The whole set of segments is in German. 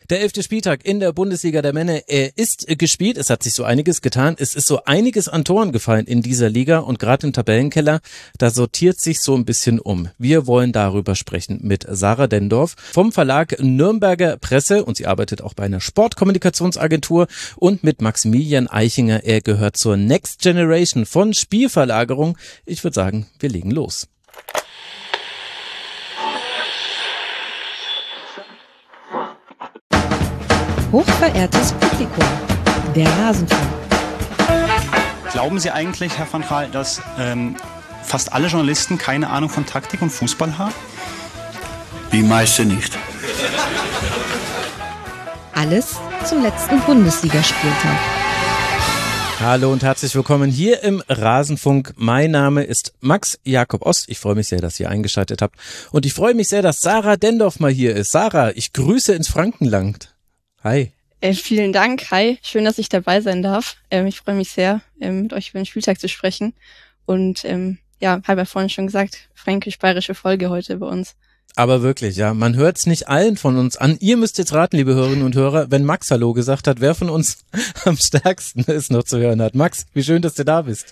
Der 11. Spieltag in der Bundesliga der Männer, er ist gespielt. Es hat sich so einiges getan. Es ist so einiges an Toren gefallen in dieser Liga und gerade im Tabellenkeller, da sortiert sich so ein bisschen um. Wir wollen darüber sprechen mit Sarah Dendorf vom Verlag Nürnberger Presse und sie arbeitet auch bei einer Sportkommunikationsagentur und mit Maximilian Eichinger. Er gehört zur Next Generation von Spielverlagerung. Ich würde sagen, wir legen los. Hochverehrtes Publikum, der Rasenfunk. Glauben Sie eigentlich, Herr van Gaal, dass fast alle Journalisten keine Ahnung von Taktik und Fußball haben? Die meisten nicht. Alles zum letzten Bundesligaspieltag. Hallo und herzlich willkommen hier im Rasenfunk. Mein Name ist Max Jakob Ost. Ich freue mich sehr, dass ihr eingeschaltet habt. Und ich freue mich sehr, dass Sarah Dendorf mal hier ist. Sarah, ich grüße ins Frankenland. Hi. Vielen Dank. Hi. Schön, dass ich dabei sein darf. Ich freue mich sehr, mit euch über den Spieltag zu sprechen. Und habe ja vorhin schon gesagt, fränkisch-bayerische Folge heute bei uns. Aber wirklich, ja, man hört es nicht allen von uns an. Ihr müsst jetzt raten, liebe Hörerinnen und Hörer, wenn Max Hallo gesagt hat, wer von uns am stärksten es noch zu hören hat. Max, wie schön, dass du da bist.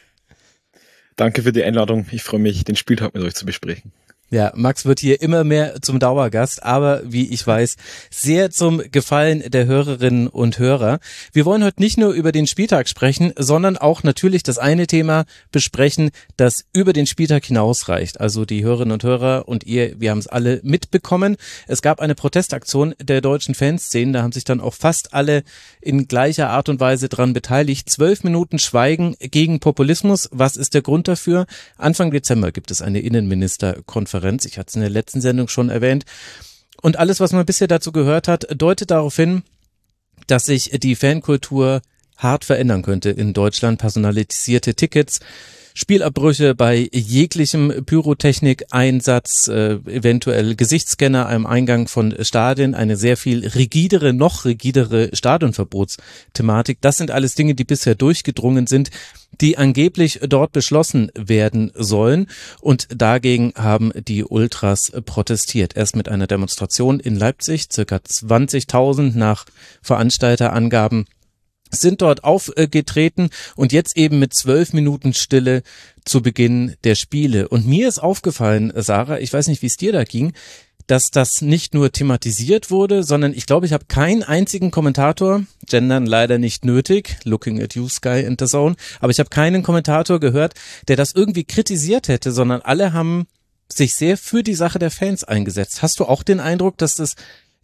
Danke für die Einladung. Ich freue mich, den Spieltag mit euch zu besprechen. Ja, Max wird hier immer mehr zum Dauergast, aber wie ich weiß, sehr zum Gefallen der Hörerinnen und Hörer. Wir wollen heute nicht nur über den Spieltag sprechen, sondern auch natürlich das eine Thema besprechen, das über den Spieltag hinausreicht. Also die Hörerinnen und Hörer und ihr, wir haben es alle mitbekommen. Es gab eine Protestaktion der deutschen Fanszenen, da haben sich dann auch fast alle in gleicher Art und Weise dran beteiligt. 12 Minuten Schweigen gegen Populismus. Was ist der Grund dafür? Anfang Dezember gibt es eine Innenministerkonferenz. Ich hatte es in der letzten Sendung schon erwähnt. Und alles, was man bisher dazu gehört hat, deutet darauf hin, dass sich die Fankultur hart verändern könnte in Deutschland. Personalisierte Tickets, Spielabbrüche bei jeglichem Pyrotechnik-Einsatz, eventuell Gesichtsscanner am Eingang von Stadien, eine sehr viel rigidere, noch rigidere Stadionverbotsthematik. Das sind alles Dinge, die bisher durchgedrungen sind, die angeblich dort beschlossen werden sollen. Und dagegen haben die Ultras protestiert. Erst mit einer Demonstration in Leipzig, circa 20.000 nach Veranstalterangaben sind dort aufgetreten und jetzt eben mit 12 Minuten Stille zu Beginn der Spiele. Und mir ist aufgefallen, Sarah, ich weiß nicht, wie es dir da ging, dass das nicht nur thematisiert wurde, sondern ich glaube, ich habe keinen einzigen Kommentator, gendern leider nicht nötig, looking at you, Sky and the Zone, aber ich habe keinen Kommentator gehört, der das irgendwie kritisiert hätte, sondern alle haben sich sehr für die Sache der Fans eingesetzt. Hast du auch den Eindruck, dass das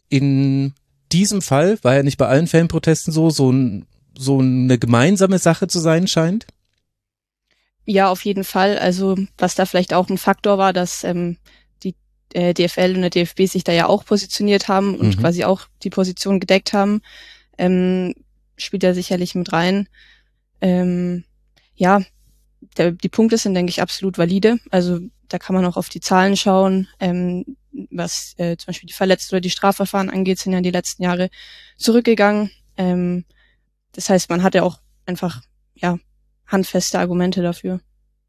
in diesem Fall, war ja nicht bei allen Fanprotesten so eine gemeinsame Sache zu sein scheint? Ja, auf jeden Fall. Also was da vielleicht auch ein Faktor war, dass die DFL und der DFB sich da ja auch positioniert haben und quasi auch die Position gedeckt haben, spielt da sicherlich mit rein. Die Punkte sind, denke ich, absolut valide. Also da kann man auch auf die Zahlen schauen. Was zum Beispiel die Verletzten oder die Strafverfahren angeht, sind ja in die letzten Jahre zurückgegangen. Das heißt, man hat ja auch einfach handfeste Argumente dafür.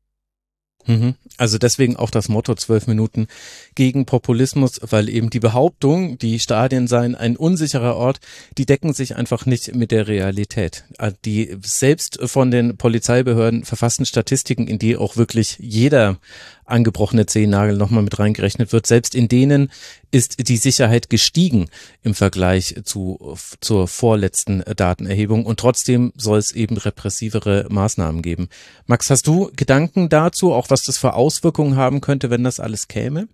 Also deswegen auch das Motto 12 Minuten gegen Populismus, weil eben die Behauptung, die Stadien seien ein unsicherer Ort, die decken sich einfach nicht mit der Realität. Die selbst von den Polizeibehörden verfassten Statistiken, in die auch wirklich jeder angebrochene Zehennagel nochmal mit reingerechnet wird, selbst in denen ist die Sicherheit gestiegen im Vergleich zur vorletzten Datenerhebung und trotzdem soll es eben repressivere Maßnahmen geben. Max, hast du Gedanken dazu, auch was das für Auswirkungen haben könnte, wenn das alles käme?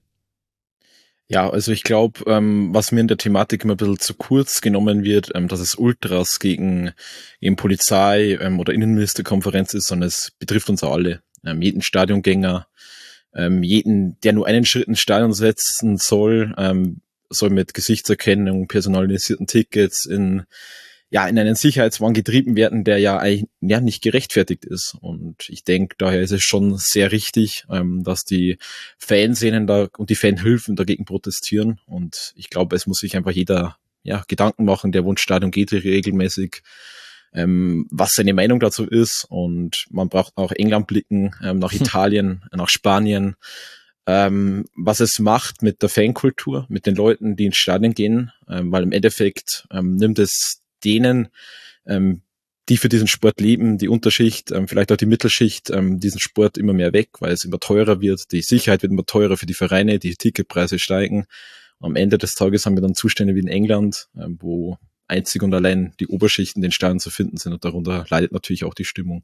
Ja, also ich glaube, was mir in der Thematik immer ein bisschen zu kurz genommen wird, dass es Ultras gegen eben Polizei oder Innenministerkonferenz ist, sondern es betrifft uns alle, jeden Stadiongänger, jeden, der nur einen Schritt ins Stadion setzen soll mit Gesichtserkennung, personalisierten Tickets in einen Sicherheitswahn getrieben werden, der ja eigentlich nicht gerechtfertigt ist. Und ich denke, daher ist es schon sehr richtig, dass die Fanszenen da und die Fanhilfen dagegen protestieren. Und ich glaube, es muss sich einfach jeder Gedanken machen, der ins Stadion geht regelmäßig, was seine Meinung dazu ist. Und man braucht auch England blicken, nach Italien, nach Spanien, was es macht mit der Fankultur, mit den Leuten, die ins Stadion gehen, weil im Endeffekt nimmt es denen, die für diesen Sport leben, die Unterschicht, vielleicht auch die Mittelschicht, diesen Sport immer mehr weg, weil es immer teurer wird, die Sicherheit wird immer teurer für die Vereine, die Ticketpreise steigen. Am Ende des Tages haben wir dann Zustände wie in England, wo einzig und allein die Oberschichten in den Stadien zu finden sind und darunter leidet natürlich auch die Stimmung.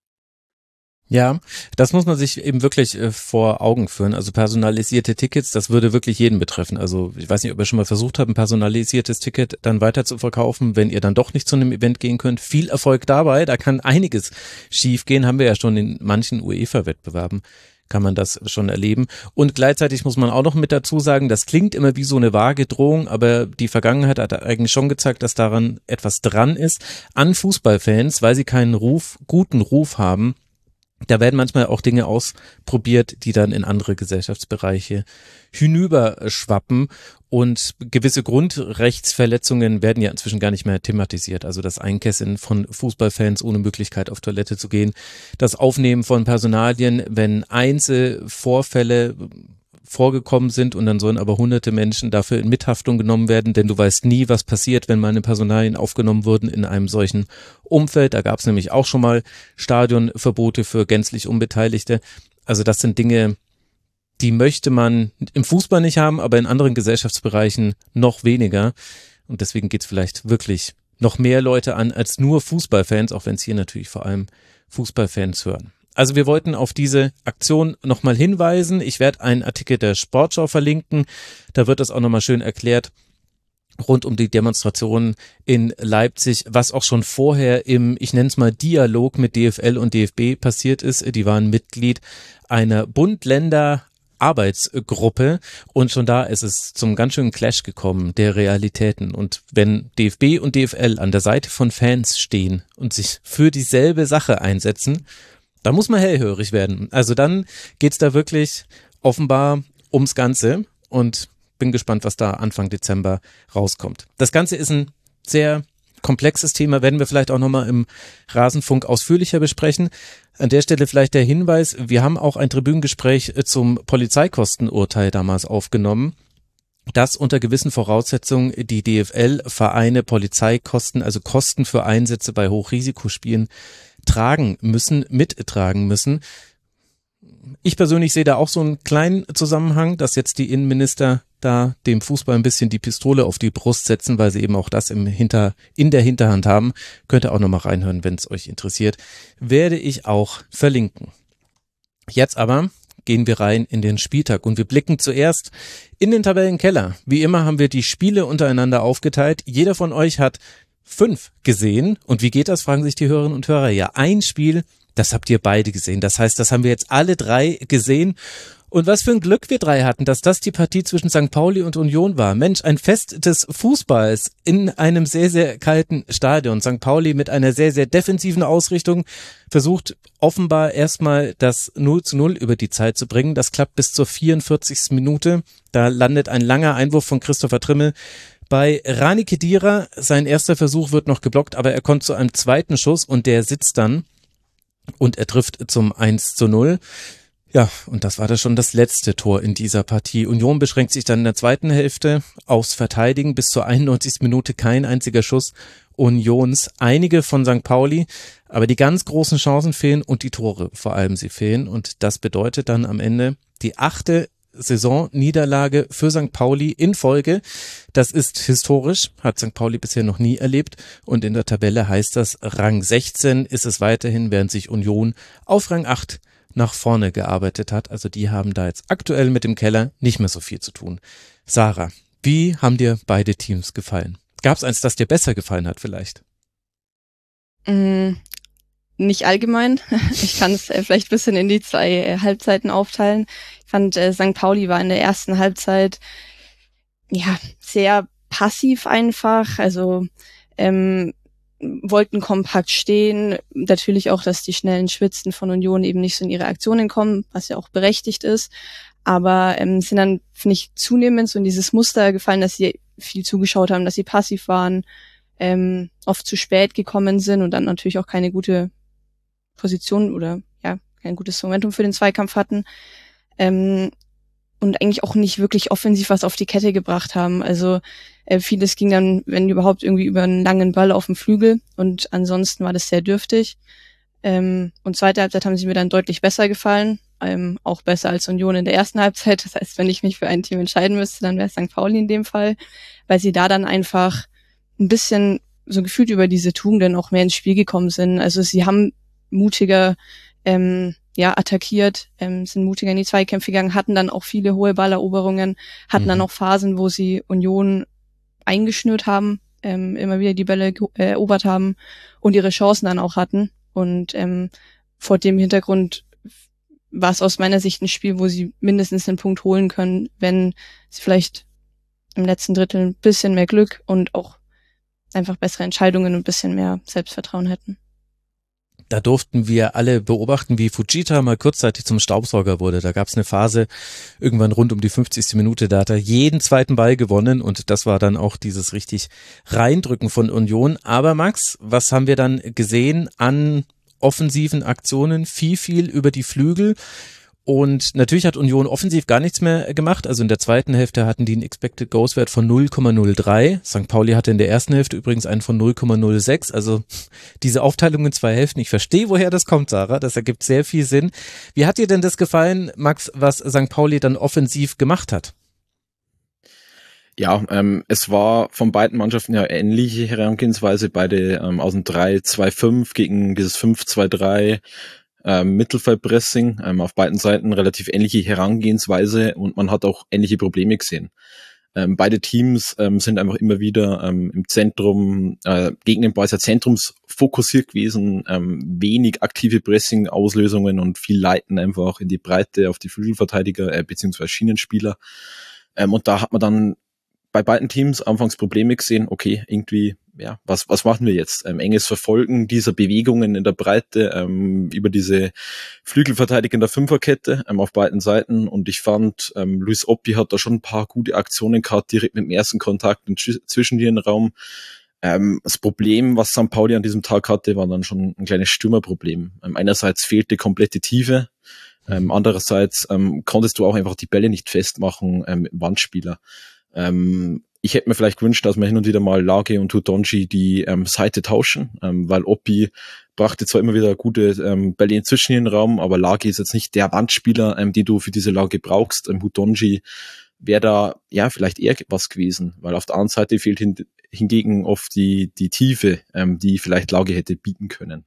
Ja, das muss man sich eben wirklich vor Augen führen. Also personalisierte Tickets, das würde wirklich jeden betreffen. Also ich weiß nicht, ob ihr schon mal versucht habt, ein personalisiertes Ticket dann weiter zu verkaufen, wenn ihr dann doch nicht zu einem Event gehen könnt. Viel Erfolg dabei, da kann einiges schief gehen, haben wir ja schon in manchen UEFA-Wettbewerben, kann man das schon erleben. Und gleichzeitig muss man auch noch mit dazu sagen, das klingt immer wie so eine vage Drohung, aber die Vergangenheit hat eigentlich schon gezeigt, dass daran etwas dran ist an Fußballfans, weil sie keinen guten Ruf haben. Da werden manchmal auch Dinge ausprobiert, die dann in andere Gesellschaftsbereiche hinüberschwappen, und gewisse Grundrechtsverletzungen werden ja inzwischen gar nicht mehr thematisiert. Also das Einkesseln von Fußballfans ohne Möglichkeit auf Toilette zu gehen, das Aufnehmen von Personalien, wenn Einzelvorfälle vorgekommen sind und dann sollen aber hunderte Menschen dafür in Mithaftung genommen werden, denn du weißt nie, was passiert, wenn meine Personalien aufgenommen wurden in einem solchen Umfeld. Da gab es nämlich auch schon mal Stadionverbote für gänzlich Unbeteiligte. Also das sind Dinge, die möchte man im Fußball nicht haben, aber in anderen Gesellschaftsbereichen noch weniger. Und deswegen geht's vielleicht wirklich noch mehr Leute an als nur Fußballfans, auch wenn es hier natürlich vor allem Fußballfans hören. Also wir wollten auf diese Aktion nochmal hinweisen. Ich werde einen Artikel der Sportschau verlinken. Da wird das auch nochmal schön erklärt rund um die Demonstrationen in Leipzig, was auch schon vorher im, ich nenne es mal, Dialog mit DFL und DFB passiert ist. Die waren Mitglied einer Bund-Länder-Arbeitsgruppe und schon da ist es zum ganz schönen Clash gekommen der Realitäten. Und wenn DFB und DFL an der Seite von Fans stehen und sich für dieselbe Sache einsetzen, da muss man hellhörig werden. Also dann geht's da wirklich offenbar ums Ganze und bin gespannt, was da Anfang Dezember rauskommt. Das Ganze ist ein sehr komplexes Thema, werden wir vielleicht auch nochmal im Rasenfunk ausführlicher besprechen. An der Stelle vielleicht der Hinweis, wir haben auch ein Tribünengespräch zum Polizeikostenurteil damals aufgenommen, dass unter gewissen Voraussetzungen die DFL-Vereine Polizeikosten, also Kosten für Einsätze bei Hochrisikospielen, mittragen müssen. Ich persönlich sehe da auch so einen kleinen Zusammenhang, dass jetzt die Innenminister da dem Fußball ein bisschen die Pistole auf die Brust setzen, weil sie eben auch das in der Hinterhand haben. Könnt ihr auch nochmal reinhören, wenn es euch interessiert. Werde ich auch verlinken. Jetzt aber gehen wir rein in den Spieltag und wir blicken zuerst in den Tabellenkeller. Wie immer haben wir die Spiele untereinander aufgeteilt. Jeder von euch hat 5 gesehen. Und wie geht das, fragen sich die Hörerinnen und Hörer. Ja, ein Spiel, das habt ihr beide gesehen. Das heißt, das haben wir jetzt alle 3 gesehen. Und was für ein Glück wir 3 hatten, dass das die Partie zwischen St. Pauli und Union war. Mensch, ein Fest des Fußballs in einem sehr, sehr kalten Stadion. St. Pauli mit einer sehr, sehr defensiven Ausrichtung versucht offenbar erstmal das 0:0 über die Zeit zu bringen. Das klappt bis zur 44. Minute. Da landet ein langer Einwurf von Christopher Trimmel bei Rani Khedira. Sein erster Versuch wird noch geblockt, aber er kommt zu einem zweiten Schuss und der sitzt dann und er trifft zum 1:0. Ja, und das war da schon das letzte Tor in dieser Partie. Union beschränkt sich dann in der zweiten Hälfte aufs Verteidigen. Bis zur 91. Minute kein einziger Schuss Unions. Einige von St. Pauli, aber die ganz großen Chancen fehlen und die Tore vor allem, sie fehlen. Und das bedeutet dann am Ende die 8. Saisonniederlage für St. Pauli in Folge. Das ist historisch, hat St. Pauli bisher noch nie erlebt und in der Tabelle heißt das, Rang 16 ist es weiterhin, während sich Union auf Rang 8 nach vorne gearbeitet hat. Also die haben da jetzt aktuell mit dem Keller nicht mehr so viel zu tun. Sarah, wie haben dir beide Teams gefallen? Gab es eins, das dir besser gefallen hat vielleicht? Nicht allgemein. Ich kann es vielleicht ein bisschen in die 2 Halbzeiten aufteilen. Ich fand, St. Pauli war in der ersten Halbzeit ja sehr passiv einfach. Also wollten kompakt stehen. Natürlich auch, dass die schnellen Schwitzen von Union eben nicht so in ihre Aktionen kommen, was ja auch berechtigt ist. Aber sind dann, finde ich, zunehmend so in dieses Muster gefallen, dass sie viel zugeschaut haben, dass sie passiv waren, oft zu spät gekommen sind und dann natürlich auch keine gute Position oder ja kein gutes Momentum für den Zweikampf hatten. und eigentlich auch nicht wirklich offensiv was auf die Kette gebracht haben. Also vieles ging dann, wenn überhaupt, irgendwie über einen langen Ball auf dem Flügel und ansonsten war das sehr dürftig. Und zweite Halbzeit haben sie mir dann deutlich besser gefallen, auch besser als Union in der ersten Halbzeit. Das heißt, wenn ich mich für ein Team entscheiden müsste, dann wäre es St. Pauli in dem Fall, weil sie da dann einfach ein bisschen so gefühlt über diese Tugenden auch mehr ins Spiel gekommen sind. Also sie haben mutiger attackiert, sind mutiger in die Zweikämpfe gegangen, hatten dann auch viele hohe Balleroberungen, hatten dann auch Phasen, wo sie Union eingeschnürt haben, immer wieder die Bälle erobert haben und ihre Chancen dann auch hatten. Und vor dem Hintergrund war es aus meiner Sicht ein Spiel, wo sie mindestens einen Punkt holen können, wenn sie vielleicht im letzten Drittel ein bisschen mehr Glück und auch einfach bessere Entscheidungen und ein bisschen mehr Selbstvertrauen hätten. Da durften wir alle beobachten, wie Fujita mal kurzzeitig zum Staubsauger wurde. Da gab es eine Phase irgendwann rund um die 50. Minute, da hat er jeden zweiten Ball gewonnen und das war dann auch dieses richtig Reindrücken von Union. Aber Max, was haben wir dann gesehen an offensiven Aktionen? Viel über die Flügel. Und natürlich hat Union offensiv gar nichts mehr gemacht. Also in der zweiten Hälfte hatten die einen Expected Goals Wert von 0,03. St. Pauli hatte in der ersten Hälfte übrigens einen von 0,06. Also diese Aufteilung in zwei Hälften, ich verstehe, woher das kommt, Sarah. Das ergibt sehr viel Sinn. Wie hat dir denn das gefallen, Max, was St. Pauli dann offensiv gemacht hat? Ja, es war von beiden Mannschaften ja ähnliche Herangehensweise, beide aus dem 3-2-5 gegen dieses 5-2-3 Mittelfeldpressing, auf beiden Seiten relativ ähnliche Herangehensweise und man hat auch ähnliche Probleme gesehen. Beide Teams sind einfach immer wieder im Zentrum, gegen den Ball sehr zentrumsfokussiert gewesen, wenig aktive Pressing-Auslösungen und viel Leiten einfach in die Breite auf die Flügelverteidiger beziehungsweise Schienenspieler. Und da hat man dann bei beiden Teams anfangs Probleme gesehen, okay, irgendwie, ja, was machen wir jetzt? Enges Verfolgen dieser Bewegungen in der Breite über diese Flügelverteidiger in der Fünferkette auf beiden Seiten und ich fand, Luis Oppi hat da schon ein paar gute Aktionen gehabt, direkt mit dem ersten Kontakt im Zwischenlinienraum. Das Problem, was St. Pauli an diesem Tag hatte, war dann schon ein kleines Stürmerproblem. Einerseits fehlte komplette Tiefe, andererseits konntest du auch einfach die Bälle nicht festmachen mit dem Wandspieler. Ich hätte mir vielleicht gewünscht, dass wir hin und wieder mal Lage und Tutonji die Seite tauschen, weil Oppi brachte zwar immer wieder gute Bälle in den Zwischenraum, aber Lage ist jetzt nicht der Wandspieler, die du für diese Lage brauchst. Tutonji wäre da ja vielleicht eher was gewesen, weil auf der anderen Seite fehlt hingegen oft die Tiefe, die vielleicht Lage hätte bieten können.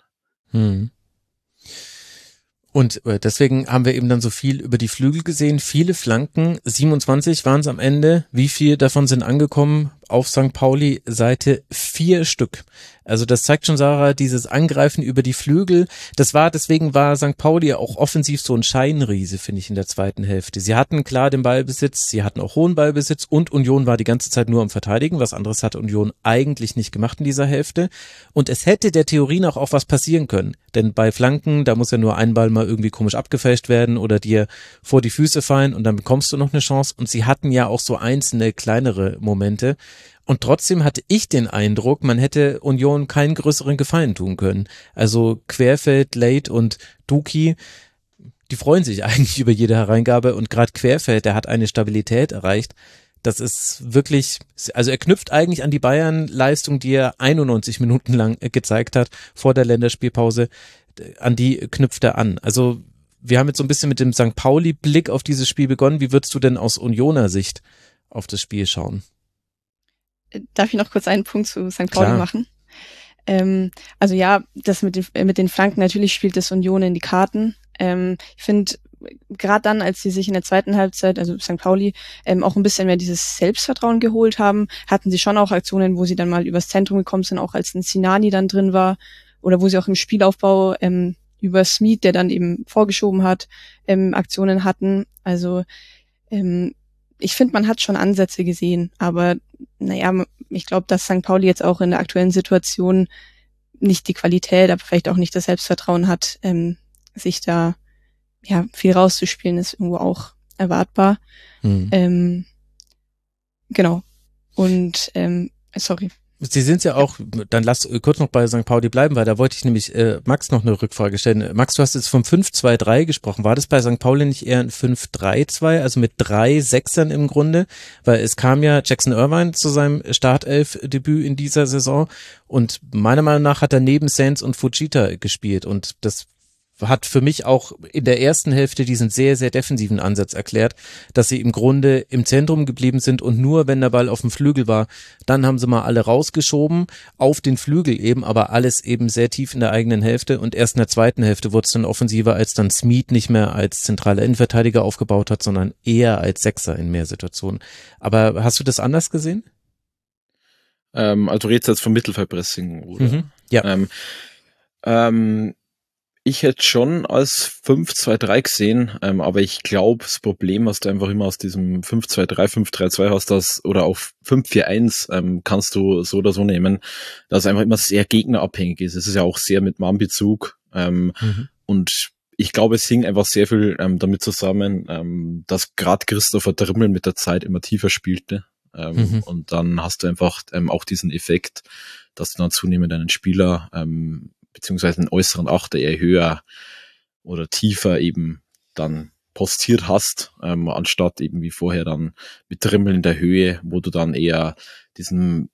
Und deswegen haben wir eben dann so viel über die Flügel gesehen, viele Flanken, 27 waren es am Ende. Wie viel davon sind angekommen auf St. Pauli Seite? 4 Stück. Also das zeigt schon, Sarah, dieses Angreifen über die Flügel, deswegen war St. Pauli auch offensiv so ein Scheinriese, finde ich, in der zweiten Hälfte. Sie hatten klar den Ballbesitz, sie hatten auch hohen Ballbesitz und Union war die ganze Zeit nur am Verteidigen, was anderes hat Union eigentlich nicht gemacht in dieser Hälfte. Und es hätte der Theorie nach auch was passieren können, denn bei Flanken, da muss ja nur ein Ball mal irgendwie komisch abgefälscht werden oder dir vor die Füße fallen und dann bekommst du noch eine Chance und sie hatten ja auch so einzelne kleinere Momente. Und trotzdem hatte ich den Eindruck, man hätte Union keinen größeren Gefallen tun können. Also Querfeld, Late und Duki, die freuen sich eigentlich über jede Hereingabe und gerade Querfeld, der hat eine Stabilität erreicht. Das ist wirklich, also er knüpft eigentlich an die Bayern-Leistung, die er 91 Minuten lang gezeigt hat vor der Länderspielpause, an die knüpft er an. Also wir haben jetzt so ein bisschen mit dem St. Pauli-Blick auf dieses Spiel begonnen. Wie würdest du denn aus Unioner Sicht auf das Spiel schauen? Darf ich noch kurz einen Punkt zu St. Pauli machen? Also ja, das mit den Flanken, natürlich spielt das Union in die Karten. Ich finde, gerade dann, als sie sich in der zweiten Halbzeit, also St. Pauli, auch ein bisschen mehr dieses Selbstvertrauen geholt haben, hatten sie schon auch Aktionen, wo sie dann mal übers Zentrum gekommen sind, auch als ein Sinani dann drin war, oder wo sie auch im Spielaufbau über Smith, der dann eben vorgeschoben hat, Aktionen hatten. Also ich finde, man hat schon Ansätze gesehen, aber naja, ich glaube, dass St. Pauli jetzt auch in der aktuellen Situation nicht die Qualität, aber vielleicht auch nicht das Selbstvertrauen hat, sich da ja viel rauszuspielen, ist irgendwo auch erwartbar. Genau. Und sorry. Sie sind ja auch, dann lass kurz noch bei St. Pauli bleiben, weil da wollte ich nämlich Max noch eine Rückfrage stellen. Max, du hast jetzt vom 5-2-3 gesprochen. War das bei St. Pauli nicht eher ein 5-3-2, also mit 3 Sechsern im Grunde? Weil es kam ja Jackson Irvine zu seinem Startelf-Debüt in dieser Saison und meiner Meinung nach hat er neben Sands und Fujita gespielt und das hat für mich auch in der ersten Hälfte diesen sehr, sehr defensiven Ansatz erklärt, dass sie im Grunde im Zentrum geblieben sind und nur wenn der Ball auf dem Flügel war, dann haben sie mal alle rausgeschoben, auf den Flügel eben, aber alles eben sehr tief in der eigenen Hälfte und erst in der zweiten Hälfte wurde es dann offensiver, als dann Smeed nicht mehr als zentraler Innenverteidiger aufgebaut hat, sondern eher als Sechser in mehr Situationen. Aber hast du das anders gesehen? Also du redest jetzt vom Mittelfeldpressing, oder? Ja. Ich hätte schon als 5-2-3 gesehen, aber ich glaube, das Problem, was du einfach immer aus diesem 5-2-3, 5-3-2 hast, oder auch 5-4-1 kannst du so oder so nehmen, dass es einfach immer sehr gegnerabhängig ist. Es ist ja auch sehr mit Mannbezug und ich glaube, es hing einfach sehr viel damit zusammen, dass gerade Christopher Trimmel mit der Zeit immer tiefer spielte. Und dann hast du einfach auch diesen Effekt, dass du dann zunehmend einen Spieler beziehungsweise einen äußeren Achter eher höher oder tiefer eben dann postiert hast, anstatt eben wie vorher dann mit Trimmel in der Höhe, wo du dann eher diesen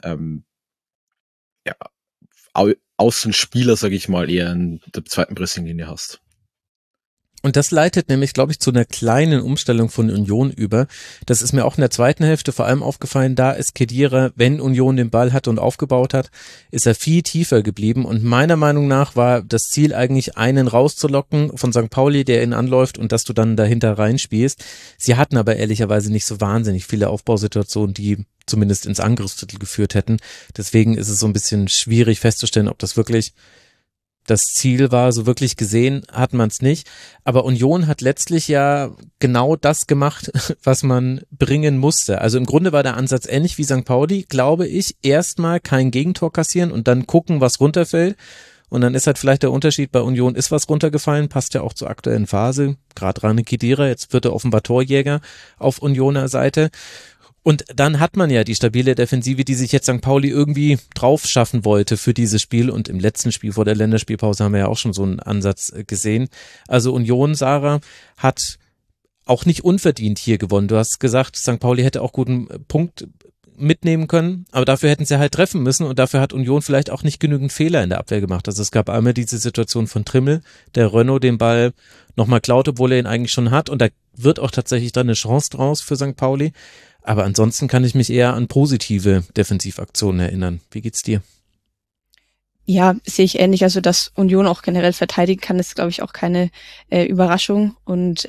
Außenspieler, sage ich mal, eher in der zweiten Pressinglinie hast. Und das leitet nämlich, glaube ich, zu einer kleinen Umstellung von Union über. Das ist mir auch in der zweiten Hälfte vor allem aufgefallen. Da ist Khedira, wenn Union den Ball hat und aufgebaut hat, ist er viel tiefer geblieben. Und meiner Meinung nach war das Ziel eigentlich, einen rauszulocken von St. Pauli, der ihn anläuft und dass du dann dahinter reinspielst. Sie hatten aber ehrlicherweise nicht so wahnsinnig viele Aufbausituationen, die zumindest ins Angriffsdrittel geführt hätten. Deswegen ist es so ein bisschen schwierig festzustellen, ob das wirklich das Ziel war. So wirklich gesehen hat man es nicht. Aber Union hat letztlich ja genau das gemacht, was man bringen musste. Also im Grunde war der Ansatz ähnlich wie St. Pauli, glaube ich. Erstmal kein Gegentor kassieren und dann gucken, was runterfällt. Und dann ist halt vielleicht der Unterschied, bei Union ist was runtergefallen, passt ja auch zur aktuellen Phase. Gerade Rane Khedira, jetzt wird er offenbar Torjäger auf Unioner Seite. Und dann hat man ja die stabile Defensive, die sich jetzt St. Pauli irgendwie drauf schaffen wollte für dieses Spiel. Und im letzten Spiel vor der Länderspielpause haben wir ja auch schon so einen Ansatz gesehen. Also Union, Sarah, hat auch nicht unverdient hier gewonnen. Du hast gesagt, St. Pauli hätte auch guten Punkt mitnehmen können, aber dafür hätten sie halt treffen müssen und dafür hat Union vielleicht auch nicht genügend Fehler in der Abwehr gemacht. Also es gab einmal diese Situation von Trimmel, der Renault den Ball nochmal klaut, obwohl er ihn eigentlich schon hat und da wird auch tatsächlich dann eine Chance draus für St. Pauli. Aber ansonsten kann ich mich eher an positive Defensivaktionen erinnern. Wie geht's dir? Ja, sehe ich ähnlich. Also, dass Union auch generell verteidigen kann, ist, glaube ich, auch keine Überraschung. Und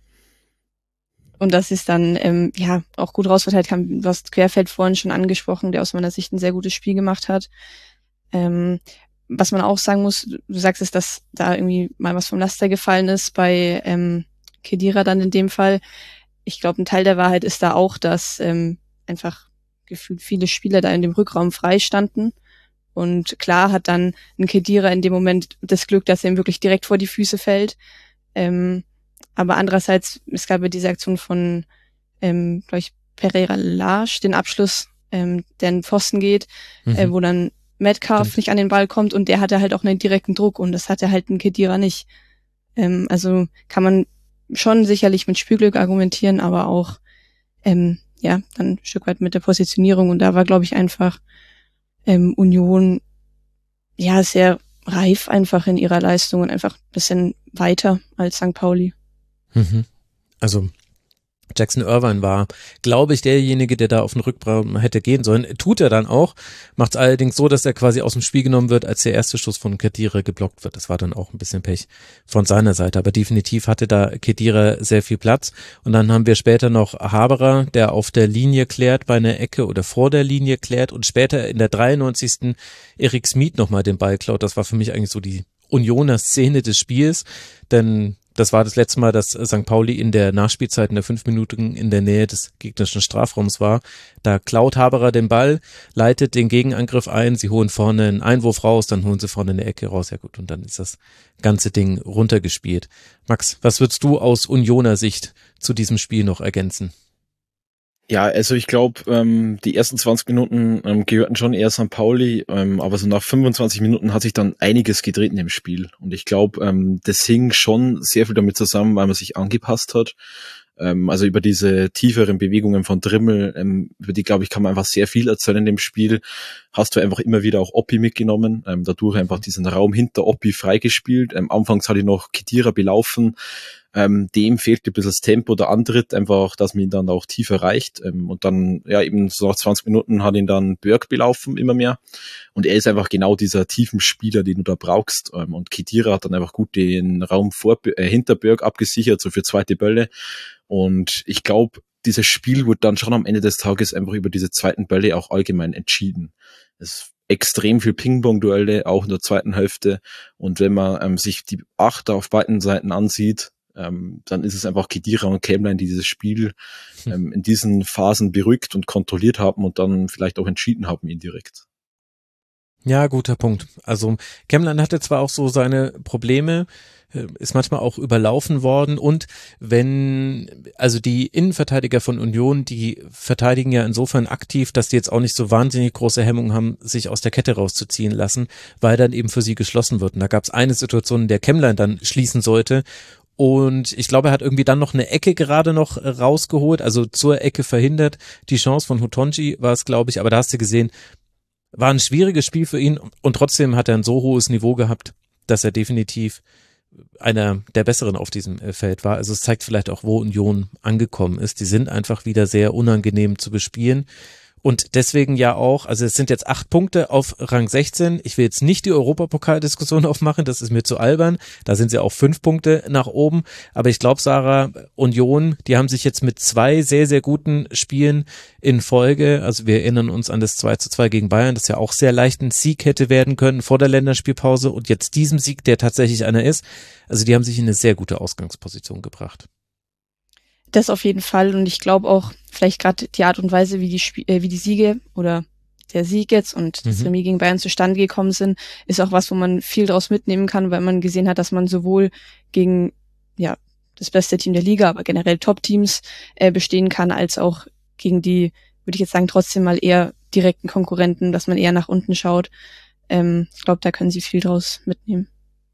das ist dann auch gut rausverteidigt haben. Du hast Querfeld vorhin schon angesprochen, der aus meiner Sicht ein sehr gutes Spiel gemacht hat. Was man auch sagen muss, du sagst es, dass da irgendwie mal was vom Laster gefallen ist bei Khedira dann in dem Fall. Ich glaube, ein Teil der Wahrheit ist da auch, dass einfach gefühlt viele Spieler da in dem Rückraum frei standen. Und klar hat dann ein Khedira in dem Moment das Glück, dass er ihm wirklich direkt vor die Füße fällt. Aber andererseits, es gab ja diese Aktion von, glaube ich, Pereira Lage, den Abschluss, der in den Pfosten geht, wo dann Metcalf nicht an den Ball kommt und der hatte halt auch einen direkten Druck und das hatte halt ein Khedira nicht. Also kann man schon sicherlich mit Spielglück argumentieren, aber auch dann ein Stück weit mit der Positionierung und da war, glaube ich, einfach Union sehr reif einfach in ihrer Leistung und einfach ein bisschen weiter als St. Pauli. Also Jackson Irvine war, glaube ich, derjenige, der da auf den Rückraum hätte gehen sollen. Tut er dann auch, macht es allerdings so, dass er quasi aus dem Spiel genommen wird, als der erste Schuss von Khedira geblockt wird. Das war dann auch ein bisschen Pech von seiner Seite, aber definitiv hatte da Khedira sehr viel Platz. Und dann haben wir später noch Haberer, der auf der Linie klärt, bei einer Ecke oder vor der Linie klärt und später in der 93. Erik Smeed nochmal den Ball klaut. Das war für mich eigentlich so die Unioner Szene des Spiels, denn das war das letzte Mal, dass St. Pauli in der Nachspielzeit in der 5 Minuten in der Nähe des gegnerischen Strafraums war. Da klaut Haberer den Ball, leitet den Gegenangriff ein, sie holen vorne einen Einwurf raus, dann holen sie vorne eine Ecke raus. Ja gut, und dann ist das ganze Ding runtergespielt. Max, was würdest du aus Unioner Sicht zu diesem Spiel noch ergänzen? Ja, also ich glaube, die ersten 20 Minuten gehörten schon eher St. Pauli, aber so nach 25 Minuten hat sich dann einiges gedreht in dem Spiel. Und ich glaube, das hing schon sehr viel damit zusammen, weil man sich angepasst hat. Also über diese tieferen Bewegungen von Trimmel, über die, glaube ich, kann man einfach sehr viel erzählen in dem Spiel. Hast du einfach immer wieder auch Oppi mitgenommen, dadurch einfach diesen Raum hinter Oppi freigespielt. Anfangs hatte ich noch Khedira belaufen. Dem fehlte ein bisschen das Tempo, der Antritt, einfach, dass man ihn dann auch tief erreicht. Und dann, ja, eben so nach 20 Minuten hat ihn dann Burke belaufen, immer mehr. Und er ist einfach genau dieser tiefen Spieler, den du da brauchst. Und Khedira hat dann einfach gut den Raum hinter Burke abgesichert, so für zweite Bälle. Und ich glaube, dieses Spiel wurde dann schon am Ende des Tages einfach über diese zweiten Bälle auch allgemein entschieden. Es extrem viel Ping-Pong-Duelle, auch in der zweiten Hälfte. Und wenn man sich die Achter auf beiden Seiten ansieht, dann ist es einfach Khedira und Kämlein, die dieses Spiel in diesen Phasen beruhigt und kontrolliert haben und dann vielleicht auch entschieden haben indirekt. Ja, guter Punkt. Also Kämlein hatte zwar auch so seine Probleme, ist manchmal auch überlaufen worden und also die Innenverteidiger von Union, die verteidigen ja insofern aktiv, dass die jetzt auch nicht so wahnsinnig große Hemmungen haben, sich aus der Kette rauszuziehen lassen, weil dann eben für sie geschlossen wird. Und da gab es eine Situation, in der Kämlein dann schließen sollte. Und ich glaube, er hat irgendwie dann noch eine Ecke gerade noch rausgeholt, also zur Ecke verhindert. Die Chance von Hutonji war es, glaube ich, aber da hast du gesehen, war ein schwieriges Spiel für ihn und trotzdem hat er ein so hohes Niveau gehabt, dass er definitiv einer der Besseren auf diesem Feld war. Also es zeigt vielleicht auch, wo Union angekommen ist. Die sind einfach wieder sehr unangenehm zu bespielen. Und deswegen ja auch, also es sind jetzt 8 Punkte auf Rang 16. Ich will jetzt nicht die Europapokal-Diskussion aufmachen, das ist mir zu albern. Da sind sie auch 5 Punkte nach oben. Aber ich glaube, Sarah, Union, die haben sich jetzt mit 2 sehr, sehr guten Spielen in Folge, also wir erinnern uns an das 2:2 gegen Bayern, das ja auch sehr leicht ein Sieg hätte werden können vor der Länderspielpause und jetzt diesem Sieg, der tatsächlich einer ist. Also die haben sich in eine sehr gute Ausgangsposition gebracht. Das auf jeden Fall und ich glaube auch, vielleicht gerade die Art und Weise, wie die Siege oder der Sieg jetzt und das Remis gegen Bayern zustande gekommen sind, ist auch was, wo man viel draus mitnehmen kann, weil man gesehen hat, dass man sowohl gegen das beste Team der Liga, aber generell Top-Teams bestehen kann, als auch gegen die, würde ich jetzt sagen, trotzdem mal eher direkten Konkurrenten, dass man eher nach unten schaut. Ich glaube, da können sie viel draus mitnehmen.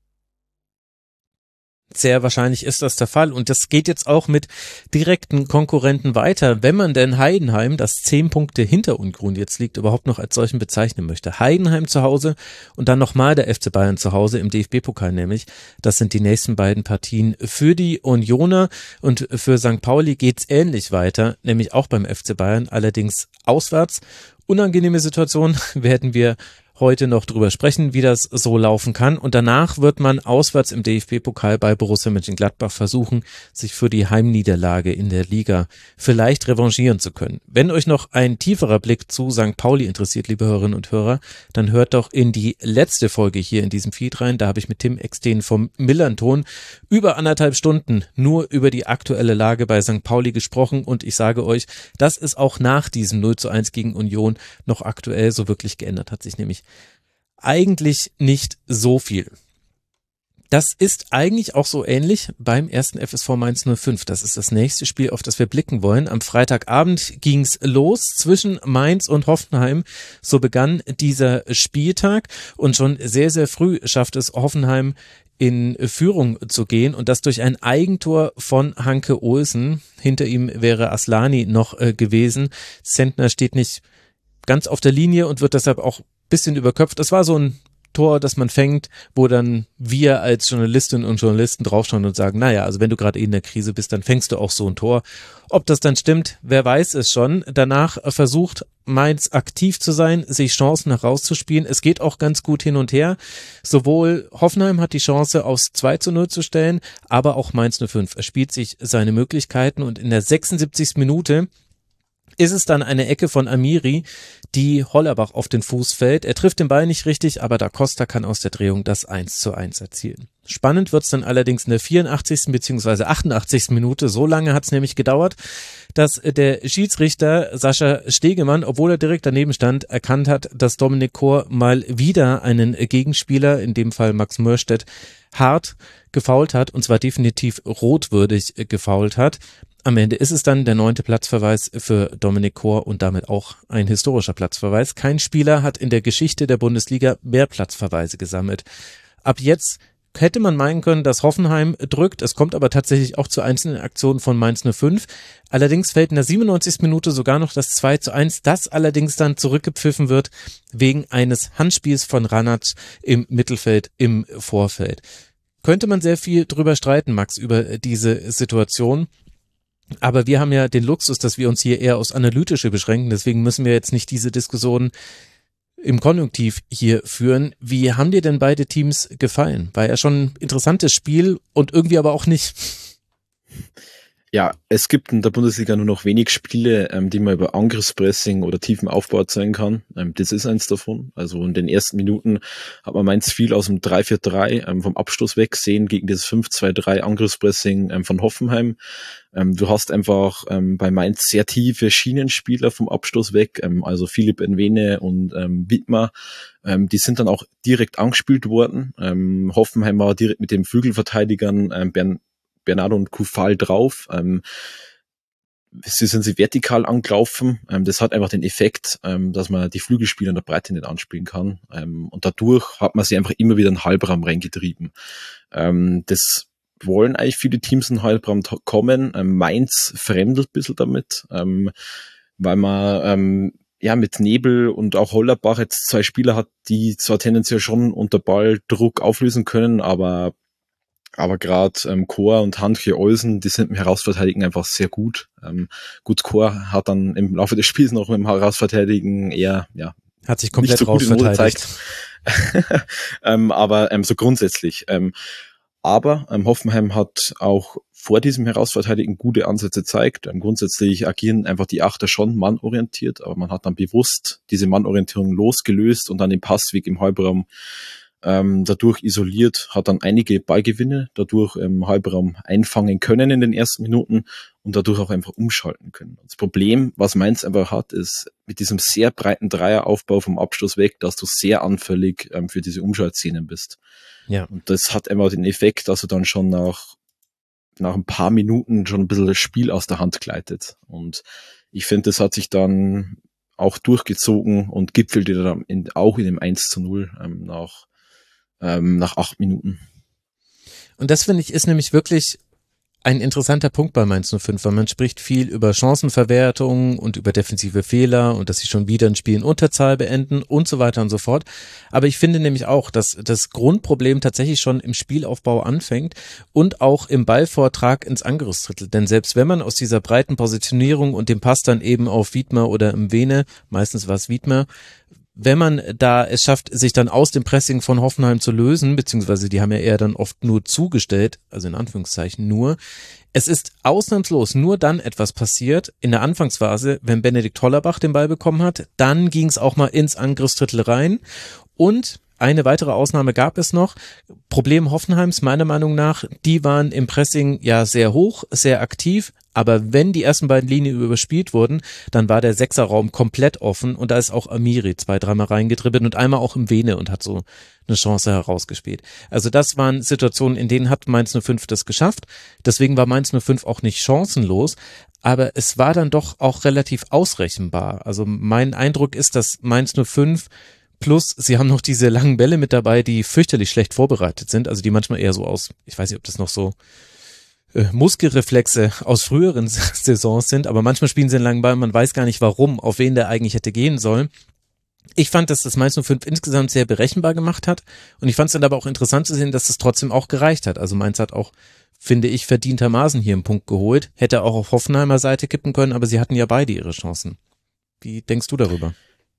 Sehr wahrscheinlich ist das der Fall und das geht jetzt auch mit direkten Konkurrenten weiter, wenn man denn Heidenheim, das 10 Punkte hinter Union jetzt liegt, überhaupt noch als solchen bezeichnen möchte. Heidenheim zu Hause und dann nochmal der FC Bayern zu Hause im DFB-Pokal nämlich. Das sind die nächsten beiden Partien für die Unioner und für St. Pauli geht's ähnlich weiter, nämlich auch beim FC Bayern, allerdings auswärts. Unangenehme Situation werden wir heute noch drüber sprechen, wie das so laufen kann. Und danach wird man auswärts im DFB-Pokal bei Borussia Mönchengladbach versuchen, sich für die Heimniederlage in der Liga vielleicht revanchieren zu können. Wenn euch noch ein tieferer Blick zu St. Pauli interessiert, liebe Hörerinnen und Hörer, dann hört doch in die letzte Folge hier in diesem Feed rein. Da habe ich mit Tim Exten vom Millernton über 1,5 Stunden nur über die aktuelle Lage bei St. Pauli gesprochen. Und ich sage euch, das ist auch nach diesem 0:1 gegen Union noch aktuell. So wirklich geändert hat sich nämlich eigentlich nicht so viel. Das ist eigentlich auch so ähnlich beim ersten FSV Mainz 05. Das ist das nächste Spiel, auf das wir blicken wollen. Am Freitagabend ging's los zwischen Mainz und Hoffenheim. So begann dieser Spieltag und schon sehr, sehr früh schafft es Hoffenheim in Führung zu gehen und das durch ein Eigentor von Hanke Olsen. Hinter ihm wäre Aslani noch gewesen. Zentner steht nicht ganz auf der Linie und wird deshalb auch bisschen überköpft. Das war so ein Tor, das man fängt, wo dann wir als Journalistinnen und Journalisten draufschauen und sagen, naja, also wenn du gerade in der Krise bist, dann fängst du auch so ein Tor. Ob das dann stimmt, wer weiß es schon. Danach versucht Mainz aktiv zu sein, sich Chancen herauszuspielen. Es geht auch ganz gut hin und her. Sowohl Hoffenheim hat die Chance, aufs 2:0 zu stellen, aber auch Mainz 05 erspielt sich seine Möglichkeiten und in der 76. Minute ist es dann eine Ecke von Amiri, die Hollerbach auf den Fuß fällt. Er trifft den Ball nicht richtig, aber Da Costa kann aus der Drehung das 1:1 erzielen. Spannend wird's dann allerdings in der 84. bzw. 88. Minute. So lange hat's nämlich gedauert, dass der Schiedsrichter Sascha Stegemann, obwohl er direkt daneben stand, erkannt hat, dass Dominik Kor mal wieder einen Gegenspieler, in dem Fall Max Mörstedt, hart gefoult hat, und zwar definitiv rotwürdig gefoult hat. am Ende ist es dann der 9. Platzverweis für Dominik Kor und damit auch ein historischer Platzverweis. Kein Spieler hat in der Geschichte der Bundesliga mehr Platzverweise gesammelt. Ab jetzt hätte man meinen können, dass Hoffenheim drückt. Es kommt aber tatsächlich auch zu einzelnen Aktionen von Mainz 05. Allerdings fällt in der 97. Minute sogar noch das 2:1, das allerdings dann zurückgepfiffen wird wegen eines Handspiels von Ranac im Mittelfeld im Vorfeld. Könnte man sehr viel drüber streiten, Max, über diese Situation. Aber wir haben ja den Luxus, dass wir uns hier eher aufs Analytische beschränken. Deswegen müssen wir jetzt nicht diese Diskussion im Konjunktiv hier führen. Wie haben dir denn beide Teams gefallen? War ja schon ein interessantes Spiel und irgendwie aber auch nicht. Ja, es gibt in der Bundesliga nur noch wenig Spiele, die man über Angriffspressing oder tiefen Aufbau erzeugen kann. Das ist eins davon. Also in den ersten Minuten hat man Mainz viel aus dem 3-4-3 vom Abstoß weg sehen gegen das 5-2-3 Angriffspressing von Hoffenheim. Du hast einfach bei Mainz sehr tiefe Schienenspieler vom Abstoß weg, also Philipp Nwene und Wittmer. Die sind dann auch direkt angespielt worden. Hoffenheim war direkt mit den Flügelverteidigern Bernardo und Kufal drauf. Sie sind vertikal angelaufen. Das hat einfach den Effekt, dass man die Flügelspieler in der Breite nicht anspielen kann. Und dadurch hat man sie einfach immer wieder in den Halbraum reingetrieben. Das wollen eigentlich viele Teams in den Halbraum kommen. Mainz fremdelt ein bisschen damit, weil man mit Nebel und auch Hollerbach jetzt 2 Spieler hat, die zwar tendenziell schon unter Balldruck auflösen können, aber gerade Kor und Handke Olsen, die sind im Herausverteidigen einfach sehr gut. Kor hat dann im Laufe des Spiels noch im Herausverteidigen eher hat sich komplett nicht so gut rausverteidigt. Aber so grundsätzlich. Aber Hoffenheim hat auch vor diesem Herausverteidigen gute Ansätze gezeigt. Grundsätzlich agieren einfach die Achter schon mannorientiert, aber man hat dann bewusst diese Mannorientierung losgelöst und dann den Passweg im Halbraum dadurch isoliert, hat dann einige Ballgewinne dadurch im Halbraum einfangen können in den ersten Minuten und dadurch auch einfach umschalten können. Das Problem, was Mainz einfach hat, ist mit diesem sehr breiten Dreieraufbau vom Abschluss weg, dass du sehr anfällig für diese Umschaltszenen bist. Ja. Und das hat einfach den Effekt, dass du dann schon nach ein paar Minuten schon ein bisschen das Spiel aus der Hand gleitet. Und ich finde, das hat sich dann auch durchgezogen und gipfelte dann auch in dem 1:0 nach 8 Minuten. Und das finde ich ist nämlich wirklich ein interessanter Punkt bei Mainz 05, weil man spricht viel über Chancenverwertung und über defensive Fehler und dass sie schon wieder ein Spiel in Unterzahl beenden und so weiter und so fort. Aber ich finde nämlich auch, dass das Grundproblem tatsächlich schon im Spielaufbau anfängt und auch im Ballvortrag ins Angriffsdrittel. Denn selbst wenn man aus dieser breiten Positionierung und dem Pass dann eben auf Wittmer oder Nwene, meistens war es Wittmer, wenn man da es schafft, sich dann aus dem Pressing von Hoffenheim zu lösen, beziehungsweise die haben ja eher dann oft nur zugestellt, also in Anführungszeichen nur, es ist ausnahmslos nur dann etwas passiert in der Anfangsphase, wenn Benedikt Hollerbach den Ball bekommen hat, dann ging es auch mal ins Angriffsdrittel rein und eine weitere Ausnahme gab es noch. Problem Hoffenheims, meiner Meinung nach, die waren im Pressing ja sehr hoch, sehr aktiv, aber wenn die ersten beiden Linien überspielt wurden, dann war der Sechserraum komplett offen und da ist auch Amiri 2-3 Mal reingedribbelt und einmal auch im Nwene und hat so eine Chance herausgespielt. Also das waren Situationen, in denen hat Mainz 05 das geschafft, deswegen war Mainz 05 auch nicht chancenlos, aber es war dann doch auch relativ ausrechenbar. Also mein Eindruck ist, dass Mainz 05 plus, sie haben noch diese langen Bälle mit dabei, die fürchterlich schlecht vorbereitet sind, also die manchmal eher so aus, ich weiß nicht, ob das noch so Muskelreflexe aus früheren Saisons sind, aber manchmal spielen sie einen langen Ball, man weiß gar nicht warum, auf wen der eigentlich hätte gehen sollen. Ich fand, dass das Mainz 05 insgesamt sehr berechenbar gemacht hat und ich fand es dann aber auch interessant zu sehen, dass das trotzdem auch gereicht hat. Also Mainz hat auch, finde ich, verdientermaßen hier einen Punkt geholt, hätte auch auf Hoffenheimer Seite kippen können, aber sie hatten ja beide ihre Chancen. Wie denkst du darüber?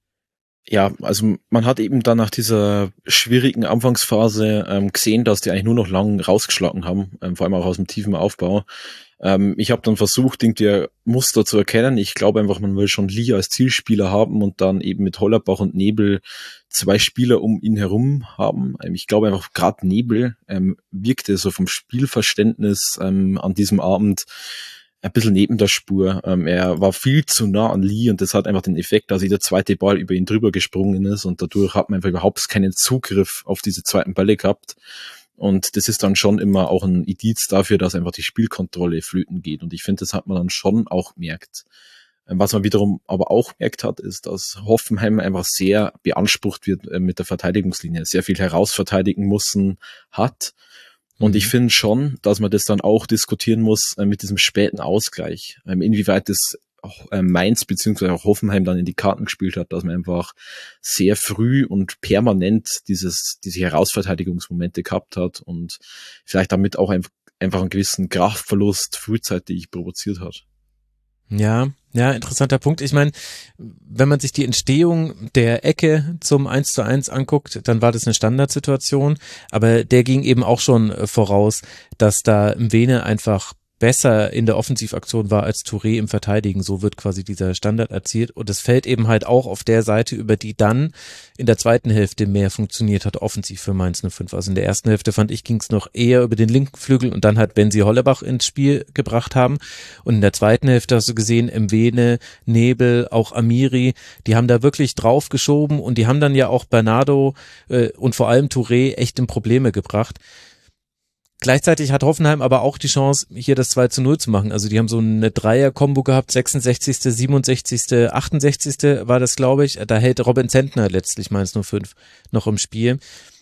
Ja, also man hat eben dann nach dieser schwierigen Anfangsphase gesehen, dass die eigentlich nur noch lang rausgeschlagen haben, vor allem auch aus dem tiefen Aufbau. Ich habe dann versucht, irgendwie Muster zu erkennen. Ich glaube einfach, man will schon Lee als Zielspieler haben und dann eben mit Hollerbach und Nebel 2 Spieler um ihn herum haben. Ich glaube einfach, gerade Nebel wirkte so vom Spielverständnis an diesem Abend ein bisschen neben der Spur. Er war viel zu nah an Lee und das hat einfach den Effekt, dass jeder zweite Ball über ihn drüber gesprungen ist und dadurch hat man einfach überhaupt keinen Zugriff auf diese zweiten Bälle gehabt. Und das ist dann schon immer auch ein Indiz dafür, dass einfach die Spielkontrolle flöten geht. Und ich finde, das hat man dann schon auch gemerkt. Was man wiederum aber auch gemerkt hat, ist, dass Hoffenheim einfach sehr beansprucht wird mit der Verteidigungslinie, sehr viel herausverteidigen hat. Und ich finde schon, dass man das dann auch diskutieren muss mit diesem späten Ausgleich. Inwieweit das auch Mainz beziehungsweise auch Hoffenheim dann in die Karten gespielt hat, dass man einfach sehr früh und permanent diese Herausverteidigungsmomente gehabt hat und vielleicht damit auch einfach einen gewissen Kraftverlust frühzeitig provoziert hat. Ja, interessanter Punkt. Ich meine, wenn man sich die Entstehung der Ecke zum 1:1 anguckt, dann war das eine Standardsituation, aber der ging eben auch schon voraus, dass da Mwene einfach besser in der Offensivaktion war als Touré im Verteidigen. So wird quasi dieser Standard erzielt und es fällt eben halt auch auf der Seite, über die dann in der zweiten Hälfte mehr funktioniert hat, offensiv für Mainz 05. Also in der ersten Hälfte fand ich, ging es noch eher über den linken Flügel und dann hat Benzi Hollebach ins Spiel gebracht haben und in der zweiten Hälfte hast du gesehen, Mwene, Nebel, auch Amiri, die haben da wirklich drauf geschoben und die haben dann ja auch Bernardo und vor allem Touré echt in Probleme gebracht. Gleichzeitig hat Hoffenheim aber auch die Chance, hier das 2:0 zu machen. Also die haben so eine Dreier-Kombo gehabt, 66., 67., 68. war das, glaube ich. Da hält Robin Zentner letztlich Mainz 05 noch im Spiel.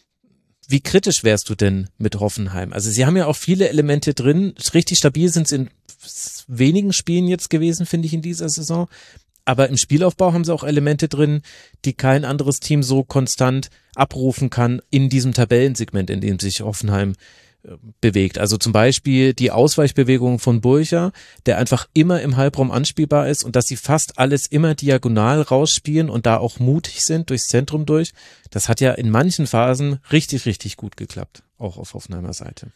Wie kritisch wärst du denn mit Hoffenheim? Also sie haben ja auch viele Elemente drin. Richtig stabil sind sie in wenigen Spielen jetzt gewesen, finde ich, in dieser Saison. Aber im Spielaufbau haben sie auch Elemente drin, die kein anderes Team so konstant abrufen kann in diesem Tabellensegment, in dem sich Hoffenheim bewegt. Also zum Beispiel die Ausweichbewegung von Burcher, der einfach immer im Halbraum anspielbar ist und dass sie fast alles immer diagonal rausspielen und da auch mutig sind durchs Zentrum durch. Das hat ja in manchen Phasen richtig, richtig gut geklappt, auch auf Hoffenheimer Seite.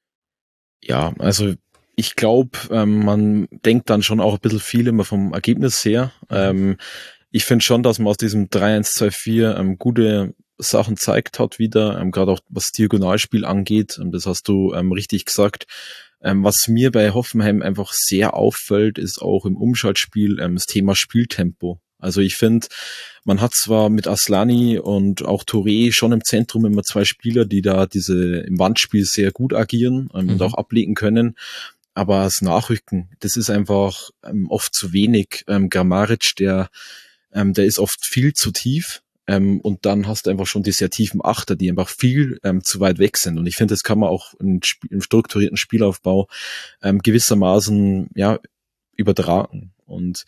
Ja, also ich glaube, man denkt dann schon auch ein bisschen viel immer vom Ergebnis her. Ich finde schon, dass man aus diesem 3-1-2-4 gute Sachen zeigt hat wieder, gerade auch was Diagonalspiel angeht, das hast du richtig gesagt. Was mir bei Hoffenheim einfach sehr auffällt, ist auch im Umschaltspiel das Thema Spieltempo. Also ich finde, man hat zwar mit Aslani und auch Touré schon im Zentrum immer zwei Spieler, die da im Wandspiel sehr gut agieren und auch ablegen können, aber das Nachrücken, das ist einfach oft zu wenig. Grammaric, der ist oft viel zu tief. Und dann hast du einfach schon die sehr tiefen Achter, die einfach viel zu weit weg sind. Und ich finde, das kann man auch im strukturierten Spielaufbau gewissermaßen übertragen. Und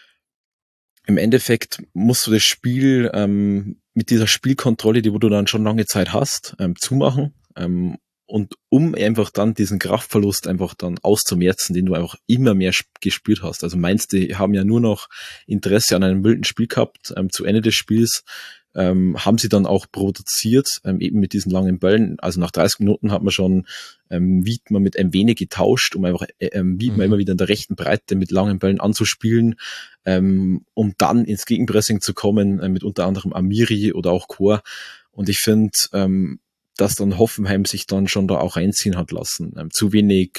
im Endeffekt musst du das Spiel mit dieser Spielkontrolle, die wo du dann schon lange Zeit hast, zumachen. Und um einfach dann diesen Kraftverlust einfach dann auszumerzen, den du einfach immer mehr gespürt hast. Also Mainz, die haben ja nur noch Interesse an einem wilden Spiel gehabt. Zu Ende des Spiels haben sie dann auch produziert, eben mit diesen langen Bällen. Also nach 30 Minuten hat man schon Wiedmer mit Mwene getauscht, um einfach Wiedmer immer wieder in der rechten Breite mit langen Bällen anzuspielen, um dann ins Gegenpressing zu kommen, mit unter anderem Amiri oder auch Chor. Und ich finde, dass dann Hoffenheim sich dann schon da auch reinziehen hat lassen. Zu wenig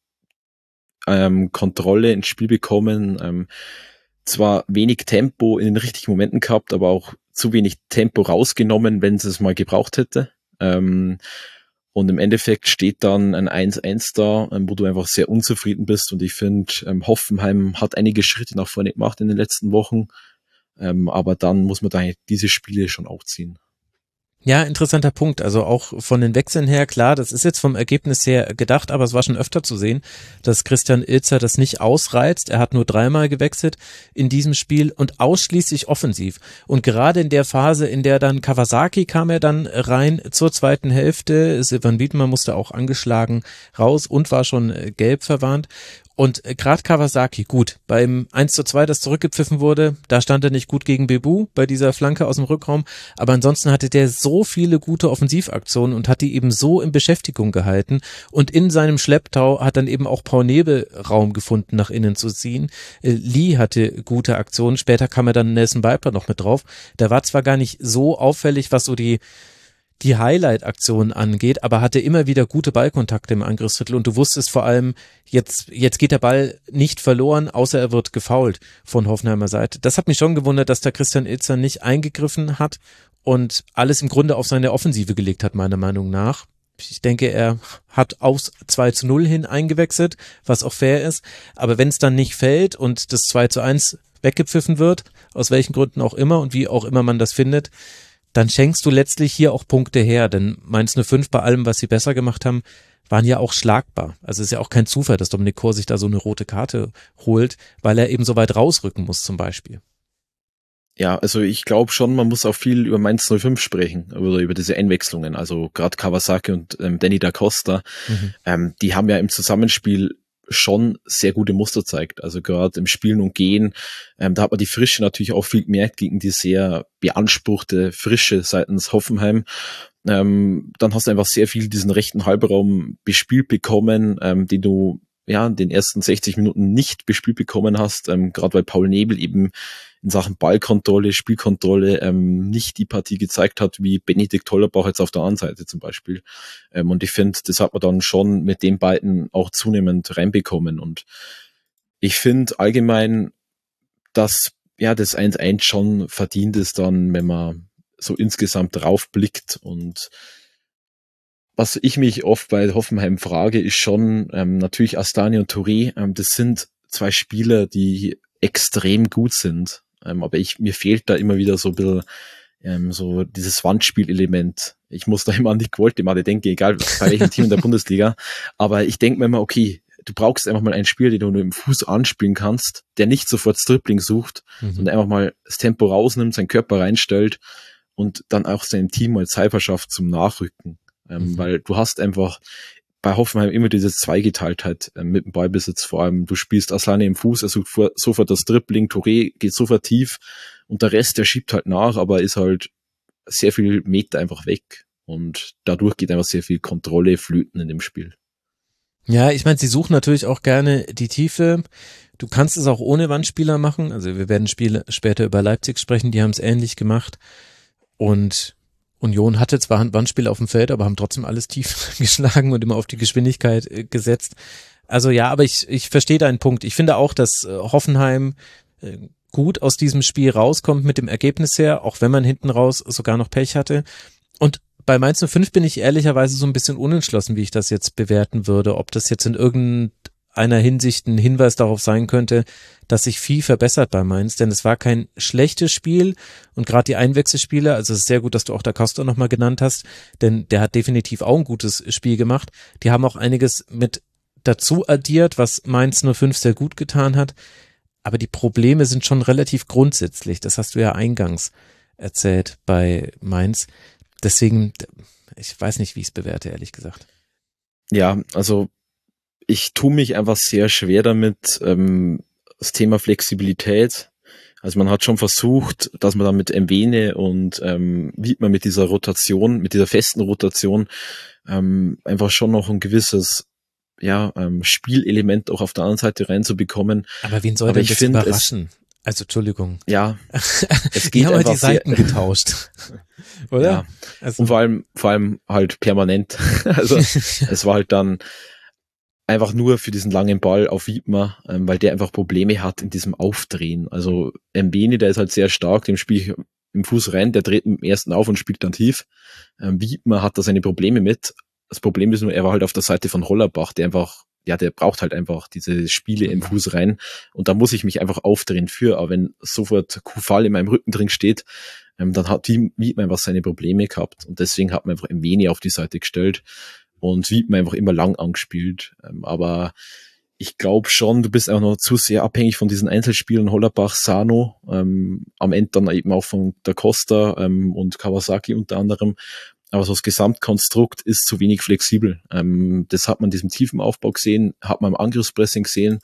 Kontrolle ins Spiel bekommen, zwar wenig Tempo in den richtigen Momenten gehabt, aber auch zu wenig Tempo rausgenommen, wenn sie es mal gebraucht hätte. Und im Endeffekt steht dann ein 1:1 da, wo du einfach sehr unzufrieden bist. Und ich finde, Hoffenheim hat einige Schritte nach vorne gemacht in den letzten Wochen, aber dann muss man da diese Spiele schon aufziehen. Ja, interessanter Punkt. Also auch von den Wechseln her, klar, das ist jetzt vom Ergebnis her gedacht, aber es war schon öfter zu sehen, dass Christian Ilzer das nicht ausreizt. Er hat nur 3-mal gewechselt in diesem Spiel und ausschließlich offensiv. Und gerade in der Phase, in der dann Kawasaki kam er dann rein zur zweiten Hälfte. Silvan Wiedmer musste auch angeschlagen raus und war schon gelb verwarnt. Und gerade Kawasaki, gut, beim 1:2, das zurückgepfiffen wurde, da stand er nicht gut gegen Bebu bei dieser Flanke aus dem Rückraum, aber ansonsten hatte der so viele gute Offensivaktionen und hat die eben so in Beschäftigung gehalten und in seinem Schlepptau hat dann eben auch Paul Nebel Raum gefunden, nach innen zu ziehen. Lee hatte gute Aktionen, später kam er dann Nelson Beipler noch mit drauf. Der war zwar gar nicht so auffällig, was so die Highlight-Aktionen angeht, aber hatte immer wieder gute Ballkontakte im Angriffsdrittel und du wusstest vor allem, jetzt geht der Ball nicht verloren, außer er wird gefoult von Hoffenheimer Seite. Das hat mich schon gewundert, dass der Christian Ilzer nicht eingegriffen hat und alles im Grunde auf seine Offensive gelegt hat, meiner Meinung nach. Ich denke, er hat aus 2-0 hin eingewechselt, was auch fair ist. Aber wenn es dann nicht fällt und das 2-1 weggepfiffen wird, aus welchen Gründen auch immer und wie auch immer man das findet, dann schenkst du letztlich hier auch Punkte her. Denn Mainz 05 bei allem, was sie besser gemacht haben, waren ja auch schlagbar. Also es ist ja auch kein Zufall, dass Dominik Kor sich da so eine rote Karte holt, weil er eben so weit rausrücken muss zum Beispiel. Ja, also ich glaube schon, man muss auch viel über Mainz 05 sprechen, oder über diese Einwechslungen. Also gerade Kawasaki und Danny da Costa, die haben ja im Zusammenspiel schon sehr gute Muster zeigt. Also gerade im Spielen und Gehen, da hat man die Frische natürlich auch viel gemerkt gegen die sehr beanspruchte Frische seitens Hoffenheim. Dann hast du einfach sehr viel diesen rechten Halbraum bespielt bekommen, den du ja in den ersten 60 Minuten nicht bespielt bekommen hast, gerade weil Paul Nebel eben in Sachen Ballkontrolle, Spielkontrolle nicht die Partie gezeigt hat, wie Benedikt Hollerbach jetzt auf der anderen Seite zum Beispiel. Und ich finde, das hat man dann schon mit den beiden auch zunehmend reinbekommen. Und ich finde allgemein, dass ja das 1-1 schon verdient ist dann, wenn man so insgesamt drauf blickt. Und was ich mich oft bei Hoffenheim frage, ist schon natürlich Astani und Touré. Das sind zwei Spieler, die extrem gut sind. Aber mir fehlt da immer wieder so ein bisschen so dieses Wandspielelement. Ich muss da immer an Nick Woltemade denken, egal bei welchem Team in der Bundesliga. Aber ich denke mir immer, okay, du brauchst einfach mal ein Spiel, den du mit dem Fuß anspielen kannst, der nicht sofort Dribbling sucht und einfach mal das Tempo rausnimmt, seinen Körper reinstellt und dann auch seinem Team mal Zeit verschafft zum Nachrücken. Weil du hast einfach bei Hoffenheim immer diese Zweigeteiltheit mit dem Ballbesitz, vor allem du spielst Aslani im Fuß, er sucht sofort das Dribbling, Touré geht sofort tief und der Rest, der schiebt halt nach, aber ist halt sehr viel Meter einfach weg und dadurch geht einfach sehr viel Kontrolle flöten in dem Spiel. Ja, ich meine, sie suchen natürlich auch gerne die Tiefe. Du kannst es auch ohne Wandspieler machen, also wir werden später über Leipzig sprechen, die haben es ähnlich gemacht und Union hatte zwar Wandspieler auf dem Feld, aber haben trotzdem alles tief geschlagen und immer auf die Geschwindigkeit gesetzt. Also ja, aber ich verstehe deinen Punkt. Ich finde auch, dass Hoffenheim gut aus diesem Spiel rauskommt mit dem Ergebnis her, auch wenn man hinten raus sogar noch Pech hatte. Und bei Mainz 05 bin ich ehrlicherweise so ein bisschen unentschlossen, wie ich das jetzt bewerten würde, ob das jetzt in irgendeiner Hinsicht ein Hinweis darauf sein könnte, dass sich viel verbessert bei Mainz, denn es war kein schlechtes Spiel und gerade die Einwechselspieler, also es ist sehr gut, dass du auch da Costa nochmal genannt hast, denn der hat definitiv auch ein gutes Spiel gemacht. Die haben auch einiges mit dazu addiert, was Mainz 05 sehr gut getan hat, aber die Probleme sind schon relativ grundsätzlich, das hast du ja eingangs erzählt bei Mainz, deswegen, ich weiß nicht, wie ich es bewerte, ehrlich gesagt. Ja, also ich tue mich einfach sehr schwer damit, das Thema Flexibilität. Also man hat schon versucht, dass man dann mit Mwene und Wiedmer mit dieser Rotation, mit dieser festen Rotation einfach schon noch ein gewisses Spielelement auch auf der anderen Seite reinzubekommen. Aber wen soll denn das überraschen? Also Entschuldigung. Ja, es geht die haben einfach die Seiten getauscht, oder? Ja. Also, und vor allem halt permanent. Also es war halt dann einfach nur für diesen langen Ball auf Wiedmer, weil der einfach Probleme hat in diesem Aufdrehen. Also Mbeni, der ist halt sehr stark, dem spiele ich im Fuß rein, der dreht im ersten auf und spielt dann tief. Wiedmer hat da seine Probleme mit. Das Problem ist nur, er war halt auf der Seite von Hollerbach, der braucht halt einfach diese Spiele im Fuß rein und da muss ich mich einfach aufdrehen für, aber wenn sofort Kufal in meinem Rücken drin steht, dann hat Wiedmer einfach seine Probleme gehabt und deswegen hat man einfach Mbeni auf die Seite gestellt und Wiedmer einfach immer lang angespielt, aber ich glaube schon, du bist auch noch zu sehr abhängig von diesen Einzelspielen Hollerbach, Sano, am Ende dann eben auch von Da Costa und Kawasaki unter anderem. Aber so das Gesamtkonstrukt ist zu wenig flexibel. Das hat man in diesem tiefen Aufbau gesehen, hat man im Angriffspressing gesehen.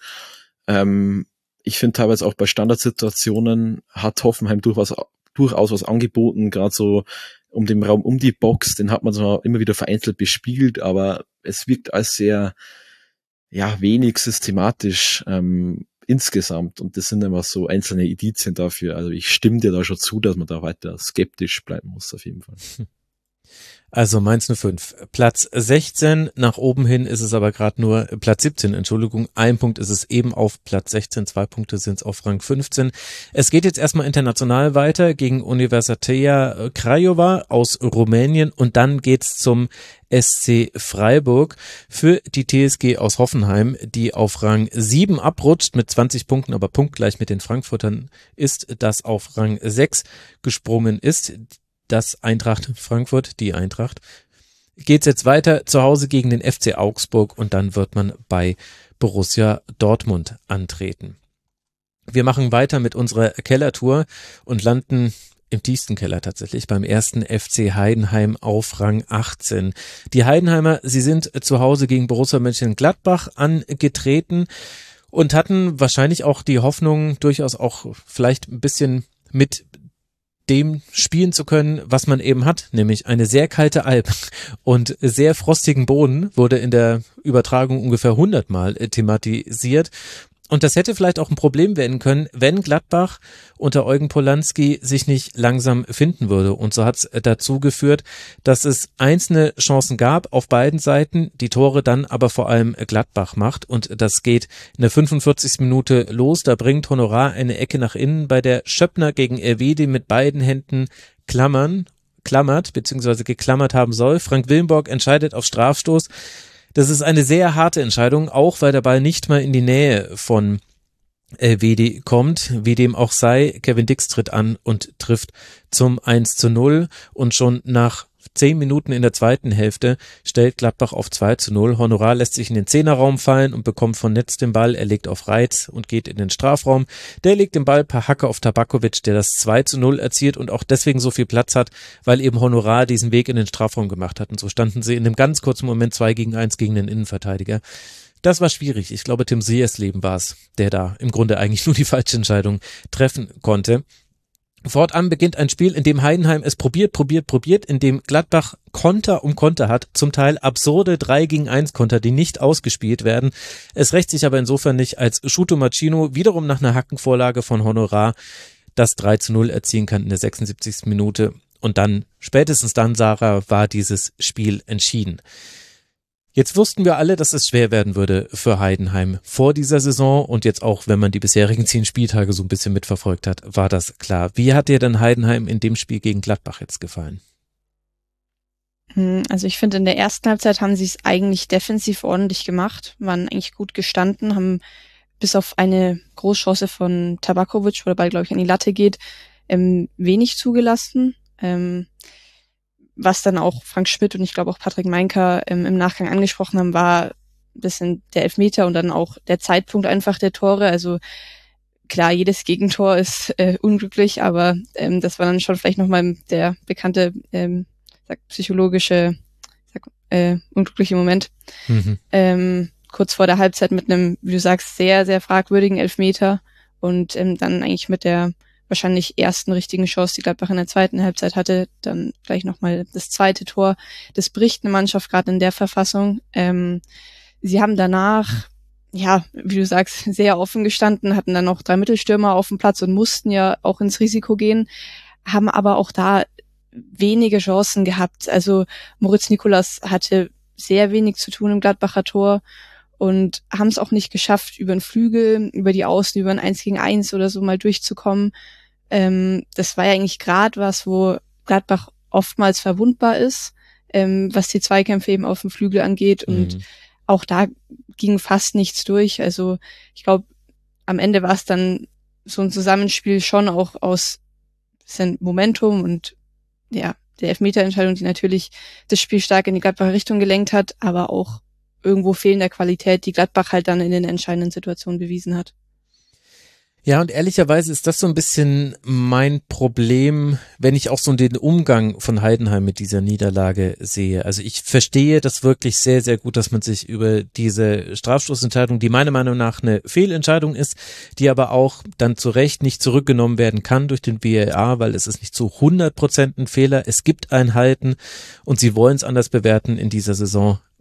Ich finde teilweise auch bei Standardsituationen hat Hoffenheim durchaus was angeboten, gerade so um den Raum um die Box, den hat man zwar immer wieder vereinzelt bespielt, aber es wirkt als sehr wenig systematisch insgesamt und das sind immer so einzelne Indizien dafür. Also ich stimme dir da schon zu, dass man da weiter skeptisch bleiben muss auf jeden Fall. Also Mainz 05, Platz 16, nach oben hin ist es aber gerade nur Platz 17, Entschuldigung, 1 Punkt ist es eben auf Platz 16, 2 Punkte sind es auf Rang 15. Es geht jetzt erstmal international weiter gegen Universitatea Craiova aus Rumänien und dann geht's zum SC Freiburg für die TSG aus Hoffenheim, die auf Rang 7 abrutscht mit 20 Punkten, aber punktgleich mit den Frankfurtern ist, das auf Rang 6 gesprungen ist. Das Eintracht Frankfurt, die Eintracht, geht's jetzt weiter zu Hause gegen den FC Augsburg und dann wird man bei Borussia Dortmund antreten. Wir machen weiter mit unserer Kellertour und landen im tiefsten Keller tatsächlich beim ersten FC Heidenheim auf Rang 18. Die Heidenheimer, sie sind zu Hause gegen Borussia Mönchengladbach angetreten und hatten wahrscheinlich auch die Hoffnung, durchaus auch vielleicht ein bisschen mit dem spielen zu können, was man eben hat, nämlich eine sehr kalte Alp und sehr frostigen Boden, wurde in der Übertragung ungefähr 100 Mal thematisiert. Und das hätte vielleicht auch ein Problem werden können, wenn Gladbach unter Eugen Polanski sich nicht langsam finden würde. Und so hat es dazu geführt, dass es einzelne Chancen gab auf beiden Seiten, die Tore dann aber vor allem Gladbach macht. Und das geht in der 45. Minute los. Da bringt Honorar eine Ecke nach innen, bei der Schöppner gegen Elvedi mit beiden Händen klammert bzw. geklammert haben soll. Frank Willenborg entscheidet auf Strafstoß. Das ist eine sehr harte Entscheidung, auch weil der Ball nicht mal in die Nähe von Elvedi kommt, wie dem auch sei. Kevin Dix tritt an und trifft zum 1:0 und schon nach 10 Minuten in der zweiten Hälfte stellt Gladbach auf 2:0. Honorar lässt sich in den Zehnerraum fallen und bekommt von Netz den Ball. Er legt auf Reitz und geht in den Strafraum. Der legt den Ball per Hacke auf Tabakovic, der das 2:0 erzielt und auch deswegen so viel Platz hat, weil eben Honorar diesen Weg in den Strafraum gemacht hat. Und so standen sie in einem ganz kurzen Moment 2-1 gegen den Innenverteidiger. Das war schwierig. Ich glaube, Tim Seersleben war es, der da im Grunde eigentlich nur die falsche Entscheidung treffen konnte. Fortan beginnt ein Spiel, in dem Heidenheim es probiert, in dem Gladbach Konter um Konter hat, zum Teil absurde 3-1 Konter, die nicht ausgespielt werden. Es rächt sich aber insofern nicht, als Shuto Machino wiederum nach einer Hackenvorlage von Honorar das 3:0 erzielen kann in der 76. Minute. Und dann, spätestens dann, Sarah, war dieses Spiel entschieden. Jetzt wussten wir alle, dass es schwer werden würde für Heidenheim vor dieser Saison und jetzt auch, wenn man die bisherigen 10 Spieltage so ein bisschen mitverfolgt hat, war das klar. Wie hat dir denn Heidenheim in dem Spiel gegen Gladbach jetzt gefallen? Also ich finde, in der ersten Halbzeit haben sie es eigentlich defensiv ordentlich gemacht, waren eigentlich gut gestanden, haben bis auf eine Großchance von Tabakovic, wo der Ball, glaube ich, an die Latte geht, wenig zugelassen. Was dann auch Frank Schmidt und ich glaube auch Patrick Meinker im Nachgang angesprochen haben, war ein bisschen der Elfmeter und dann auch der Zeitpunkt einfach der Tore. Also klar, jedes Gegentor ist unglücklich, aber das war dann schon vielleicht nochmal der bekannte psychologische unglückliche Moment. Kurz vor der Halbzeit mit einem, wie du sagst, sehr, sehr fragwürdigen Elfmeter und dann eigentlich mit der wahrscheinlich ersten richtigen Chance, die Gladbach in der zweiten Halbzeit hatte, dann gleich nochmal das zweite Tor. Das bricht eine Mannschaft gerade in der Verfassung. Sie haben danach, ja, wie du sagst, sehr offen gestanden, hatten dann noch 3 Mittelstürmer auf dem Platz und mussten ja auch ins Risiko gehen, haben aber auch da wenige Chancen gehabt. Also Moritz Nicolas hatte sehr wenig zu tun im Gladbacher Tor und haben es auch nicht geschafft, über den Flügel, über die Außen, über ein 1-gegen-1 oder so mal durchzukommen. Das war ja eigentlich gerade was, wo Gladbach oftmals verwundbar ist, was die Zweikämpfe eben auf dem Flügel angeht. Und auch da ging fast nichts durch. Also ich glaube, am Ende war es dann so ein Zusammenspiel schon auch aus bisschen Momentum und ja, der Elfmeterentscheidung, die natürlich das Spiel stark in die Gladbacher Richtung gelenkt hat, aber auch irgendwo fehlender Qualität, die Gladbach halt dann in den entscheidenden Situationen bewiesen hat. Ja, und ehrlicherweise ist das so ein bisschen mein Problem, wenn ich auch so den Umgang von Heidenheim mit dieser Niederlage sehe. Also ich verstehe das wirklich sehr, sehr gut, dass man sich über diese Strafstoßentscheidung, die meiner Meinung nach eine Fehlentscheidung ist, die aber auch dann zu Recht nicht zurückgenommen werden kann durch den VAR, weil es ist nicht zu 100% ein Fehler. Es gibt ein Halten und sie wollen es anders bewerten in dieser Saison.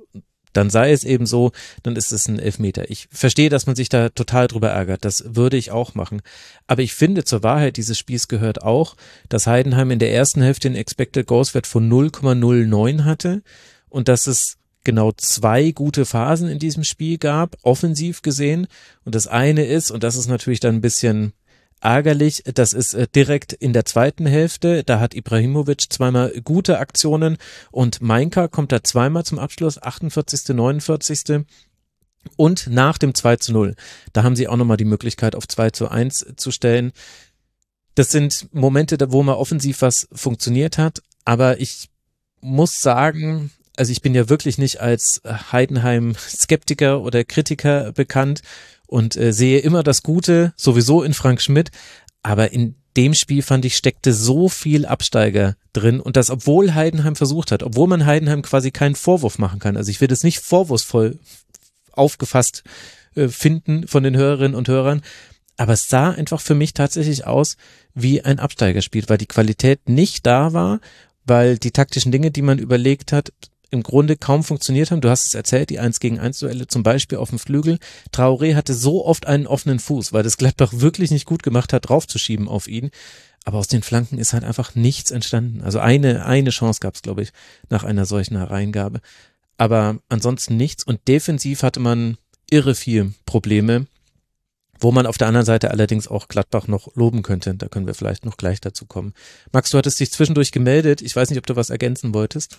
dann sei es eben so, dann ist es ein Elfmeter. Ich verstehe, dass man sich da total drüber ärgert. Das würde ich auch machen. Aber ich finde, zur Wahrheit dieses Spiels gehört auch, dass Heidenheim in der ersten Hälfte einen Expected Goals Wert von 0,09 hatte und dass es genau 2 gute Phasen in diesem Spiel gab, offensiv gesehen. Und das eine ist, und das ist natürlich dann ein bisschen ärgerlich, das ist direkt in der zweiten Hälfte, da hat Ibrahimovic zweimal gute Aktionen und Mainka kommt da zweimal zum Abschluss, 48., 49. Und nach dem 2:0, da haben sie auch nochmal die Möglichkeit auf 2:1 zu stellen. Das sind Momente, wo mal offensiv was funktioniert hat, aber ich muss sagen, also ich bin ja wirklich nicht als Heidenheim-Skeptiker oder Kritiker bekannt und sehe immer das Gute, sowieso in Frank Schmidt, aber in dem Spiel fand ich, steckte so viel Absteiger drin und das, obwohl Heidenheim versucht hat, obwohl man Heidenheim quasi keinen Vorwurf machen kann. Also ich will das nicht vorwurfsvoll aufgefasst finden von den Hörerinnen und Hörern, aber es sah einfach für mich tatsächlich aus wie ein Absteigerspiel, weil die Qualität nicht da war, weil die taktischen Dinge, die man überlegt hat, im Grunde kaum funktioniert haben. Du hast es erzählt, die 1-gegen-1-Duelle zum Beispiel auf dem Flügel. Traoré hatte so oft einen offenen Fuß, weil das Gladbach wirklich nicht gut gemacht hat, draufzuschieben auf ihn. Aber aus den Flanken ist halt einfach nichts entstanden. Also eine Chance gab es, glaube ich, nach einer solchen Hereingabe. Aber ansonsten nichts. Und defensiv hatte man irre viel Probleme, wo man auf der anderen Seite allerdings auch Gladbach noch loben könnte. Da können wir vielleicht noch gleich dazu kommen. Max, du hattest dich zwischendurch gemeldet. Ich weiß nicht, ob du was ergänzen wolltest.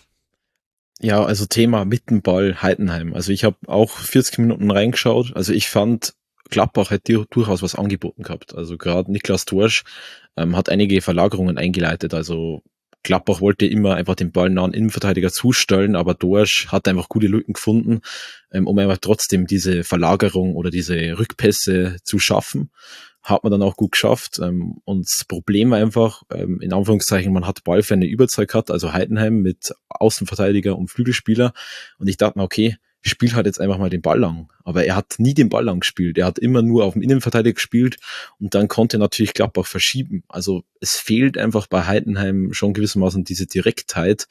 Ja, also Thema mit dem Ball Heidenheim. Also ich habe auch 40 Minuten reingeschaut. Also ich fand, Gladbach hätte durchaus was angeboten gehabt. Also gerade Niklas Dorsch hat einige Verlagerungen eingeleitet. Also Gladbach wollte immer einfach den Ball nah an Innenverteidiger zustellen, aber Dorsch hat einfach gute Lücken gefunden, um einfach trotzdem diese Verlagerung oder diese Rückpässe zu schaffen. Hat man dann auch gut geschafft. Und das Problem war einfach, in Anführungszeichen, man hat Ball für eine Überzahl gehabt, also Heidenheim mit Außenverteidiger und Flügelspieler. Und ich dachte mir, okay, spiel halt jetzt einfach mal den Ball lang. Aber er hat nie den Ball lang gespielt. Er hat immer nur auf dem Innenverteidiger gespielt und dann konnte natürlich Gladbach verschieben. Also es fehlt einfach bei Heidenheim schon gewissermaßen diese Direktheit.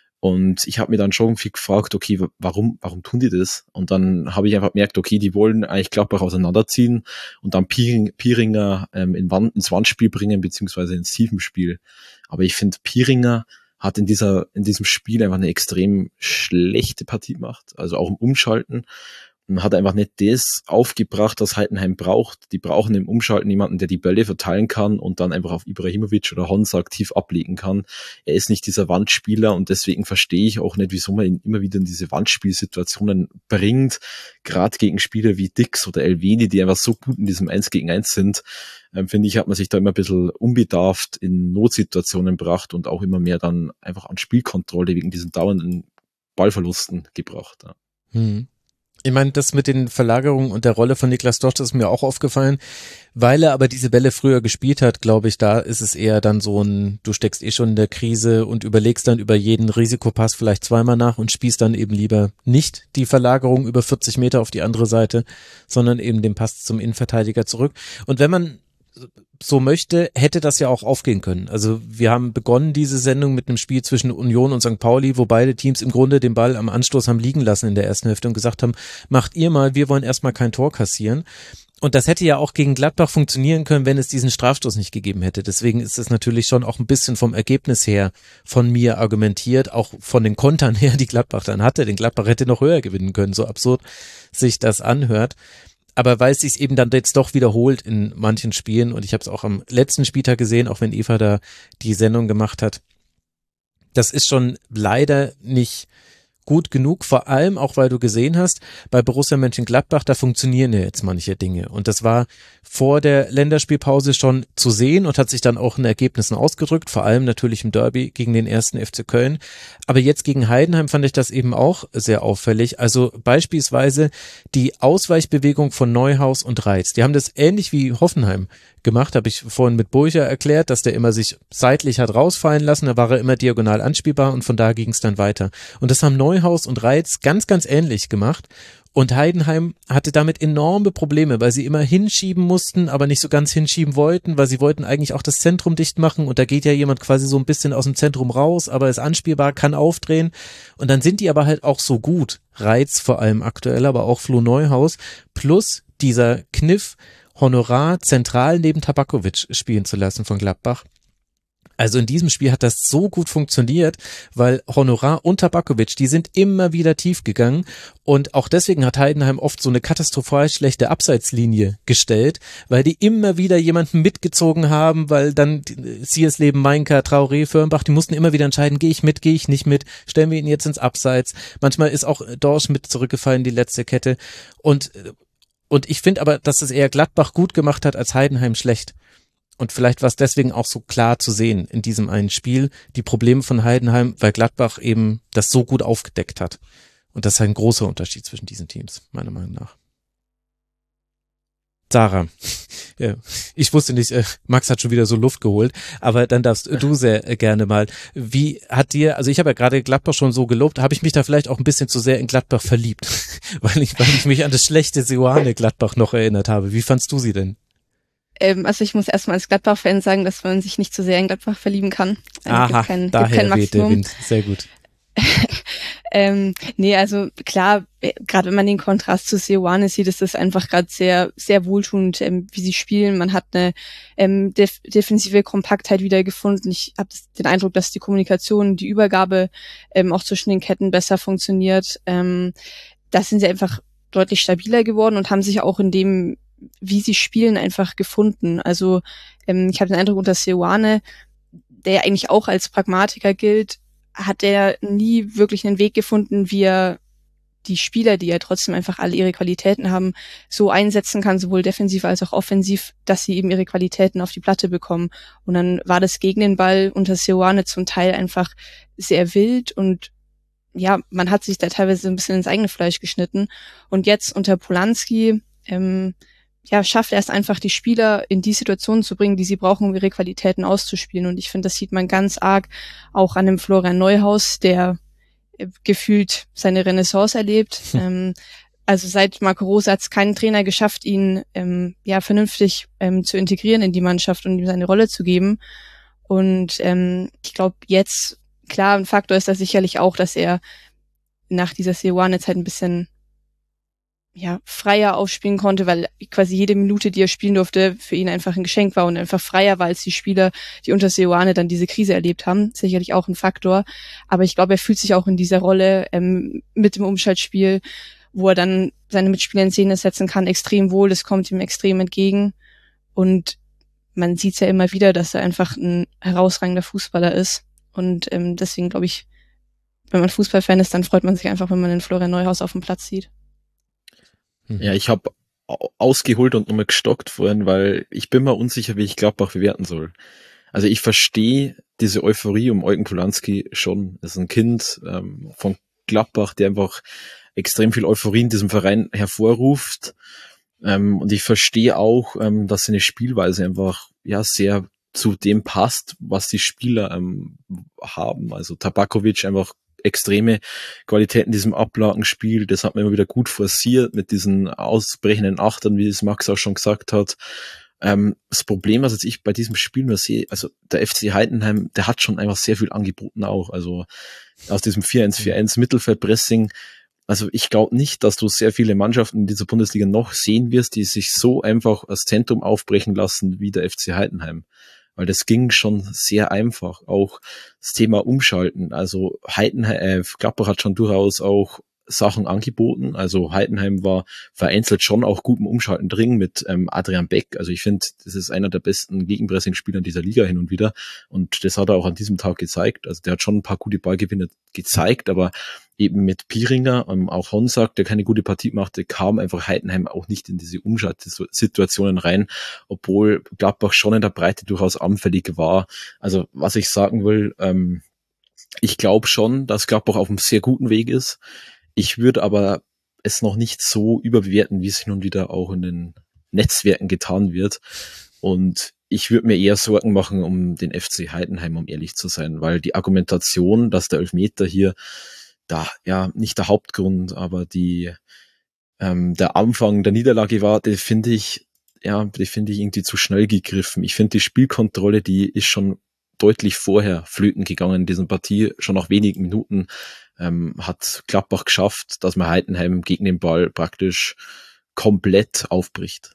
Und ich habe mir dann schon viel gefragt, okay, warum tun die das? Und dann habe ich einfach gemerkt, okay, die wollen eigentlich Gladbach auseinanderziehen und dann Pieringer ins Wandspiel bringen, beziehungsweise ins Tiefenspiel. Aber ich finde, Pieringer hat in diesem Spiel einfach eine extrem schlechte Partie gemacht, also auch im Umschalten. Und hat einfach nicht das aufgebracht, was Heidenheim braucht. Die brauchen im Umschalten jemanden, der die Bälle verteilen kann und dann einfach auf Ibrahimovic oder Honsa aktiv ablegen kann. Er ist nicht dieser Wandspieler und deswegen verstehe ich auch nicht, wieso man ihn immer wieder in diese Wandspielsituationen bringt. Gerade gegen Spieler wie Dix oder Elveni, die einfach so gut in diesem 1-gegen-1 sind, finde ich, hat man sich da immer ein bisschen unbedarft in Notsituationen gebracht und auch immer mehr dann einfach an Spielkontrolle wegen diesen dauernden Ballverlusten gebracht. Ja. Ich meine, das mit den Verlagerungen und der Rolle von Niklas Dorsch ist mir auch aufgefallen, weil er aber diese Bälle früher gespielt hat, glaube ich, da ist es eher dann so ein, du steckst eh schon in der Krise und überlegst dann über jeden Risikopass vielleicht zweimal nach und spielst dann eben lieber nicht die Verlagerung über 40 Meter auf die andere Seite, sondern eben den Pass zum Innenverteidiger zurück. Und wenn man so möchte, hätte das ja auch aufgehen können. Also wir haben begonnen diese Sendung mit einem Spiel zwischen Union und St. Pauli, wo beide Teams im Grunde den Ball am Anstoß haben liegen lassen in der ersten Hälfte und gesagt haben, macht ihr mal, wir wollen erstmal kein Tor kassieren. Und das hätte ja auch gegen Gladbach funktionieren können, wenn es diesen Strafstoß nicht gegeben hätte. Deswegen ist es natürlich schon auch ein bisschen vom Ergebnis her von mir argumentiert, auch von den Kontern her, die Gladbach dann hatte. Den Gladbach hätte noch höher gewinnen können, so absurd sich das anhört. Aber weil es sich eben dann jetzt doch wiederholt in manchen Spielen und ich habe es auch am letzten Spieltag gesehen, auch wenn Eva da die Sendung gemacht hat, das ist schon leider nicht gut genug, vor allem auch, weil du gesehen hast, bei Borussia Mönchengladbach, da funktionieren ja jetzt manche Dinge und das war vor der Länderspielpause schon zu sehen und hat sich dann auch in Ergebnissen ausgedrückt, vor allem natürlich im Derby gegen den 1. FC Köln, aber jetzt gegen Heidenheim fand ich das eben auch sehr auffällig, also beispielsweise die Ausweichbewegung von Neuhaus und Reitz, die haben das ähnlich wie Hoffenheim gemacht, habe ich vorhin mit Burcher erklärt, dass der immer sich seitlich hat rausfallen lassen, da war er immer diagonal anspielbar und von da ging es dann weiter. Und das haben Neuhaus und Reitz ganz, ganz ähnlich gemacht. Und Heidenheim hatte damit enorme Probleme, weil sie immer hinschieben mussten, aber nicht so ganz hinschieben wollten, weil sie wollten eigentlich auch das Zentrum dicht machen und da geht ja jemand quasi so ein bisschen aus dem Zentrum raus, aber ist anspielbar, kann aufdrehen und dann sind die aber halt auch so gut, Reitz vor allem aktuell, aber auch Flo Neuhaus, plus dieser Kniff, Honorar zentral neben Tabakovic spielen zu lassen von Gladbach. Also in diesem Spiel hat das so gut funktioniert, weil Honorar und Tabakovic, die sind immer wieder tief gegangen und auch deswegen hat Heidenheim oft so eine katastrophal schlechte Abseitslinie gestellt, weil die immer wieder jemanden mitgezogen haben, weil dann Siersleben, Meinka, Traoré, Firnbach, die mussten immer wieder entscheiden, gehe ich mit, gehe ich nicht mit, stellen wir ihn jetzt ins Abseits. Manchmal ist auch Dorsch mit zurückgefallen, die letzte Kette und ich finde aber, dass es eher Gladbach gut gemacht hat als Heidenheim schlecht. Und vielleicht war es deswegen auch so klar zu sehen in diesem einen Spiel, die Probleme von Heidenheim, weil Gladbach eben das so gut aufgedeckt hat. Und das ist ein großer Unterschied zwischen diesen Teams, meiner Meinung nach. Sarah, ja, ich wusste nicht, Max hat schon wieder so Luft geholt, aber dann darfst du sehr gerne mal, wie hat dir, also ich habe ja gerade Gladbach schon so gelobt, habe ich mich da vielleicht auch ein bisschen zu sehr in Gladbach verliebt, weil ich mich an das schlechte Seoane Gladbach noch erinnert habe. Wie fandst du sie denn? Also ich muss erstmal als Gladbach-Fan sagen, dass man sich nicht zu sehr in Gladbach verlieben kann. Aha, daher weht der Wind. Sehr gut. Nee, also klar, gerade wenn man den Kontrast zu Seoane sieht, ist das einfach gerade sehr, sehr wohltuend, wie sie spielen. Man hat eine defensive Kompaktheit wieder gefunden. Ich habe den Eindruck, dass die Kommunikation, die Übergabe auch zwischen den Ketten besser funktioniert. Da sind sie einfach deutlich stabiler geworden und haben sich auch in dem, wie sie spielen, einfach gefunden. Also ich habe den Eindruck, unter Seoane, der ja eigentlich auch als Pragmatiker gilt, hat er nie wirklich einen Weg gefunden, wie er die Spieler, die ja trotzdem einfach alle ihre Qualitäten haben, so einsetzen kann, sowohl defensiv als auch offensiv, dass sie eben ihre Qualitäten auf die Platte bekommen. Und dann war das gegen den Ball unter Seoane zum Teil einfach sehr wild und ja, man hat sich da teilweise ein bisschen ins eigene Fleisch geschnitten. Und jetzt unter Polanski, schafft er es einfach, die Spieler in die Situationen zu bringen, die sie brauchen, um ihre Qualitäten auszuspielen. Und ich finde, das sieht man ganz arg auch an dem Florian Neuhaus, der gefühlt seine Renaissance erlebt. Also seit Marco Rose hat es kein Trainer geschafft, ihn vernünftig zu integrieren in die Mannschaft und ihm seine Rolle zu geben. Und ich glaube jetzt, klar, ein Faktor ist da sicherlich auch, dass er nach dieser Seoane-Zeit ein bisschen freier aufspielen konnte, weil quasi jede Minute, die er spielen durfte, für ihn einfach ein Geschenk war und einfach freier war als die Spieler, die unter Seoane dann diese Krise erlebt haben. Sicherlich auch ein Faktor. Aber ich glaube, er fühlt sich auch in dieser Rolle mit dem Umschaltspiel, wo er dann seine Mitspieler in Szene setzen kann, extrem wohl. Das kommt ihm extrem entgegen. Und man sieht es ja immer wieder, dass er einfach ein herausragender Fußballer ist. Und deswegen glaube ich, wenn man Fußballfan ist, dann freut man sich einfach, wenn man den Florian Neuhaus auf dem Platz sieht. Ja, ich habe ausgeholt und nochmal gestockt vorhin, weil ich bin mir unsicher, wie ich Gladbach bewerten soll. Also ich verstehe diese Euphorie um Eugen Polanski schon. Das ist ein Kind von Gladbach, der einfach extrem viel Euphorie in diesem Verein hervorruft. Und ich verstehe auch, dass seine Spielweise einfach sehr zu dem passt, was die Spieler haben. Also Tabakovic einfach extreme Qualität in diesem Ablagenspiel, das hat man immer wieder gut forciert mit diesen ausbrechenden Achtern, wie es Max auch schon gesagt hat. Das Problem, was jetzt ich bei diesem Spiel nur sehe, also der FC Heidenheim, der hat schon einfach sehr viel angeboten auch, also aus diesem 4-1-4-1 Mittelfeldpressing. Also ich glaube nicht, dass du sehr viele Mannschaften in dieser Bundesliga noch sehen wirst, die sich so einfach als Zentrum aufbrechen lassen wie der FC Heidenheim. Weil das ging schon sehr einfach. Auch das Thema Umschalten. Also Gladbach hat schon durchaus auch Sachen angeboten. Also Heidenheim war vereinzelt schon auch gut im Umschalten drin mit Adrian Beck. Also ich finde, das ist einer der besten Gegenpressing-Spieler in dieser Liga hin und wieder. Und das hat er auch an diesem Tag gezeigt. Also der hat schon ein paar gute Ballgewinne gezeigt, aber eben mit Pieringer, auch Honsack, der keine gute Partie machte, kam einfach Heidenheim auch nicht in diese Umschaltsituationen rein, obwohl Gladbach schon in der Breite durchaus anfällig war. Also was ich sagen will, ich glaube schon, dass Gladbach auf einem sehr guten Weg ist. Ich würde aber es noch nicht so überbewerten, wie es hin und wieder auch in den Netzwerken getan wird. Und ich würde mir eher Sorgen machen um den FC Heidenheim, um ehrlich zu sein, weil die Argumentation, dass der Elfmeter hier nicht der Hauptgrund, aber der Anfang der Niederlage war, die finde ich irgendwie zu schnell gegriffen. Ich finde, die Spielkontrolle, die ist schon deutlich vorher flöten gegangen in dieser Partie. Schon nach wenigen Minuten hat Gladbach geschafft, dass man Heidenheim gegen den Ball praktisch komplett aufbricht.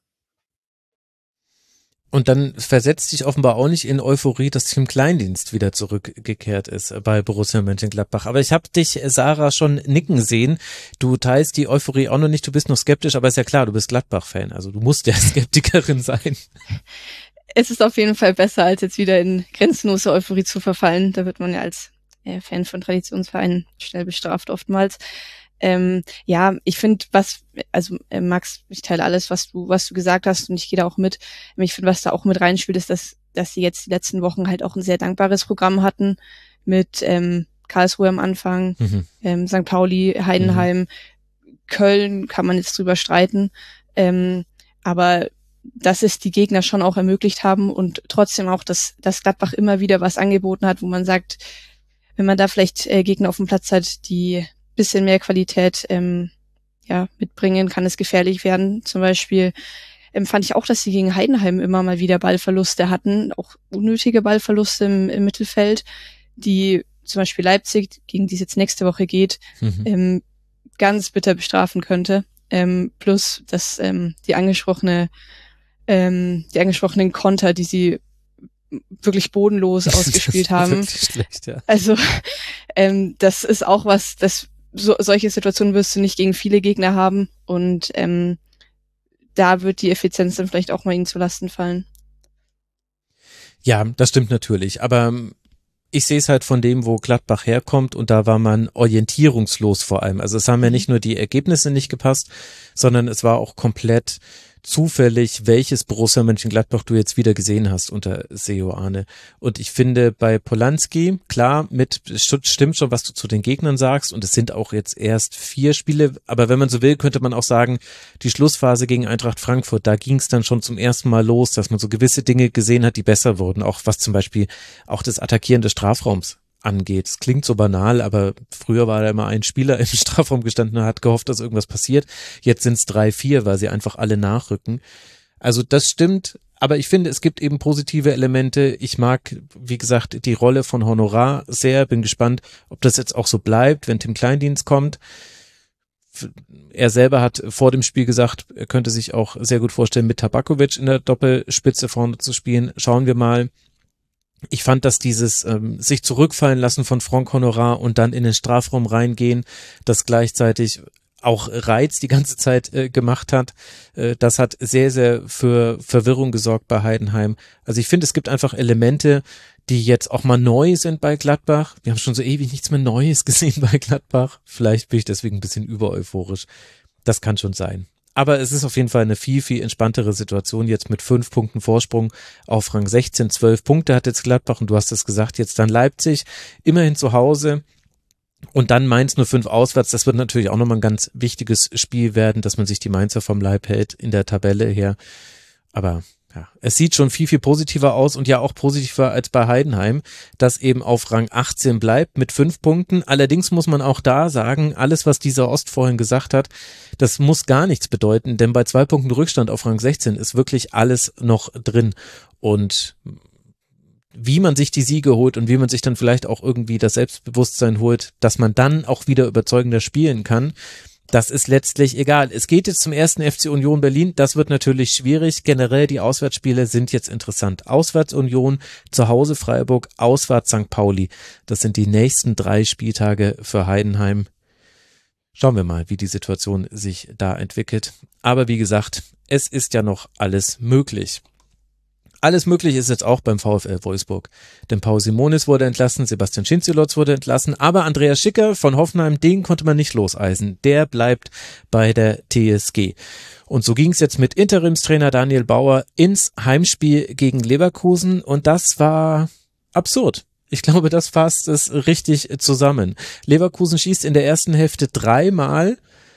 Und dann versetzt dich offenbar auch nicht in Euphorie, dass Tim Kleindienst wieder zurückgekehrt ist bei Borussia Mönchengladbach. Aber ich habe dich, Sarah, schon nicken sehen. Du teilst die Euphorie auch noch nicht, du bist noch skeptisch, aber ist ja klar, du bist Gladbach-Fan, also du musst ja Skeptikerin sein. Es ist auf jeden Fall besser, als jetzt wieder in grenzenlose Euphorie zu verfallen. Da wird man ja als Fan von Traditionsvereinen schnell bestraft oftmals. Ich finde, Max, ich teile alles, was du gesagt hast und ich gehe da auch mit. Ich finde, was da auch mit reinspielt, ist, dass sie jetzt die letzten Wochen halt auch ein sehr dankbares Programm hatten mit Karlsruhe am Anfang, St. Pauli, Heidenheim, Köln, kann man jetzt drüber streiten. Aber dass es die Gegner schon auch ermöglicht haben und trotzdem auch, dass Gladbach immer wieder was angeboten hat, wo man sagt, wenn man da vielleicht Gegner auf dem Platz hat, die bisschen mehr Qualität mitbringen, kann es gefährlich werden. Zum Beispiel fand ich auch, dass sie gegen Heidenheim immer mal wieder Ballverluste hatten, auch unnötige Ballverluste im Mittelfeld, die zum Beispiel Leipzig, gegen die es jetzt nächste Woche geht, ganz bitter bestrafen könnte. Plus, dass die angesprochenen Konter, die sie wirklich bodenlos ausgespielt haben. Wirklich schlecht, ja. Also das ist auch was, solche Situationen wirst du nicht gegen viele Gegner haben und da wird die Effizienz dann vielleicht auch mal ihnen zu Lasten fallen. Ja, das stimmt natürlich, aber ich sehe es halt von dem, wo Gladbach herkommt und da war man orientierungslos vor allem. Also es haben ja nicht nur die Ergebnisse nicht gepasst, sondern es war auch komplett zufällig, welches Borussia Mönchengladbach du jetzt wieder gesehen hast unter Seoane. Und ich finde bei Polanski, klar, stimmt schon, was du zu den Gegnern sagst und es sind auch jetzt erst 4 Spiele, aber wenn man so will, könnte man auch sagen, die Schlussphase gegen Eintracht Frankfurt, da ging es dann schon zum ersten Mal los, dass man so gewisse Dinge gesehen hat, die besser wurden, auch was zum Beispiel auch das Attackieren des Strafraums angeht. Es klingt so banal, aber früher war da immer ein Spieler im Strafraum gestanden und hat gehofft, dass irgendwas passiert. Jetzt sind es 3, 4, weil sie einfach alle nachrücken. Also das stimmt, aber ich finde, es gibt eben positive Elemente. Ich mag, wie gesagt, die Rolle von Honorar sehr. Bin gespannt, ob das jetzt auch so bleibt, wenn Tim Kleindienst kommt. Er selber hat vor dem Spiel gesagt, er könnte sich auch sehr gut vorstellen, mit Tabakovic in der Doppelspitze vorne zu spielen. Schauen wir mal. Ich fand, dass dieses sich zurückfallen lassen von Franck Honorat und dann in den Strafraum reingehen, das gleichzeitig auch Reiz die ganze Zeit gemacht hat, das hat sehr, sehr für Verwirrung gesorgt bei Heidenheim. Also ich finde, es gibt einfach Elemente, die jetzt auch mal neu sind bei Gladbach. Wir haben schon so ewig nichts mehr Neues gesehen bei Gladbach. Vielleicht bin ich deswegen ein bisschen übereuphorisch. Das kann schon sein. Aber es ist auf jeden Fall eine viel, viel entspanntere Situation jetzt mit 5 Punkten Vorsprung auf Rang 16. 12 Punkte hat jetzt Gladbach und du hast es gesagt, jetzt dann Leipzig, immerhin zu Hause und dann Mainz 05 auswärts. Das wird natürlich auch nochmal ein ganz wichtiges Spiel werden, dass man sich die Mainzer vom Leib hält in der Tabelle her. Aber ja, es sieht schon viel, viel positiver aus und ja auch positiver als bei Heidenheim, das eben auf Rang 18 bleibt mit 5 Punkten. Allerdings muss man auch da sagen, alles, was dieser Ost vorhin gesagt hat, das muss gar nichts bedeuten, denn bei 2 Punkten Rückstand auf Rang 16 ist wirklich alles noch drin. Und wie man sich die Siege holt und wie man sich dann vielleicht auch irgendwie das Selbstbewusstsein holt, dass man dann auch wieder überzeugender spielen kann, das ist letztlich egal. Es geht jetzt zum ersten FC Union Berlin. Das wird natürlich schwierig. Generell die Auswärtsspiele sind jetzt interessant. Auswärts Union, zu Hause Freiburg, auswärts St. Pauli. Das sind die nächsten 3 Spieltage für Heidenheim. Schauen wir mal, wie die Situation sich da entwickelt. Aber wie gesagt, es ist ja noch alles möglich. Alles möglich ist jetzt auch beim VfL Wolfsburg. Denn Paul Simonis wurde entlassen, Sebastian Schinzelotz wurde entlassen, aber Andreas Schicker von Hoffenheim, den konnte man nicht loseisen. Der bleibt bei der TSG. Und so ging es jetzt mit Interimstrainer Daniel Bauer ins Heimspiel gegen Leverkusen und das war absurd. Ich glaube, das fasst es richtig zusammen. Leverkusen schießt in der ersten Hälfte 3-mal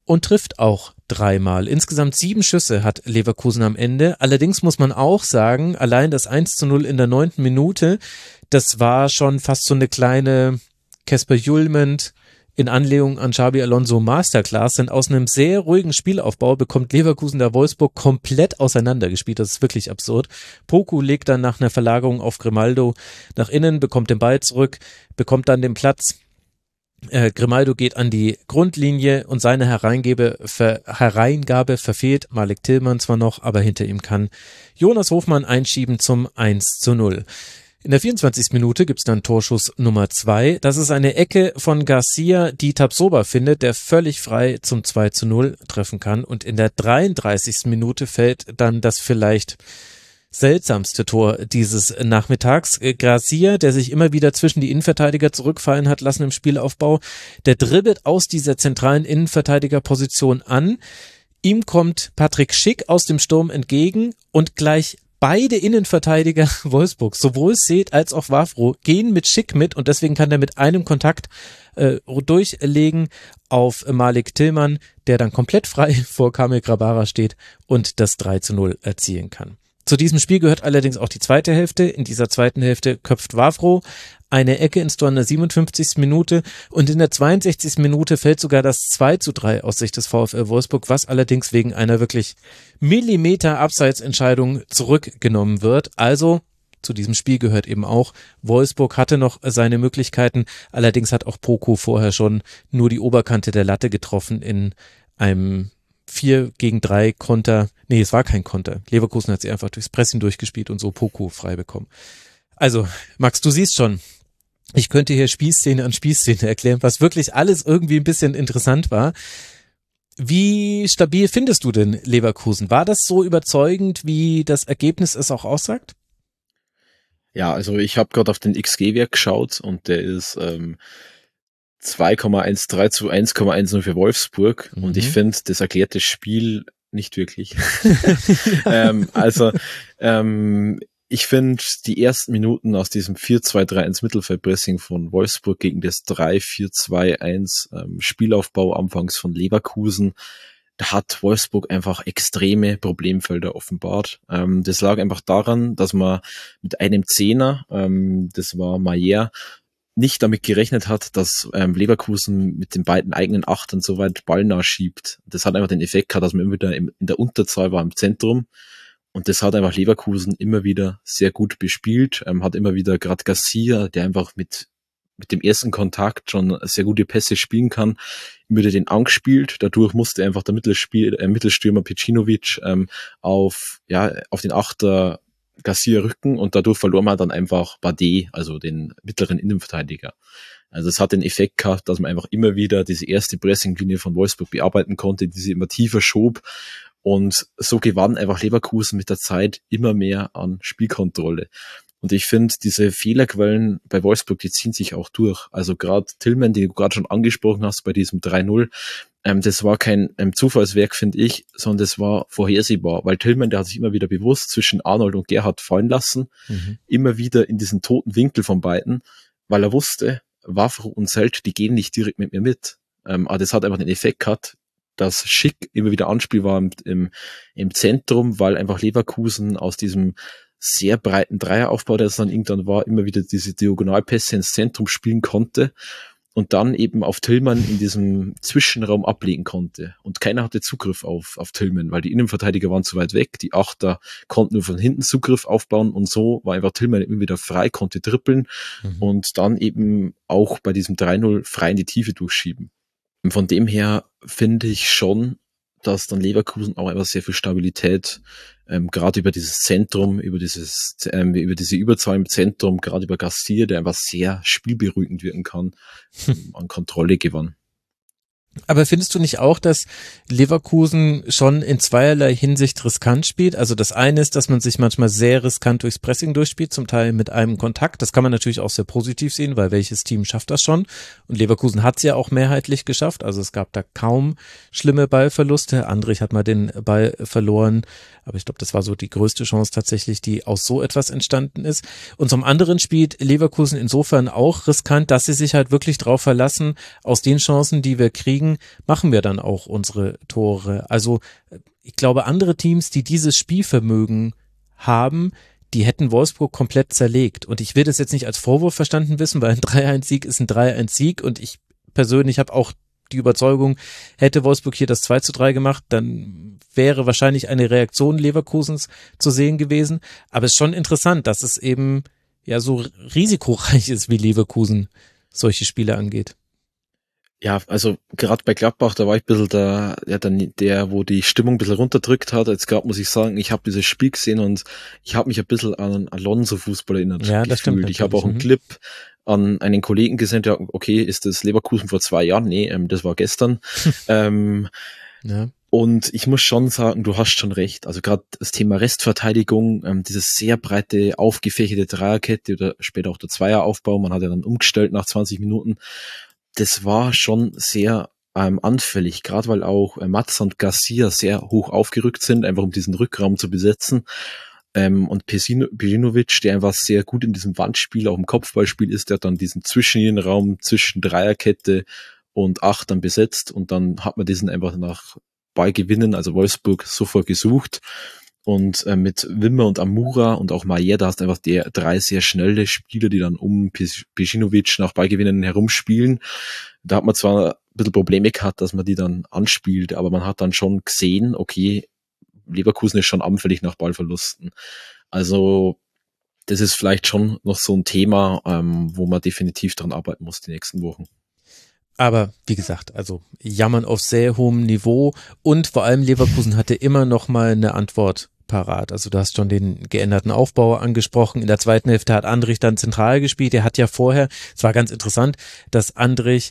und trifft auch 3-mal. Insgesamt 7 Schüsse hat Leverkusen am Ende. Allerdings muss man auch sagen, allein das 1:0 in der 9. Minute, das war schon fast so eine kleine Kasper Hjulmand in Anlehnung an Xabi Alonso Masterclass, denn aus einem sehr ruhigen Spielaufbau bekommt Leverkusen da Wolfsburg komplett auseinandergespielt. Das ist wirklich absurd. Poku legt dann nach einer Verlagerung auf Grimaldo nach innen, bekommt den Ball zurück, bekommt dann den Platz. Grimaldo geht an die Grundlinie und seine Hereingabe verfehlt Malik Tillmann zwar noch, aber hinter ihm kann Jonas Hofmann einschieben zum 1:0. In der 24. Minute gibt's dann Torschuss Nummer 2. Das ist eine Ecke von Garcia, die Tapsoba findet, der völlig frei zum 2:0 treffen kann. Und in der 33. Minute fällt dann das vielleicht seltsamste Tor dieses Nachmittags. Garcia, der sich immer wieder zwischen die Innenverteidiger zurückfallen hat lassen im Spielaufbau, der dribbelt aus dieser zentralen Innenverteidigerposition an. Ihm kommt Patrick Schick aus dem Sturm entgegen und gleich beide Innenverteidiger Wolfsburg, sowohl Seth als auch Wavro, gehen mit Schick mit und deswegen kann er mit einem Kontakt durchlegen auf Malik Tillmann, der dann komplett frei vor Kamil Grabara steht und das 3:0 erzielen kann. Zu diesem Spiel gehört allerdings auch die zweite Hälfte. In dieser zweiten Hälfte köpft Wavro eine Ecke ins Tor in der 57. Minute und in der 62. Minute fällt sogar das 2:3 aus Sicht des VfL Wolfsburg, was allerdings wegen einer wirklich Millimeter Abseitsentscheidung zurückgenommen wird. Also zu diesem Spiel gehört eben auch, Wolfsburg hatte noch seine Möglichkeiten, allerdings hat auch Poku vorher schon nur die Oberkante der Latte getroffen in einem 4-gegen-3 Konter. Nee, es war kein Konter. Leverkusen hat sie einfach durchs Pressing durchgespielt und so Poku frei bekommen. Also, Max, du siehst schon, ich könnte hier Spielszene an Spielszene erklären, was wirklich alles irgendwie ein bisschen interessant war. Wie stabil findest du denn Leverkusen? War das so überzeugend, wie das Ergebnis es auch aussagt? Ja, also ich habe gerade auf den XG-Wert geschaut und der ist 2,13 zu 1,10 für Wolfsburg und ich finde, das erklärt das Spiel nicht wirklich. Ich finde die ersten Minuten aus diesem 4-2-3-1 Mittelfeldpressing von Wolfsburg gegen das 3-4-2-1 Spielaufbau anfangs von Leverkusen, da hat Wolfsburg einfach extreme Problemfelder offenbart. Das lag einfach daran, dass man mit einem Zehner, das war Maier, nicht damit gerechnet hat, dass Leverkusen mit den beiden eigenen Achtern so weit ballnah schiebt. Das hat einfach den Effekt gehabt, dass man immer wieder in der Unterzahl war im Zentrum. Und das hat einfach Leverkusen immer wieder sehr gut bespielt. Hat immer wieder gerade Garcia, der einfach mit dem ersten Kontakt schon sehr gute Pässe spielen kann, immer wieder den angespielt. Dadurch musste einfach der Mittelstürmer Pecinovic auf den Achter Garcia rücken und dadurch verlor man dann einfach Bade, also den mittleren Innenverteidiger. Also es hat den Effekt gehabt, dass man einfach immer wieder diese erste Pressinglinie von Wolfsburg bearbeiten konnte, die sie immer tiefer schob und so gewann einfach Leverkusen mit der Zeit immer mehr an Spielkontrolle. Und ich finde, diese Fehlerquellen bei Wolfsburg, die ziehen sich auch durch. Also gerade Tillmann, den du gerade schon angesprochen hast bei diesem 3:0, das war kein Zufallswerk, finde ich, sondern das war vorhersehbar, weil Tillmann, der hat sich immer wieder bewusst zwischen Arnold und Gerhard fallen lassen, immer wieder in diesen toten Winkel von beiden, weil er wusste, Wavro und Selt, die gehen nicht direkt mit mir mit. Aber das hat einfach den Effekt gehabt, dass Schick immer wieder anspielbar war im Zentrum, weil einfach Leverkusen aus diesem sehr breiten Dreieraufbau, der es dann irgendwann war, immer wieder diese Diagonalpässe ins Zentrum spielen konnte und dann eben auf Tillmann in diesem Zwischenraum ablegen konnte. Und keiner hatte Zugriff auf Tillmann, weil die Innenverteidiger waren zu weit weg, die Achter konnten nur von hinten Zugriff aufbauen und so war einfach Tillmann immer wieder frei, konnte dribbeln und dann eben auch bei diesem 3:0 frei in die Tiefe durchschieben. Und von dem her finde ich schon, dass dann Leverkusen auch einfach sehr viel Stabilität gerade über dieses Zentrum, über diese Überzahl im Zentrum, gerade über Garcia, der einfach sehr spielberuhigend wirken kann, an Kontrolle gewann. Aber findest du nicht auch, dass Leverkusen schon in zweierlei Hinsicht riskant spielt? Also das eine ist, dass man sich manchmal sehr riskant durchs Pressing durchspielt, zum Teil mit einem Kontakt. Das kann man natürlich auch sehr positiv sehen, weil welches Team schafft das schon? Und Leverkusen hat es ja auch mehrheitlich geschafft. Also es gab da kaum schlimme Ballverluste. Andrich hat mal den Ball verloren, aber ich glaube, das war so die größte Chance tatsächlich, die aus so etwas entstanden ist. Und zum anderen spielt Leverkusen insofern auch riskant, dass sie sich halt wirklich drauf verlassen, aus den Chancen, die wir kriegen, deswegen machen wir dann auch unsere Tore. Also ich glaube, andere Teams, die dieses Spielvermögen haben, die hätten Wolfsburg komplett zerlegt. Und ich will das jetzt nicht als Vorwurf verstanden wissen, weil ein 3-1-Sieg ist ein 3-1-Sieg und ich persönlich habe auch die Überzeugung, hätte Wolfsburg hier das 2-3 gemacht, dann wäre wahrscheinlich eine Reaktion Leverkusens zu sehen gewesen. Aber es ist schon interessant, dass es eben ja so risikoreich ist, wie Leverkusen solche Spiele angeht. Ja, also gerade bei Gladbach, da war ich ein bisschen der, wo die Stimmung ein bisschen runterdrückt hat. Jetzt gerade muss ich sagen, ich habe dieses Spiel gesehen und ich habe mich ein bisschen an Alonso-Fußball erinnert. Ja, das stimmt. Ich habe auch einen Clip an einen Kollegen gesendet, ja, okay, ist das Leverkusen vor 2 Jahren? Nee, das war gestern. Ja. Und ich muss schon sagen, du hast schon recht. Also gerade das Thema Restverteidigung, dieses sehr breite, aufgefächerte Dreierkette oder später auch der Zweieraufbau, man hat ja dann umgestellt nach 20 Minuten, das war schon sehr anfällig, gerade weil auch Matza und Garcia sehr hoch aufgerückt sind, einfach um diesen Rückraum zu besetzen. Und Pejinovic, der einfach sehr gut in diesem Wandspiel, auch im Kopfballspiel ist, der hat dann diesen Zwischenlinienraum zwischen Dreierkette und Achtern besetzt und dann hat man diesen einfach nach Ballgewinnen, also Wolfsburg, sofort gesucht. Und mit Wimmer und Amura und auch Maier, da hast du einfach 3 sehr schnelle Spieler, die dann um Pejinovic nach Ballgewinnen herumspielen. Da hat man zwar ein bisschen Probleme gehabt, dass man die dann anspielt, aber man hat dann schon gesehen, okay, Leverkusen ist schon anfällig nach Ballverlusten. Also das ist vielleicht schon noch so ein Thema, wo man definitiv dran arbeiten muss die nächsten Wochen. Aber wie gesagt, also jammern auf sehr hohem Niveau und vor allem Leverkusen hatte immer noch mal eine Antwort parat. Also du hast schon den geänderten Aufbau angesprochen. In der zweiten Hälfte hat Andrich dann zentral gespielt. Er hat ja vorher, es war ganz interessant, dass Andrich,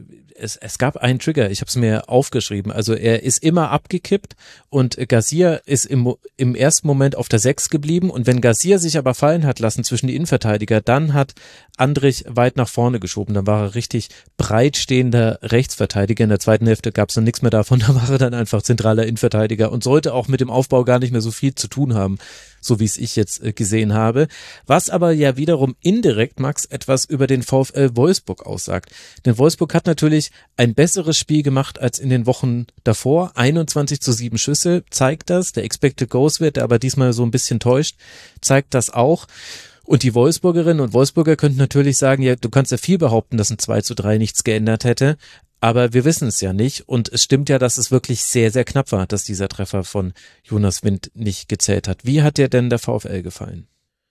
es gab einen Trigger, ich habe es mir aufgeschrieben, also er ist immer abgekippt und Garcia ist im ersten Moment auf der 6 geblieben und wenn Garcia sich aber fallen hat lassen zwischen die Innenverteidiger, dann hat Andrich weit nach vorne geschoben, dann war er richtig breit stehender Rechtsverteidiger. In der zweiten Hälfte gab es dann nichts mehr davon, da war er dann einfach zentraler Innenverteidiger und sollte auch mit dem Aufbau gar nicht mehr so viel zu tun haben, so wie es ich jetzt gesehen habe. Was aber ja wiederum indirekt, Max, etwas über den VfL Wolfsburg aussagt. Denn Wolfsburg hat natürlich ein besseres Spiel gemacht als in den Wochen davor. 21:7 Schüsse zeigt das. Der Expected Goals Wert, der aber diesmal so ein bisschen täuscht, zeigt das auch. Und die Wolfsburgerinnen und Wolfsburger könnten natürlich sagen, ja, du kannst ja viel behaupten, dass ein 2:3 nichts geändert hätte. Aber wir wissen es ja nicht und es stimmt ja, dass es wirklich sehr, sehr knapp war, dass dieser Treffer von Jonas Wind nicht gezählt hat. Wie hat dir denn der VfL gefallen?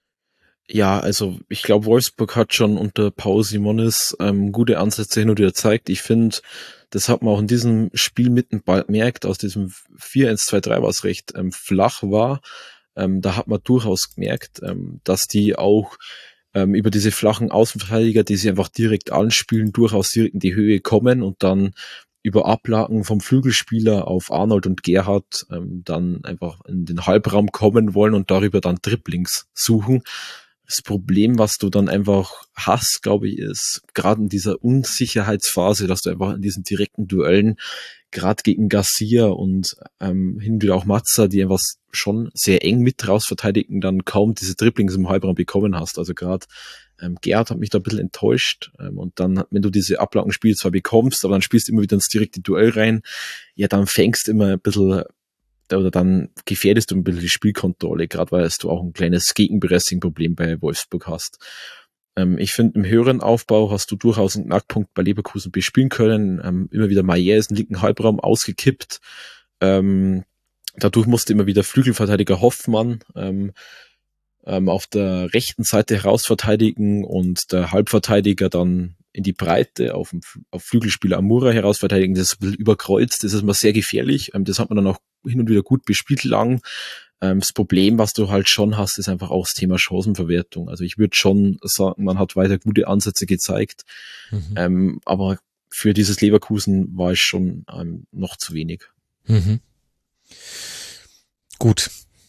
Ja, also ich glaube, Wolfsburg hat schon unter Paul Simonis gute Ansätze hin und wieder gezeigt. Ich finde, das hat man auch in diesem Spiel mitten bald gemerkt, aus diesem 4-1-2-3, was recht flach war. Da hat man durchaus gemerkt, dass die auch über diese flachen Außenverteidiger, die sie einfach direkt anspielen, durchaus direkt in die Höhe kommen und dann über Ablagen vom Flügelspieler auf Arnold und Gerhard dann einfach in den Halbraum kommen wollen und darüber dann Dribblings suchen. Das Problem, was du dann einfach hast, glaube ich, ist gerade in dieser Unsicherheitsphase, dass du einfach in diesen direkten Duellen, gerade gegen Garcia und hin und wieder auch Matza, die einfach schon sehr eng mit raus verteidigen, dann kaum diese Dribblings im Halbraum bekommen hast. Also gerade Gerhard hat mich da ein bisschen enttäuscht und dann, wenn du diese Ablagenspiele zwar bekommst, aber dann spielst du immer wieder ins direkte Duell rein, ja, dann fängst du immer ein bisschen oder dann gefährdest du ein bisschen die Spielkontrolle, gerade weil du auch ein kleines Gegenpressing-Problem bei Wolfsburg hast. Ich finde, im höheren Aufbau hast du durchaus einen Knackpunkt bei Leverkusen bespielen können. Immer wieder Maier ist im linken Halbraum ausgekippt. Dadurch musste immer wieder Flügelverteidiger Hoffmann auf der rechten Seite herausverteidigen und der Halbverteidiger dann in die Breite auf Flügelspieler Amura herausverteidigen. Das ist ein bisschen überkreuzt, das ist immer sehr gefährlich. Das hat man dann auch hin und wieder gut bespielt lang. Das Problem, was du halt schon hast, ist einfach auch das Thema Chancenverwertung. Also ich würde schon sagen, man hat weiter gute Ansätze gezeigt, aber für dieses Leverkusen war es schon noch zu wenig. Mhm. Gut.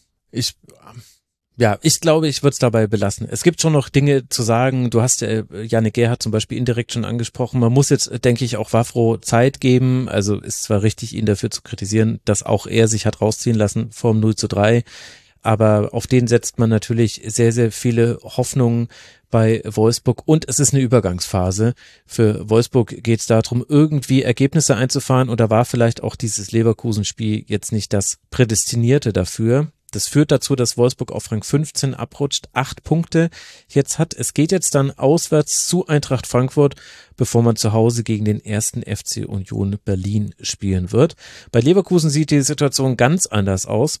Ich glaube, ich würde es dabei belassen. Es gibt schon noch Dinge zu sagen. Du hast ja Janne Gerhardt zum Beispiel indirekt schon angesprochen. Man muss jetzt, denke ich, auch Wavro Zeit geben. Also ist zwar richtig, ihn dafür zu kritisieren, dass auch er sich hat rausziehen lassen vom 0:3. aber auf den setzt man natürlich sehr, sehr viele Hoffnungen bei Wolfsburg und es ist eine Übergangsphase. Für Wolfsburg geht es darum, irgendwie Ergebnisse einzufahren und da war vielleicht auch dieses Leverkusen-Spiel jetzt nicht das Prädestinierte dafür. Das führt dazu, dass Wolfsburg auf Rang 15 abrutscht, 8 Punkte jetzt hat. Es geht jetzt dann auswärts zu Eintracht Frankfurt, bevor man zu Hause gegen den 1. FC Union Berlin spielen wird. Bei Leverkusen sieht die Situation ganz anders aus.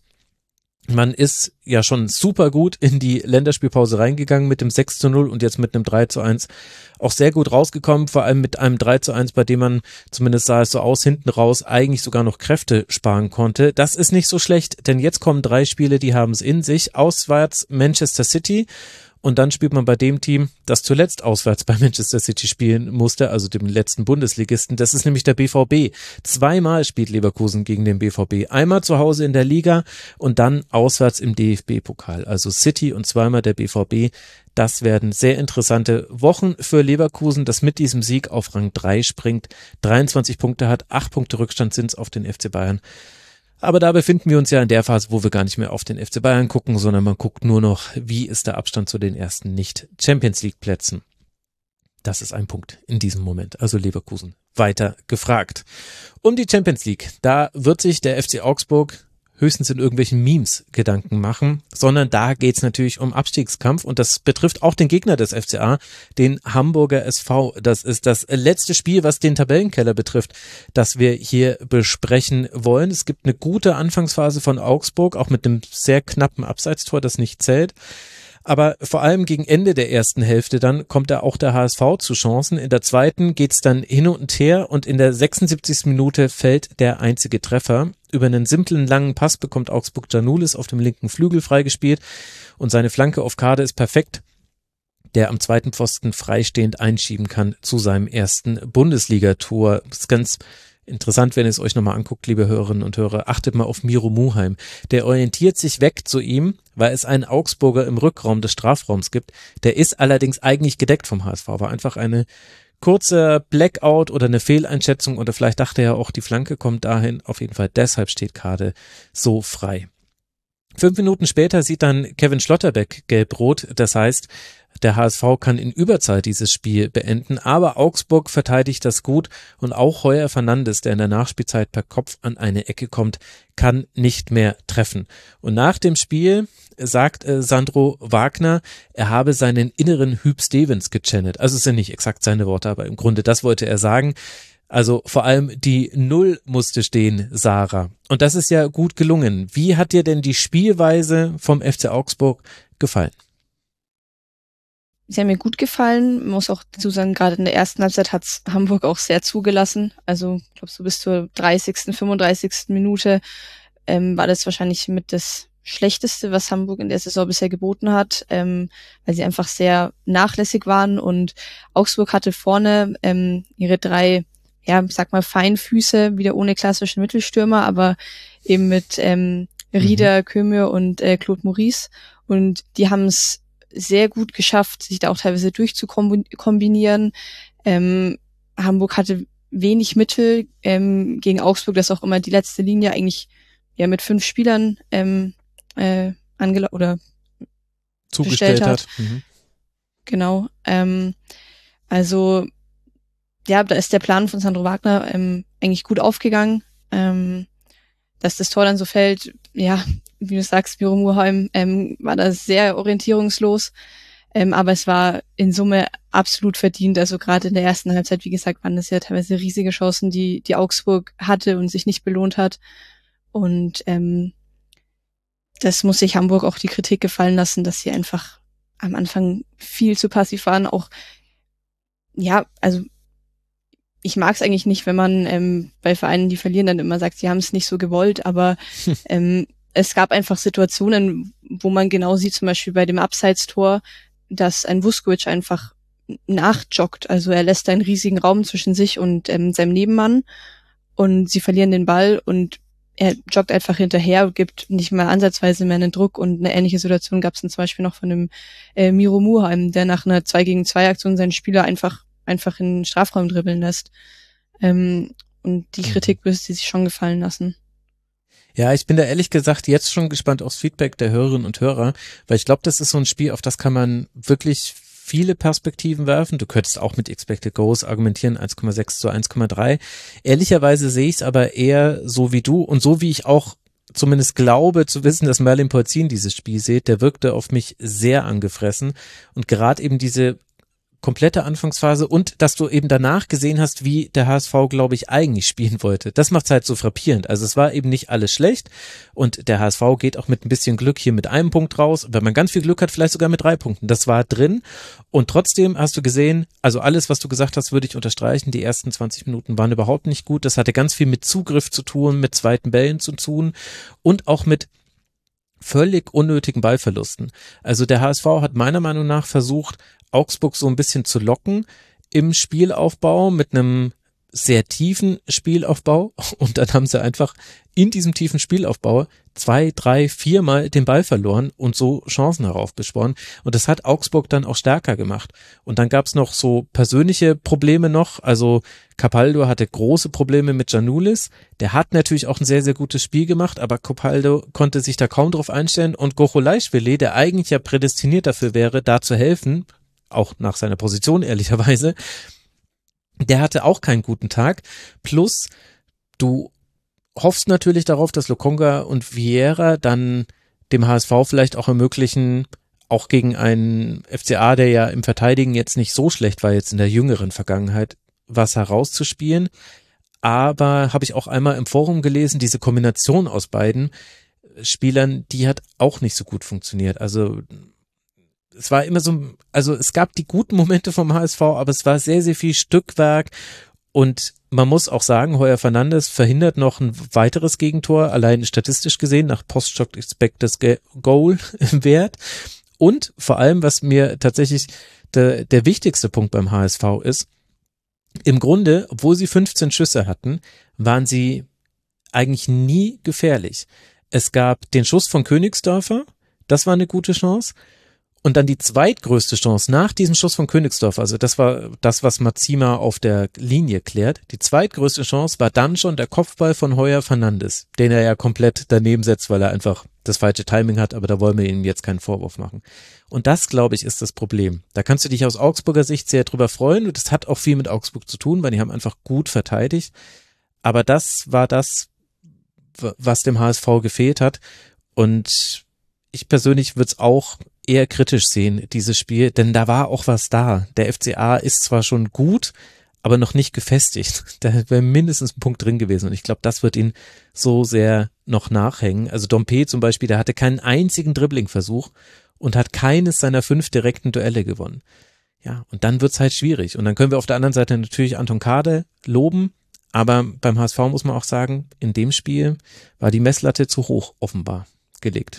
Man ist ja schon super gut in die Länderspielpause reingegangen mit dem 6:0 und jetzt mit einem 3:1 auch sehr gut rausgekommen, vor allem mit einem 3:1, bei dem man, zumindest sah es so aus, hinten raus eigentlich sogar noch Kräfte sparen konnte. Das ist nicht so schlecht, denn jetzt kommen 3 Spiele, die haben es in sich. Auswärts Manchester City. Und dann spielt man bei dem Team, das zuletzt auswärts bei Manchester City spielen musste, also dem letzten Bundesligisten. Das ist nämlich der BVB. 2-mal spielt Leverkusen gegen den BVB. Einmal zu Hause in der Liga und dann auswärts im DFB-Pokal. Also City und 2-mal der BVB. Das werden sehr interessante Wochen für Leverkusen, das mit diesem Sieg auf Rang 3 springt, 23 Punkte hat, 8 Punkte Rückstand sind es auf den FC Bayern. Aber da befinden wir uns ja in der Phase, wo wir gar nicht mehr auf den FC Bayern gucken, sondern man guckt nur noch, wie ist der Abstand zu den ersten Nicht-Champions-League-Plätzen. Das ist ein Punkt in diesem Moment. Also Leverkusen weiter gefragt. Um die Champions League, da wird sich der FC Augsburg höchstens in irgendwelchen Memes Gedanken machen, sondern da geht's natürlich um Abstiegskampf und das betrifft auch den Gegner des FCA, den Hamburger SV. Das ist das letzte Spiel, was den Tabellenkeller betrifft, das wir hier besprechen wollen. Es gibt eine gute Anfangsphase von Augsburg, auch mit einem sehr knappen Abseitstor, das nicht zählt. Aber vor allem gegen Ende der ersten Hälfte dann kommt da auch der HSV zu Chancen. In der zweiten geht's dann hin und her und in der 76. Minute fällt der einzige Treffer. Über einen simplen langen Pass bekommt Augsburg Giannoulis auf dem linken Flügel freigespielt und seine Flanke auf Kade ist perfekt, der am zweiten Pfosten freistehend einschieben kann zu seinem ersten Bundesligator. Das ist ganz interessant, wenn ihr es euch nochmal anguckt, liebe Hörerinnen und Hörer. Achtet mal auf Miro Muheim. Der orientiert sich weg zu ihm, weil es einen Augsburger im Rückraum des Strafraums gibt. Der ist allerdings eigentlich gedeckt vom HSV. War einfach eine kurze Blackout oder eine Fehleinschätzung oder vielleicht dachte er auch, die Flanke kommt dahin. Auf jeden Fall deshalb steht Kade so frei. 5 Minuten später sieht dann Kevin Schlotterbeck gelb-rot. Das heißt, der HSV kann in Überzeit dieses Spiel beenden, aber Augsburg verteidigt das gut und auch Heuer Fernandes, der in der Nachspielzeit per Kopf an eine Ecke kommt, kann nicht mehr treffen. Und nach dem Spiel sagt Sandro Wagner, er habe seinen inneren Hüb Stevens gechannelt. Also es sind nicht exakt seine Worte, aber im Grunde das wollte er sagen. Also vor allem die Null musste stehen, Sarah. Und das ist ja gut gelungen. Wie hat dir denn die Spielweise vom FC Augsburg gefallen? Sie haben mir gut gefallen. Man muss auch dazu sagen, gerade in der ersten Halbzeit hat's Hamburg auch sehr zugelassen. Also ich glaube, so bis zur 30., 35. Minute war das wahrscheinlich mit das Schlechteste, was Hamburg in der Saison bisher geboten hat, weil sie einfach sehr nachlässig waren und Augsburg hatte vorne ihre 3, ja, sag mal Feinfüße, wieder ohne klassischen Mittelstürmer, aber eben mit Rieder, Kömür und Claude Maurice und die haben es sehr gut geschafft, sich da auch teilweise durchzukombinieren. Hamburg hatte wenig Mittel gegen Augsburg, das auch immer die letzte Linie eigentlich ja mit 5 Spielern zugestellt hat. Genau. Also ja, da ist der Plan von Sandro Wagner eigentlich gut aufgegangen. Dass das Tor dann so fällt, ja, wie du sagst, Miro Muheim war da sehr orientierungslos, aber es war in Summe absolut verdient. Also gerade in der ersten Halbzeit, wie gesagt, waren das ja teilweise riesige Chancen, die Augsburg hatte und sich nicht belohnt hat. Und das muss sich Hamburg auch die Kritik gefallen lassen, dass sie einfach am Anfang viel zu passiv waren. Auch, ja, also ich mag es eigentlich nicht, wenn man bei Vereinen, die verlieren, dann immer sagt, sie haben es nicht so gewollt, aber es gab einfach Situationen, wo man genau sieht, zum Beispiel bei dem Abseitstor, dass ein Vuskovic einfach nachjoggt. Also er lässt einen riesigen Raum zwischen sich und seinem Nebenmann und sie verlieren den Ball und er joggt einfach hinterher und gibt nicht mal ansatzweise mehr einen Druck und eine ähnliche Situation gab es dann zum Beispiel noch von dem Miro Muheim, der nach einer 2-gegen-2 Aktion seinen Spieler einfach in den Strafraum dribbeln lässt. Und die Kritik müsste sich schon gefallen lassen. Ja, ich bin da ehrlich gesagt jetzt schon gespannt aufs Feedback der Hörerinnen und Hörer, weil ich glaube, das ist so ein Spiel, auf das kann man wirklich viele Perspektiven werfen. Du könntest auch mit Expected Goals argumentieren, 1,6 zu 1,3. Ehrlicherweise sehe ich es aber eher so wie du und so wie ich auch zumindest glaube zu wissen, dass Merlin Polzin dieses Spiel sieht, der wirkte auf mich sehr angefressen und gerade eben diese komplette Anfangsphase und dass du eben danach gesehen hast, wie der HSV, glaube ich, eigentlich spielen wollte. Das macht's halt so frappierend. Also es war eben nicht alles schlecht und der HSV geht auch mit ein bisschen Glück hier mit einem Punkt raus. Und wenn man ganz viel Glück hat, vielleicht sogar mit 3 Punkten. Das war drin und trotzdem hast du gesehen, also alles, was du gesagt hast, würde ich unterstreichen. Die ersten 20 Minuten waren überhaupt nicht gut. Das hatte ganz viel mit Zugriff zu tun, mit zweiten Bällen zu tun und auch mit völlig unnötigen Ballverlusten. Also der HSV hat meiner Meinung nach versucht, Augsburg so ein bisschen zu locken im Spielaufbau mit einem sehr tiefen Spielaufbau und dann haben sie einfach in diesem tiefen Spielaufbau 2, 3, 4 Mal den Ball verloren und so Chancen heraufbeschworen und das hat Augsburg dann auch stärker gemacht und dann gab es noch so persönliche Probleme noch, also Capaldo hatte große Probleme mit Giannoulis, der hat natürlich auch ein sehr, sehr gutes Spiel gemacht, aber Capaldo konnte sich da kaum drauf einstellen und Gocholaischwili, der eigentlich ja prädestiniert dafür wäre, da zu helfen, auch nach seiner Position ehrlicherweise, der hatte auch keinen guten Tag. Plus, du hoffst natürlich darauf, dass Lokonga und Vieira dann dem HSV vielleicht auch ermöglichen, auch gegen einen FCA, der ja im Verteidigen jetzt nicht so schlecht war, jetzt in der jüngeren Vergangenheit, was herauszuspielen. Aber habe ich auch einmal im Forum gelesen, diese Kombination aus beiden Spielern, die hat auch nicht so gut funktioniert. Also es war immer so, also es gab die guten Momente vom HSV, aber es war sehr, sehr viel Stückwerk und man muss auch sagen, Heuer Fernandes verhindert noch ein weiteres Gegentor, allein statistisch gesehen nach Post-Shock Expected Goal Wert und vor allem, was mir tatsächlich der wichtigste Punkt beim HSV ist, im Grunde, obwohl sie 15 Schüsse hatten, waren sie eigentlich nie gefährlich. Es gab den Schuss von Königsdörfer, das war eine gute Chance. Und dann die zweitgrößte Chance nach diesem Schuss von Königsdorf, also das war das, was Mazima auf der Linie klärt, die zweitgrößte Chance war dann schon der Kopfball von Heuer Fernandes, den er ja komplett daneben setzt, weil er einfach das falsche Timing hat, aber da wollen wir ihm jetzt keinen Vorwurf machen. Und das, glaube ich, ist das Problem. Da kannst du dich aus Augsburger Sicht sehr drüber freuen und das hat auch viel mit Augsburg zu tun, weil die haben einfach gut verteidigt, aber das war das, was dem HSV gefehlt hat und ich persönlich würde es auch eher kritisch sehen, dieses Spiel, denn da war auch was da. Der FCA ist zwar schon gut, aber noch nicht gefestigt. Da wäre mindestens ein Punkt drin gewesen und ich glaube, das wird ihn so sehr noch nachhängen. Also Dompe zum Beispiel, der hatte keinen einzigen Dribbling-Versuch und hat keines seiner 5 direkten Duelle gewonnen. Ja, und dann wird's halt schwierig. Und dann können wir auf der anderen Seite natürlich Anton Kade loben, aber beim HSV muss man auch sagen, in dem Spiel war die Messlatte zu hoch offenbar gelegt.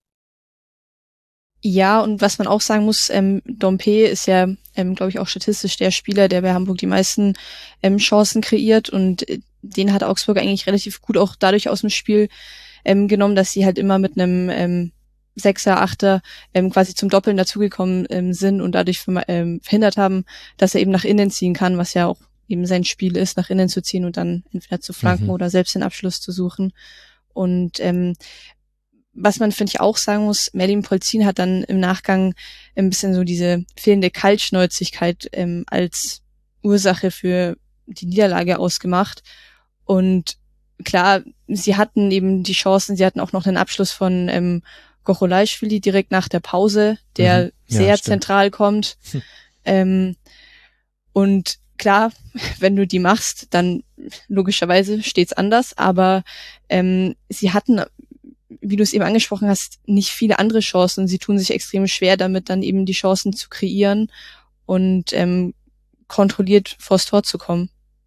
Ja, und was man auch sagen muss, Dompe ist ja, glaube ich, auch statistisch der Spieler, der bei Hamburg die meisten Chancen kreiert und den hat Augsburg eigentlich relativ gut auch dadurch aus dem Spiel genommen, dass sie halt immer mit einem 6er, 8er quasi zum Doppeln dazugekommen sind und dadurch verhindert haben, dass er eben nach innen ziehen kann, was ja auch eben sein Spiel ist, nach innen zu ziehen und dann entweder zu flanken oder selbst den Abschluss zu suchen. Und was man, finde ich, auch sagen muss, Merlin Polzin hat dann im Nachgang ein bisschen so diese fehlende Kaltschnäuzigkeit als Ursache für die Niederlage ausgemacht. Und klar, sie hatten eben die Chancen, sie hatten auch noch einen Abschluss von Gocholaischwili direkt nach der Pause, der sehr zentral kommt. Und klar, wenn du die machst, dann logischerweise steht's anders, aber sie hatten, wie du es eben angesprochen hast, nicht viele andere Chancen. Sie tun sich extrem schwer damit, dann eben die Chancen zu kreieren und kontrolliert vors Tor zu kommen.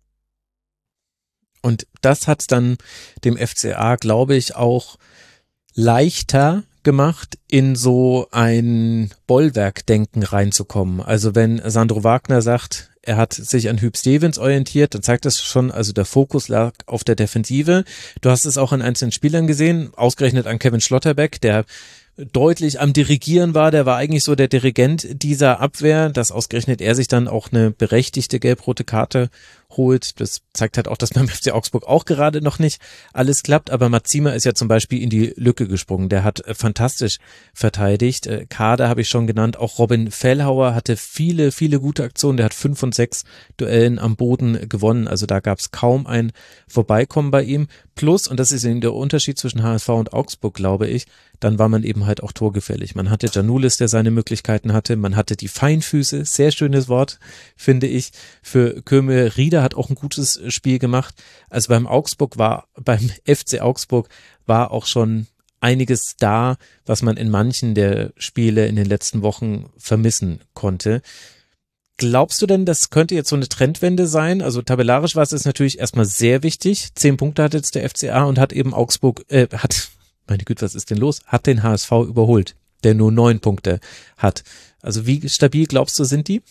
Und das hat dann dem FCA, glaube ich, auch leichter gemacht, in so ein Bollwerkdenken reinzukommen. Also wenn Sandro Wagner sagt, er hat sich an Huub Stevens orientiert, dann zeigt das schon, also der Fokus lag auf der Defensive. Du hast es auch an einzelnen Spielern gesehen, ausgerechnet an Kevin Schlotterbeck, der deutlich am Dirigieren war. Der war eigentlich so der Dirigent dieser Abwehr, dass ausgerechnet er sich dann auch eine berechtigte gelb-rote Karte holt. Das zeigt halt auch, dass beim FC Augsburg auch gerade noch nicht alles klappt. Aber Mats Ziemer ist ja zum Beispiel in die Lücke gesprungen. Der hat fantastisch verteidigt. Kader habe ich schon genannt. Auch Robin Fellhauer hatte viele, viele gute Aktionen. Der hat 5 von 6 Duellen am Boden gewonnen. Also da gab es kaum ein Vorbeikommen bei ihm. Plus, und das ist eben der Unterschied zwischen HSV und Augsburg, glaube ich, dann war man eben halt auch torgefährlich. Man hatte Giannoulis, der seine Möglichkeiten hatte. Man hatte die Feinfüße, sehr schönes Wort, finde ich, für Köme. Rieder hat auch ein gutes Spiel gemacht. Also beim FC Augsburg war auch schon einiges da, was man in manchen der Spiele in den letzten Wochen vermissen konnte. Glaubst du denn, das könnte jetzt so eine Trendwende sein? Also tabellarisch war es natürlich erstmal sehr wichtig. 10 Punkte hat jetzt der FCA und hat eben meine Güte, was ist denn los? Hat den HSV überholt, der nur 9 Punkte hat. Also wie stabil glaubst du, sind die?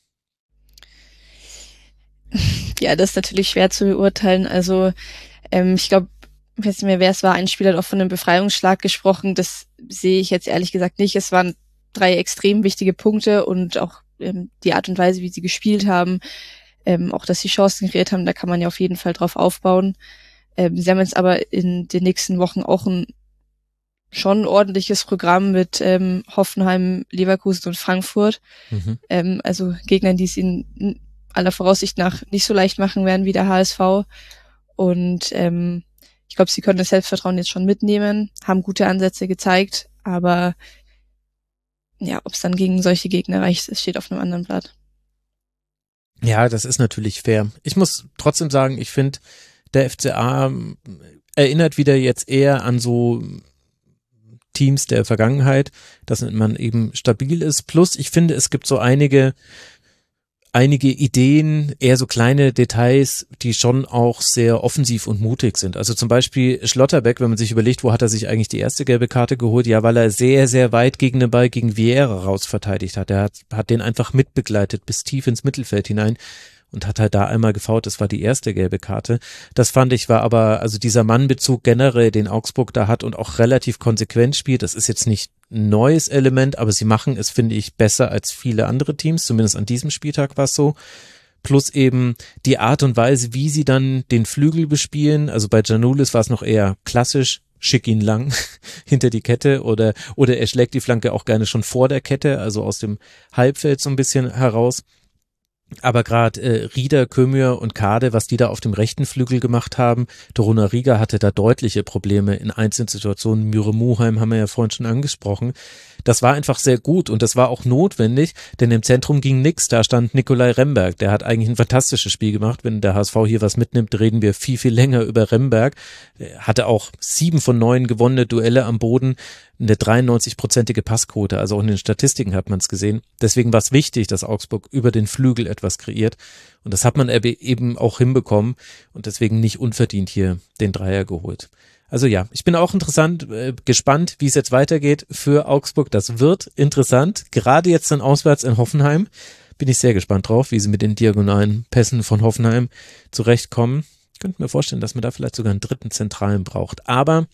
Ja, das ist natürlich schwer zu beurteilen. Also ich glaube, ich weiß nicht mehr, wer es war, ein Spieler hat auch von einem Befreiungsschlag gesprochen. Das sehe ich jetzt ehrlich gesagt nicht. Es waren 3 extrem wichtige Punkte und auch die Art und Weise, wie sie gespielt haben, auch dass sie Chancen kreiert haben, da kann man ja auf jeden Fall drauf aufbauen. Sie haben jetzt aber in den nächsten Wochen auch ein schon ordentliches Programm mit Hoffenheim, Leverkusen und Frankfurt. Also Gegnern, die es ihnen aller Voraussicht nach nicht so leicht machen werden wie der HSV. Und ich glaube, sie können das Selbstvertrauen jetzt schon mitnehmen, haben gute Ansätze gezeigt, aber ja, ob es dann gegen solche Gegner reicht, es steht auf einem anderen Blatt. Ja, das ist natürlich fair. Ich muss trotzdem sagen, ich finde, der FCA erinnert wieder jetzt eher an so Teams der Vergangenheit, dass man eben stabil ist. Plus, ich finde, es gibt so einige Ideen, eher so kleine Details, die schon auch sehr offensiv und mutig sind. Also zum Beispiel Schlotterbeck, wenn man sich überlegt, wo hat er sich eigentlich die erste gelbe Karte geholt? Ja, weil er sehr, sehr weit gegen den Ball gegen Vieira raus verteidigt hat. Er hat den einfach mitbegleitet bis tief ins Mittelfeld hinein und hat halt da einmal gefoult. Das war die erste gelbe Karte. Das fand ich war aber, also dieser Mannbezug generell, den Augsburg da hat und auch relativ konsequent spielt, das ist jetzt nicht ein neues Element, aber sie machen es, finde ich, besser als viele andere Teams, zumindest an diesem Spieltag war es so. Plus eben die Art und Weise, wie sie dann den Flügel bespielen. Also bei Giannoulis war es noch eher klassisch, schick ihn lang hinter die Kette oder er schlägt die Flanke auch gerne schon vor der Kette, also aus dem Halbfeld so ein bisschen heraus. Aber gerade Rieder, Kömür und Kade, was die da auf dem rechten Flügel gemacht haben, Dorona Riga hatte da deutliche Probleme in Einzelsituationen. Müre Muheim haben wir ja vorhin schon angesprochen. Das war einfach sehr gut und das war auch notwendig, denn im Zentrum ging nix. Da stand Nikolai Remberg, der hat eigentlich ein fantastisches Spiel gemacht. Wenn der HSV hier was mitnimmt, reden wir viel, viel länger über Remberg. Er hatte auch 7 von 9 gewonnene Duelle am Boden, eine 93-prozentige Passquote, also auch in den Statistiken hat man es gesehen. Deswegen war es wichtig, dass Augsburg über den Flügel etwas kreiert und das hat man eben auch hinbekommen und deswegen nicht unverdient hier den Dreier geholt. Also ja, ich bin auch gespannt, wie es jetzt weitergeht für Augsburg. Das wird interessant, gerade jetzt dann auswärts in Hoffenheim. Bin ich sehr gespannt drauf, wie sie mit den diagonalen Pässen von Hoffenheim zurechtkommen. Ich könnte mir vorstellen, dass man da vielleicht sogar einen dritten Zentralen braucht, aber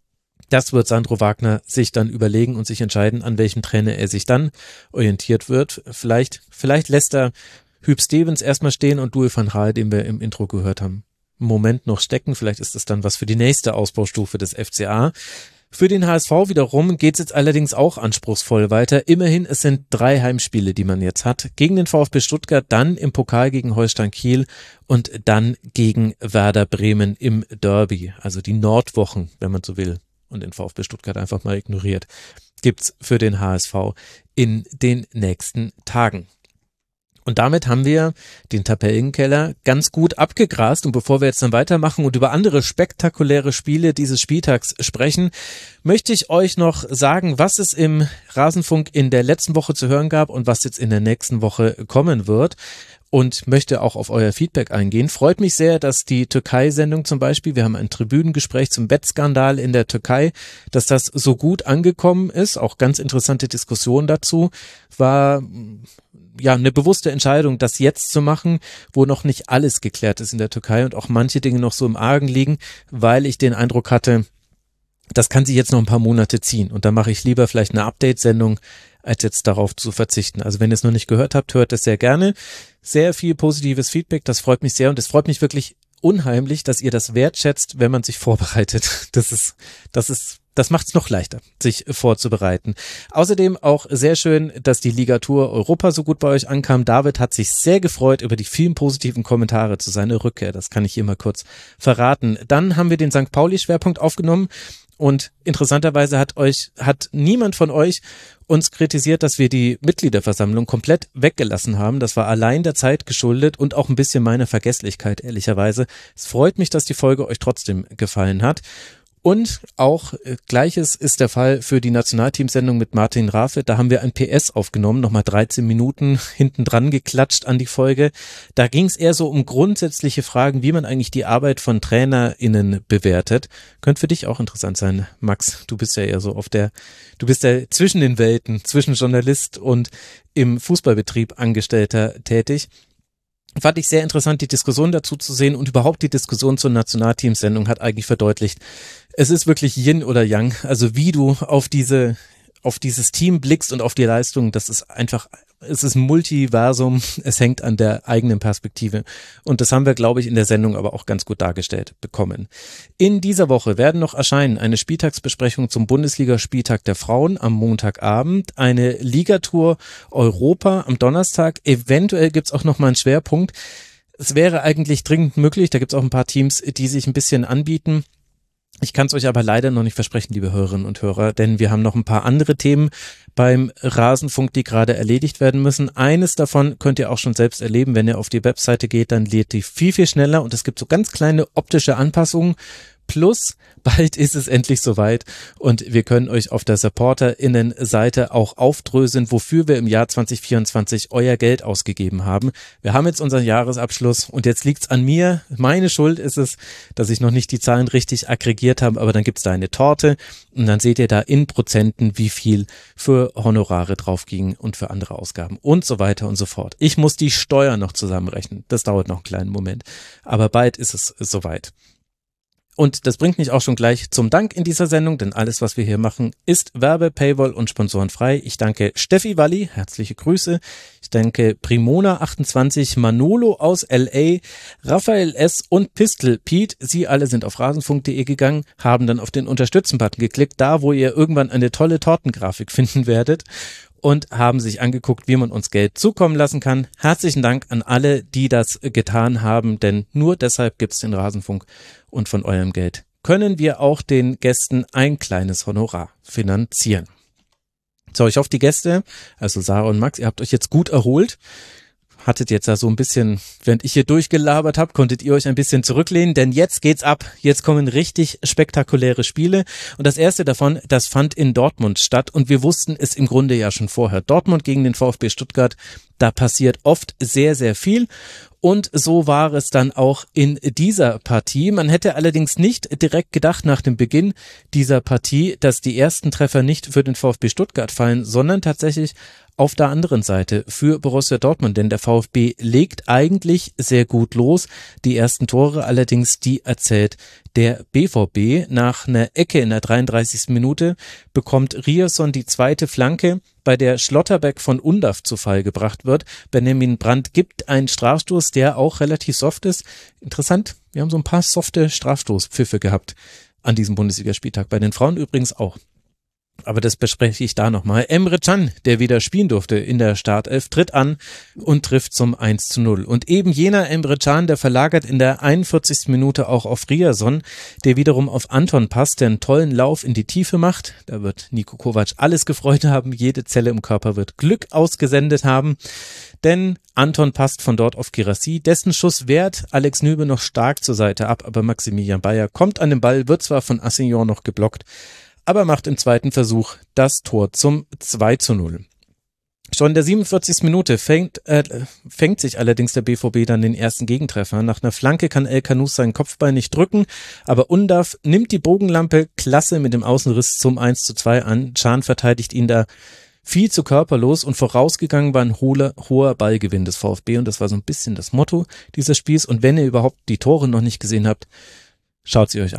das wird Sandro Wagner sich dann überlegen und sich entscheiden, an welchem Trainer er sich dann orientiert wird. Vielleicht lässt er Huub Stevens erstmal stehen und Louis van Gaal, den wir im Intro gehört haben, im Moment noch stecken. Vielleicht ist das dann was für die nächste Ausbaustufe des FCA. Für den HSV wiederum geht es jetzt allerdings auch anspruchsvoll weiter. Immerhin, es sind 3 Heimspiele, die man jetzt hat. Gegen den VfB Stuttgart, dann im Pokal gegen Holstein Kiel und dann gegen Werder Bremen im Derby. Also die Nordwochen, wenn man so will. Und den VfB Stuttgart einfach mal ignoriert, gibt's für den HSV in den nächsten Tagen. Und damit haben wir den Tabellenkeller ganz gut abgegrast. Und bevor wir jetzt dann weitermachen und über andere spektakuläre Spiele dieses Spieltags sprechen, möchte ich euch noch sagen, was es im Rasenfunk in der letzten Woche zu hören gab und was jetzt in der nächsten Woche kommen wird. Und möchte auch auf euer Feedback eingehen. Freut mich sehr, dass die Türkei-Sendung zum Beispiel, wir haben ein Tribünengespräch zum Wettskandal in der Türkei, dass das so gut angekommen ist. Auch ganz interessante Diskussion dazu. War ja eine bewusste Entscheidung, das jetzt zu machen, wo noch nicht alles geklärt ist in der Türkei und auch manche Dinge noch so im Argen liegen, weil ich den Eindruck hatte, das kann sich jetzt noch ein paar Monate ziehen und dann mache ich lieber vielleicht eine Update-Sendung, als jetzt darauf zu verzichten. Also wenn ihr es noch nicht gehört habt, hört es sehr gerne. Sehr viel positives Feedback, das freut mich sehr und es freut mich wirklich unheimlich, dass ihr das wertschätzt, wenn man sich vorbereitet. Das macht es noch leichter, sich vorzubereiten. Außerdem auch sehr schön, dass die Ligatur Europa so gut bei euch ankam. David hat sich sehr gefreut über die vielen positiven Kommentare zu seiner Rückkehr. Das kann ich hier mal kurz verraten. Dann haben wir den St. Pauli-Schwerpunkt aufgenommen. Und interessanterweise hat niemand von euch uns kritisiert, dass wir die Mitgliederversammlung komplett weggelassen haben. Das war allein der Zeit geschuldet und auch ein bisschen meiner Vergesslichkeit, ehrlicherweise. Es freut mich, dass die Folge euch trotzdem gefallen hat. Und auch Gleiches ist der Fall für die Nationalteamsendung mit Martin Rafe. Da haben wir ein PS aufgenommen, nochmal 13 Minuten hinten dran geklatscht an die Folge. Da ging es eher so um grundsätzliche Fragen, wie man eigentlich die Arbeit von TrainerInnen bewertet. Könnte für dich auch interessant sein, Max. Du bist ja eher so du bist ja zwischen den Welten, zwischen Journalist und im Fußballbetrieb Angestellter tätig. Fand ich sehr interessant, die Diskussion dazu zu sehen und überhaupt die Diskussion zur Nationalteamsendung hat eigentlich verdeutlicht, es ist wirklich Yin oder Yang, also wie du auf dieses Team blickst und auf die Leistung, das ist einfach, es ist ein Multiversum, es hängt an der eigenen Perspektive und das haben wir, glaube ich, in der Sendung aber auch ganz gut dargestellt bekommen. In dieser Woche werden noch erscheinen eine Spieltagsbesprechung zum Bundesligaspieltag der Frauen am Montagabend, eine Ligatour Europa am Donnerstag, eventuell gibt's auch nochmal einen Schwerpunkt. Es wäre eigentlich dringend möglich, da gibt's auch ein paar Teams, die sich ein bisschen anbieten. Ich kann es euch aber leider noch nicht versprechen, liebe Hörerinnen und Hörer, denn wir haben noch ein paar andere Themen beim Rasenfunk, die gerade erledigt werden müssen. Eines davon könnt ihr auch schon selbst erleben, wenn ihr auf die Webseite geht, dann lädt die viel, viel schneller und es gibt so ganz kleine optische Anpassungen. Plus, bald ist es endlich soweit und wir können euch auf der SupporterInnen-Seite auch aufdröseln, wofür wir im Jahr 2024 euer Geld ausgegeben haben. Wir haben jetzt unseren Jahresabschluss und jetzt liegt's an mir. Meine Schuld ist es, dass ich noch nicht die Zahlen richtig aggregiert habe, aber dann gibt's da eine Torte und dann seht ihr da in Prozenten, wie viel für Honorare draufging und für andere Ausgaben und so weiter und so fort. Ich muss die Steuer noch zusammenrechnen. Das dauert noch einen kleinen Moment, aber bald ist es soweit. Und das bringt mich auch schon gleich zum Dank in dieser Sendung, denn alles, was wir hier machen, ist Werbe-, Paywall- und sponsorenfrei. Ich danke Steffi Walli, herzliche Grüße. Ich danke Primona28, Manolo aus LA, Raphael S. und Pistol Pete. Sie alle sind auf rasenfunk.de gegangen, haben dann auf den Unterstützen-Button geklickt, da wo ihr irgendwann eine tolle Tortengrafik finden werdet. Und haben sich angeguckt, wie man uns Geld zukommen lassen kann. Herzlichen Dank an alle, die das getan haben, denn nur deshalb gibt's den Rasenfunk und von eurem Geld können wir auch den Gästen ein kleines Honorar finanzieren. So, ich hoffe, die Gäste, also Sarah und Max, ihr habt euch jetzt gut erholt. Hattet jetzt da so ein bisschen, während ich hier durchgelabert habe, konntet ihr euch ein bisschen zurücklehnen, denn jetzt geht's ab. Jetzt kommen richtig spektakuläre Spiele und das erste davon, das fand in Dortmund statt und wir wussten es im Grunde ja schon vorher. Dortmund gegen den VfB Stuttgart, da passiert oft sehr, sehr viel. Und so war es dann auch in dieser Partie. Man hätte allerdings nicht direkt gedacht nach dem Beginn dieser Partie, dass die ersten Treffer nicht für den VfB Stuttgart fallen, sondern tatsächlich auf der anderen Seite für Borussia Dortmund, denn der VfB legt eigentlich sehr gut los. Die ersten Tore allerdings, die erzielt der BVB. Nach einer Ecke in der 33. Minute bekommt Ryerson die zweite Flanke, bei der Schlotterbeck von Undav zu Fall gebracht wird. Benjamin Brandt gibt einen Strafstoß, der auch relativ soft ist. Interessant, wir haben so ein paar softe Strafstoßpfiffe gehabt an diesem Bundesligaspieltag, bei den Frauen übrigens auch. Aber das bespreche ich da nochmal. Emre Can, der wieder spielen durfte in der Startelf, tritt an und trifft zum 1:0. Und eben jener Emre Can, der verlagert in der 41. Minute auch auf Ryerson, der wiederum auf Anton passt, der einen tollen Lauf in die Tiefe macht. Da wird Niko Kovac alles gefreut haben, jede Zelle im Körper wird Glück ausgesendet haben. Denn Anton passt von dort auf Guirassy, dessen Schuss wehrt Alex Nübel noch stark zur Seite ab, aber Maximilian Bayer kommt an den Ball, wird zwar von Assignon noch geblockt, aber macht im zweiten Versuch das Tor zum 2:0. Schon in der 47. Minute fängt sich allerdings der BVB dann den ersten Gegentreffer. Nach einer Flanke kann El Kanous seinen Kopfball nicht drücken, aber Undav nimmt die Bogenlampe klasse mit dem Außenriss zum 1:2 an. Can verteidigt ihn da viel zu körperlos und vorausgegangen war ein hoher Ballgewinn des VfB und das war so ein bisschen das Motto dieses Spiels. Und wenn ihr überhaupt die Tore noch nicht gesehen habt, schaut sie euch an.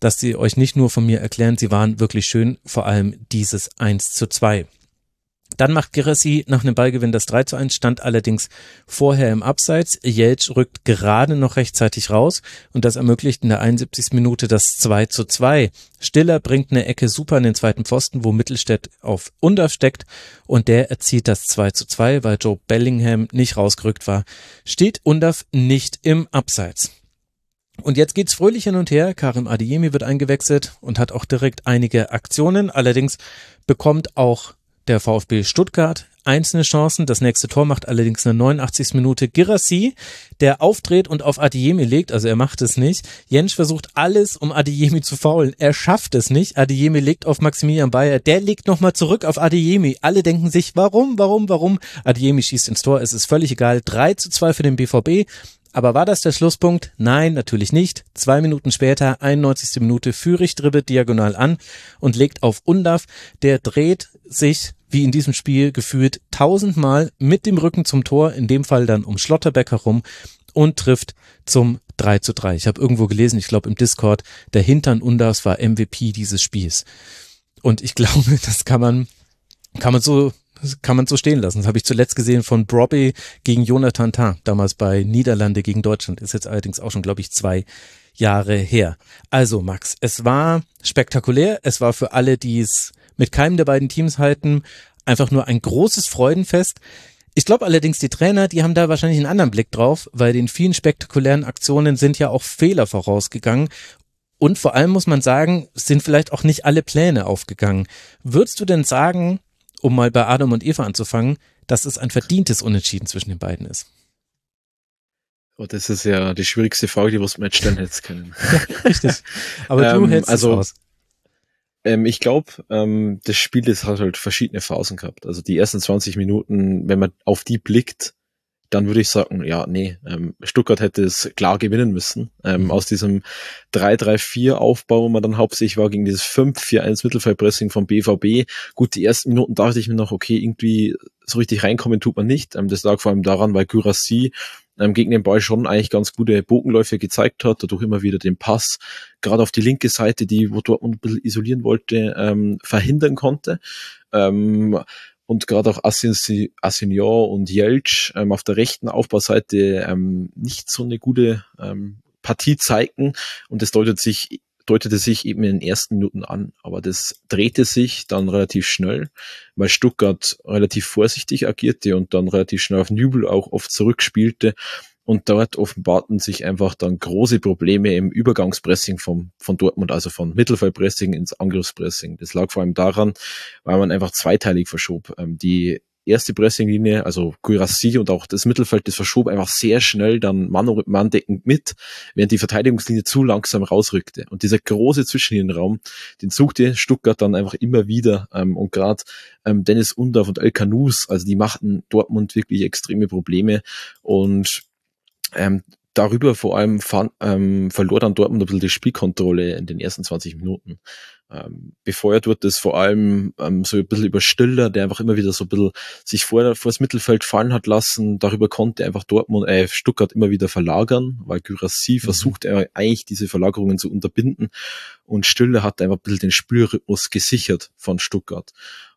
lasst sie euch nicht nur von mir erklären, sie waren wirklich schön, vor allem dieses 1:2. Dann macht Guirassy nach einem Ballgewinn das 3:1, stand allerdings vorher im Abseits. Jeltsch rückt gerade noch rechtzeitig raus und das ermöglicht in der 71. Minute das 2:2. Stiller bringt eine Ecke super an den zweiten Pfosten, wo Mittelstädt auf Undav steckt und der erzielt das 2:2, weil Joe Bellingham nicht rausgerückt war. Steht Undav nicht im Abseits. Und jetzt geht's fröhlich hin und her. Karim Adeyemi wird eingewechselt und hat auch direkt einige Aktionen. Allerdings bekommt auch der VfB Stuttgart einzelne Chancen. Das nächste Tor macht allerdings in der 89. Minute Guirassy, der aufdreht und auf Adeyemi legt. Also er macht es nicht. Jentsch versucht alles, um Adeyemi zu faulen. Er schafft es nicht. Adeyemi legt auf Maximilian Bayer. Der legt nochmal zurück auf Adeyemi. Alle denken sich, warum? Adeyemi schießt ins Tor. Es ist völlig egal. 3:2 für den BVB. Aber war das der Schlusspunkt? Nein, natürlich nicht. 2 Minuten später, 91. Minute, Führig dribbelt diagonal an und legt auf Undav. Der dreht sich, wie in diesem Spiel gefühlt 1000-mal mit dem Rücken zum Tor, in dem Fall dann um Schlotterbeck herum und trifft zum 3:3. Ich habe irgendwo gelesen, ich glaube im Discord, der Hintern Undavs war MVP dieses Spiels. Und ich glaube, das kann man so stehen lassen. Das habe ich zuletzt gesehen von Brobby gegen Jonathan Tah, damals bei Niederlande gegen Deutschland. Ist jetzt allerdings auch schon, glaube ich, 2 Jahre her. Also Max, es war spektakulär. Es war für alle, die es mit keinem der beiden Teams halten, einfach nur ein großes Freudenfest. Ich glaube allerdings, die Trainer, die haben da wahrscheinlich einen anderen Blick drauf, weil den vielen spektakulären Aktionen sind ja auch Fehler vorausgegangen. Und vor allem muss man sagen, sind vielleicht auch nicht alle Pläne aufgegangen. Würdest du denn sagen, um mal bei Adam und Eva anzufangen, dass es ein verdientes Unentschieden zwischen den beiden ist? Oh, das ist ja die schwierigste Frage, die wir uns nicht stellen hätten können. Ja, richtig. Aber du hältst es aus. Ich glaube, das Spiel, das hat halt verschiedene Phasen gehabt. Also die ersten 20 Minuten, wenn man auf die blickt, dann würde ich sagen, ja, nee, Stuttgart hätte es klar gewinnen müssen. Aus diesem 3-3-4 Aufbau, wo man dann hauptsächlich war, gegen dieses 5-4-1 Mittelfeldpressing vom BVB. Gut, die ersten Minuten dachte ich mir noch, okay, irgendwie so richtig reinkommen tut man nicht. Das lag vor allem daran, weil Guirassy gegen den Ball schon eigentlich ganz gute Bogenläufe gezeigt hat, dadurch immer wieder den Pass, gerade auf die linke Seite, wo Dortmund ein bisschen isolieren wollte, verhindern konnte. Und gerade auch Asenio und Jeltsch auf der rechten Aufbauseite nicht so eine gute Partie zeigten. Und das deutete sich eben in den ersten Minuten an. Aber das drehte sich dann relativ schnell, weil Stuttgart relativ vorsichtig agierte und dann relativ schnell auf Nübel auch oft zurückspielte. Und dort offenbarten sich einfach dann große Probleme im Übergangspressing von Dortmund, also von Mittelfeldpressing ins Angriffspressing. Das lag vor allem daran, weil man einfach zweiteilig verschob. Die erste Pressinglinie, also Guirassy und auch das Mittelfeld, das verschob einfach sehr schnell dann Mann deckend mit, während die Verteidigungslinie zu langsam rausrückte. Und dieser große Zwischenlinienraum, den suchte Stuttgart dann einfach immer wieder. Und gerade Dennis Undav und El Kanous, also die machten Dortmund wirklich extreme Probleme. Und darüber vor allem verlor dann Dortmund ein bisschen die Spielkontrolle in den ersten 20 Minuten. Befeuert wird das vor allem so ein bisschen über Stiller, der einfach immer wieder so ein bisschen sich vor das Mittelfeld fallen hat lassen. Darüber konnte einfach Stuttgart immer wieder verlagern, weil Guirassy versucht eigentlich diese Verlagerungen zu unterbinden und Stiller hat einfach ein bisschen den Spielrhythmus gesichert von Stuttgart.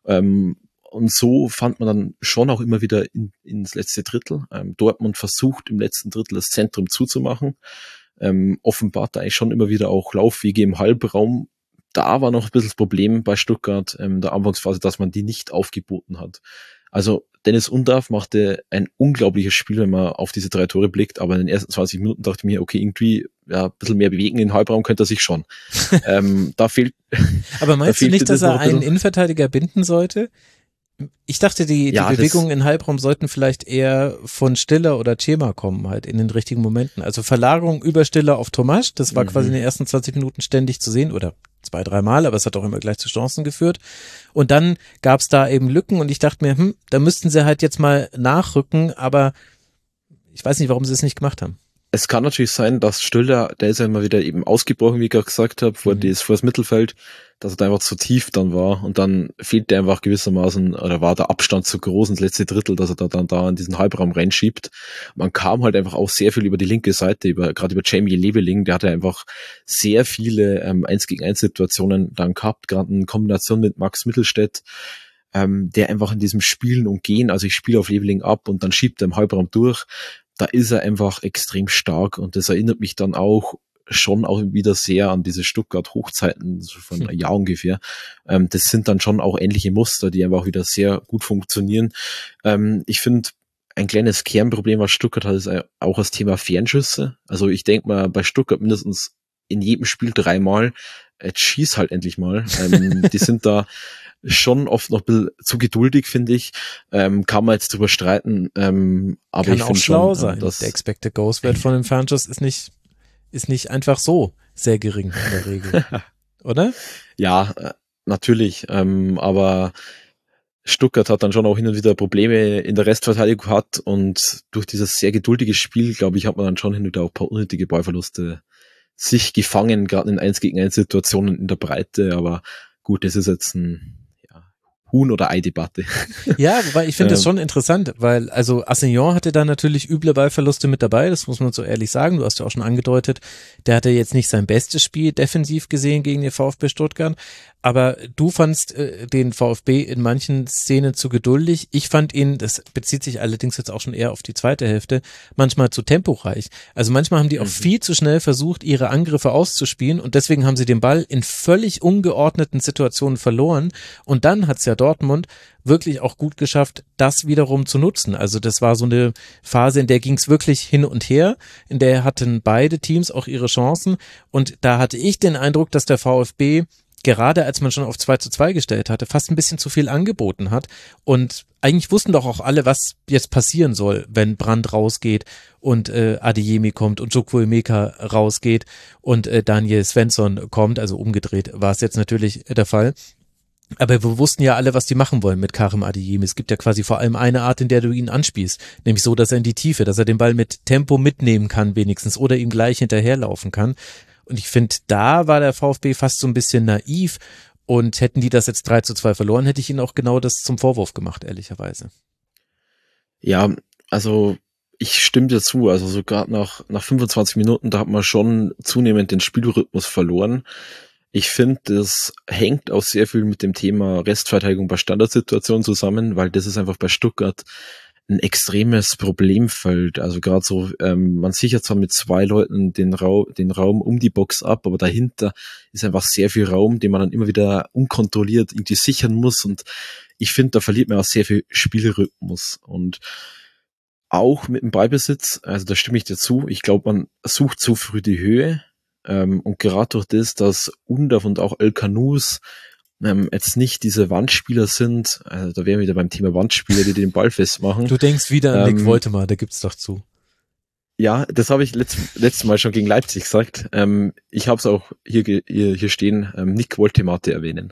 Und so fand man dann schon auch immer wieder ins letzte Drittel. Dortmund versucht im letzten Drittel das Zentrum zuzumachen. Offenbart da eigentlich schon immer wieder auch Laufwege im Halbraum. Da war noch ein bisschen das Problem bei Stuttgart in der Anfangsphase, dass man die nicht aufgeboten hat. Also Dennis Undav machte ein unglaubliches Spiel, wenn man auf diese 3 Tore blickt, aber in den ersten 20 Minuten dachte ich mir, okay, irgendwie ein bisschen mehr bewegen in den Halbraum könnte er sich schon. Da fehlt. Aber meinst du nicht, dass er einen Innenverteidiger binden sollte? Ich dachte, die Bewegungen in Halbraum sollten vielleicht eher von Stiller oder Cema kommen, halt in den richtigen Momenten. Also Verlagerung über Stiller auf Tomasch, das war quasi in den ersten 20 Minuten ständig zu sehen oder 2-3 Mal, aber es hat auch immer gleich zu Chancen geführt. Und dann gab es da eben Lücken und ich dachte mir, da müssten sie halt jetzt mal nachrücken, aber ich weiß nicht, warum sie es nicht gemacht haben. es kann natürlich sein, dass Stüller, der ist ja immer wieder eben ausgebrochen, wie ich gerade gesagt habe, vor das Mittelfeld, dass er da einfach zu tief dann war und dann fehlt der einfach gewissermaßen, oder war der Abstand zu groß ins letzte Drittel, dass er dann da in diesen Halbraum reinschiebt. Man kam halt einfach auch sehr viel über die linke Seite, gerade über Jamie Leveling, der hatte einfach sehr viele 1-gegen-1 Situationen dann gehabt, gerade in Kombination mit Max Mittelstädt, der einfach in diesem Spielen und Gehen, also ich spiele auf Leveling ab und dann schiebt er im Halbraum durch, da ist er einfach extrem stark und das erinnert mich dann auch wieder sehr an diese Stuttgart-Hochzeiten so von einem Jahr ungefähr. Das sind dann schon auch ähnliche Muster, die einfach wieder sehr gut funktionieren. Ich finde, ein kleines Kernproblem, was Stuttgart hat, ist auch das Thema Fernschüsse. Also ich denke mal, bei Stuttgart mindestens in jedem Spiel 3-mal, jetzt schieß halt endlich mal. Die sind da schon oft noch ein bisschen zu geduldig, finde ich. Kann man jetzt drüber streiten. Aber kann ich auch finde schlau schon, sein. dass Der Expected Goals Wert von dem Fernschuss ist nicht einfach so sehr gering in der Regel. Oder? Ja, natürlich. Aber Stuttgart hat dann schon auch hin und wieder Probleme in der Restverteidigung gehabt und durch dieses sehr geduldige Spiel, glaube ich, hat man dann schon hin und wieder auch ein paar unnötige Ballverluste sich gefangen, gerade in 1-gegen-1 Situationen in der Breite. Aber gut, das ist jetzt ein Huhn- oder Ei-Debatte. Ja, wobei ich finde das schon interessant, weil also Assignon hatte da natürlich üble Ballverluste mit dabei, das muss man so ehrlich sagen, du hast ja auch schon angedeutet, der hatte jetzt nicht sein bestes Spiel defensiv gesehen gegen den VfB Stuttgart, aber du fandst den VfB in manchen Szenen zu geduldig, ich fand ihn, das bezieht sich allerdings jetzt auch schon eher auf die zweite Hälfte, manchmal zu temporeich, also manchmal haben die auch viel zu schnell versucht, ihre Angriffe auszuspielen und deswegen haben sie den Ball in völlig ungeordneten Situationen verloren und dann hat's ja Dortmund wirklich auch gut geschafft, das wiederum zu nutzen. Also das war so eine Phase, in der ging es wirklich hin und her, in der hatten beide Teams auch ihre Chancen und da hatte ich den Eindruck, dass der VfB gerade als man schon auf 2:2 gestellt hatte, fast ein bisschen zu viel angeboten hat und eigentlich wussten doch auch alle, was jetzt passieren soll, wenn Brandt rausgeht und Adeyemi kommt und Chukwuemeka rausgeht und Daniel Svensson kommt, also umgedreht war es jetzt natürlich der Fall. Aber wir wussten ja alle, was die machen wollen mit Karim Adeyemi. Es gibt ja quasi vor allem eine Art, in der du ihn anspielst, nämlich so, dass er in die Tiefe, dass er den Ball mit Tempo mitnehmen kann wenigstens oder ihm gleich hinterherlaufen kann. Und ich finde, da war der VfB fast so ein bisschen naiv und hätten die das jetzt 3:2 verloren, hätte ich ihnen auch genau das zum Vorwurf gemacht, ehrlicherweise. Ja, also ich stimme dir zu, also sogar nach 25 Minuten, da hat man schon zunehmend den Spielrhythmus verloren. Ich finde, das hängt auch sehr viel mit dem Thema Restverteidigung bei Standardsituationen zusammen, weil das ist einfach bei Stuttgart ein extremes Problemfeld. Also gerade so, man sichert zwar mit 2 Leuten den Raum um die Box ab, aber dahinter ist einfach sehr viel Raum, den man dann immer wieder unkontrolliert irgendwie sichern muss. Und ich finde, da verliert man auch sehr viel Spielrhythmus. Und auch mit dem Ballbesitz, also da stimme ich dir zu, ich glaube, man sucht zu früh die Höhe. Und gerade durch das, dass Undav und auch El Kanous jetzt nicht diese Wandspieler sind, also da wären wir wieder beim Thema Wandspieler, die den Ball festmachen. Du denkst wieder an Nick Woltemar, der gibt's doch zu. Ja, das habe ich letztes Mal schon gegen Leipzig gesagt. Ich habe es auch hier stehen, Nick Woltemate erwähnen.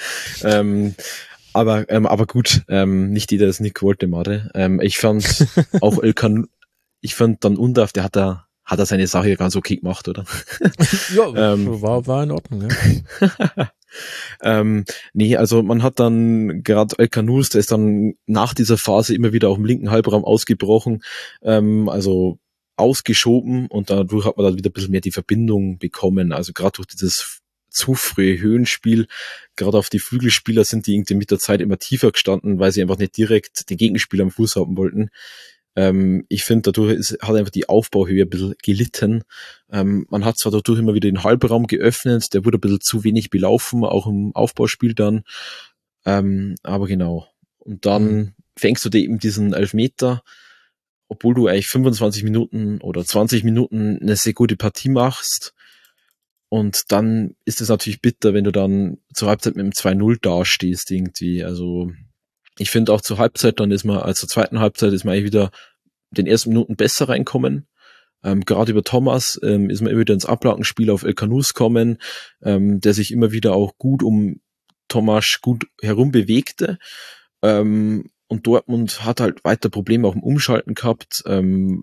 Aber gut, nicht jeder ist Nick Woltemade. Ich fand auch ich fand dann Undav, der hat er seine Sache ganz okay gemacht, oder? Ja, war in Ordnung, ja. Nee, also man hat dann gerade El Kanous, der ist dann nach dieser Phase immer wieder auf dem linken Halbraum ausgebrochen, also ausgeschoben und dadurch hat man dann wieder ein bisschen mehr die Verbindung bekommen, also gerade durch dieses zu frühe Höhenspiel, gerade auf die Flügelspieler sind die irgendwie mit der Zeit immer tiefer gestanden, weil sie einfach nicht direkt den Gegenspieler am Fuß haben wollten. Ich finde, dadurch hat einfach die Aufbauhöhe ein bisschen gelitten. Man hat zwar dadurch immer wieder den Halbraum geöffnet, der wurde ein bisschen zu wenig belaufen, auch im Aufbauspiel dann. Aber genau. Und dann fängst du dir eben diesen Elfmeter, obwohl du eigentlich 25 Minuten oder 20 Minuten eine sehr gute Partie machst. Und dann ist es natürlich bitter, wenn du dann zur Halbzeit mit dem 2:0 dastehst irgendwie. Also ich finde auch zur Halbzeit, zur zweiten Halbzeit ist man eigentlich wieder den ersten Minuten besser reinkommen. Gerade über Thomas ist man immer wieder ins Ablagenspiel auf El Kanous kommen, der sich immer wieder auch gut um Thomas gut herum bewegte. Und Dortmund hat halt weiter Probleme auch im Umschalten gehabt.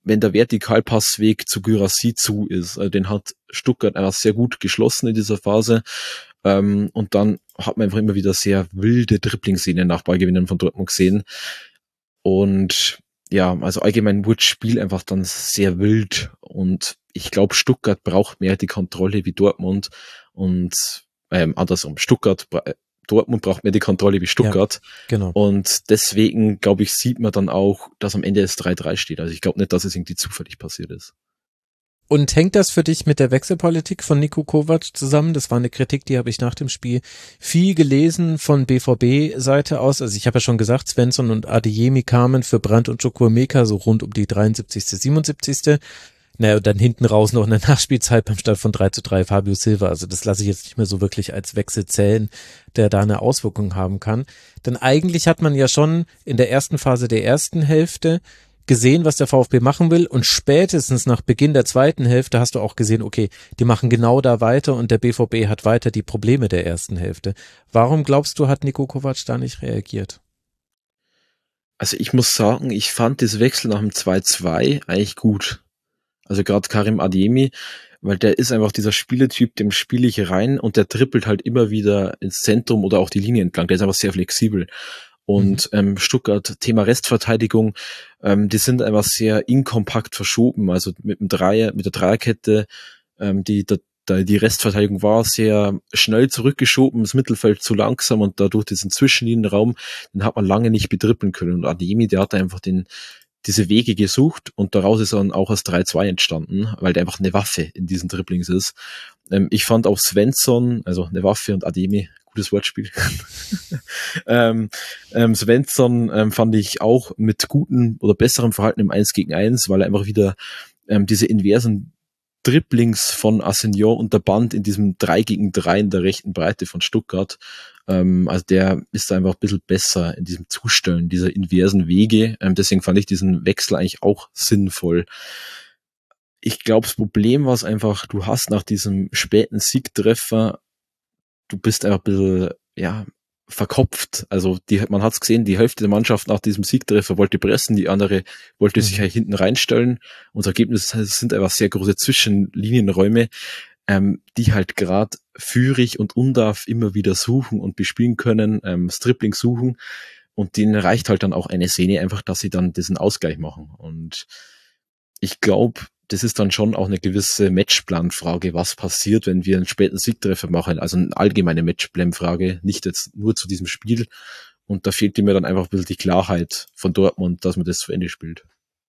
wenn der Vertikalpassweg zu Guirassy zu ist. Also den hat Stuttgart einfach sehr gut geschlossen in dieser Phase. Und dann hat man einfach immer wieder sehr wilde Dribbling-Szenen nach Ballgewinnen von Dortmund gesehen. Und ja, also allgemein wurde das Spiel einfach dann sehr wild. Und ich glaube, Stuttgart braucht mehr die Kontrolle wie Dortmund. Und andersrum, Dortmund braucht mehr die Kontrolle wie Stuttgart. Ja, genau. Und deswegen, glaube ich, sieht man dann auch, dass am Ende es 3-3 steht. Also ich glaube nicht, dass es irgendwie zufällig passiert ist. Und hängt das für dich mit der Wechselpolitik von Niko Kovac zusammen? Das war eine Kritik, die habe ich nach dem Spiel viel gelesen von BVB-Seite aus. Also ich habe ja schon gesagt, Svensson und Adeyemi kamen für Brandt und Chukwuemeka so rund um die 73., 77. Naja, und dann hinten raus noch eine Nachspielzeit beim Stand von 3-3 Fabio Silva. Also das lasse ich jetzt nicht mehr so wirklich als Wechsel zählen, der da eine Auswirkung haben kann. Denn eigentlich hat man ja schon in der ersten Phase der ersten Hälfte gesehen, was der VfB machen will, und spätestens nach Beginn der zweiten Hälfte hast du auch gesehen, okay, die machen genau da weiter und der BVB hat weiter die Probleme der ersten Hälfte. Warum glaubst du, hat Niko Kovac da nicht reagiert? Also ich muss sagen, ich fand das Wechsel nach dem 2-2 eigentlich gut. Also gerade Karim Adeyemi, weil der ist einfach dieser Spieletyp, dem spiele ich rein und der trippelt halt immer wieder ins Zentrum oder auch die Linie entlang. Der ist einfach sehr flexibel. Und Stuttgart, Thema Restverteidigung, die sind einfach sehr inkompakt verschoben. Also mit der Dreierkette, die Restverteidigung war sehr schnell zurückgeschoben, das Mittelfeld zu langsam und dadurch diesen Zwischenlinienraum, den hat man lange nicht betrippeln können. Und Adeyemi, der hat einfach diese Wege gesucht und daraus ist dann auch das 3-2 entstanden, weil der einfach eine Waffe in diesen Dribblings ist. Ich fand auch Svensson, also eine Waffe und Adeyemi, gutes Wortspiel. Svensson fand ich auch mit gutem oder besserem Verhalten im 1 gegen 1, weil er einfach wieder diese inversen Dribblings von Assignon unterband in diesem 3 gegen 3 in der rechten Breite von Stuttgart. Also der ist da einfach ein bisschen besser in diesem Zustellen dieser inversen Wege. Deswegen fand ich diesen Wechsel eigentlich auch sinnvoll. Ich glaube, das Problem war es einfach, du hast nach diesem späten Siegtreffer, du bist einfach ein bisschen, ja, verkopft. Also man hat's gesehen, die Hälfte der Mannschaft nach diesem Siegtreffer wollte pressen, die andere wollte sich halt hinten reinstellen. Unser Ergebnis sind einfach sehr große Zwischenlinienräume, die halt gerade Führig und Undav immer wieder suchen und bespielen können, das Dribbling suchen, und denen reicht halt dann auch eine Szene einfach, dass sie dann diesen Ausgleich machen. Und ich glaube, das ist dann schon auch eine gewisse Matchplanfrage, was passiert, wenn wir einen späten Siegtreffer machen. Also eine allgemeine Matchplanfrage, nicht jetzt nur zu diesem Spiel. Und da fehlt mir dann einfach ein bisschen die Klarheit von Dortmund, dass man das zu Ende spielt.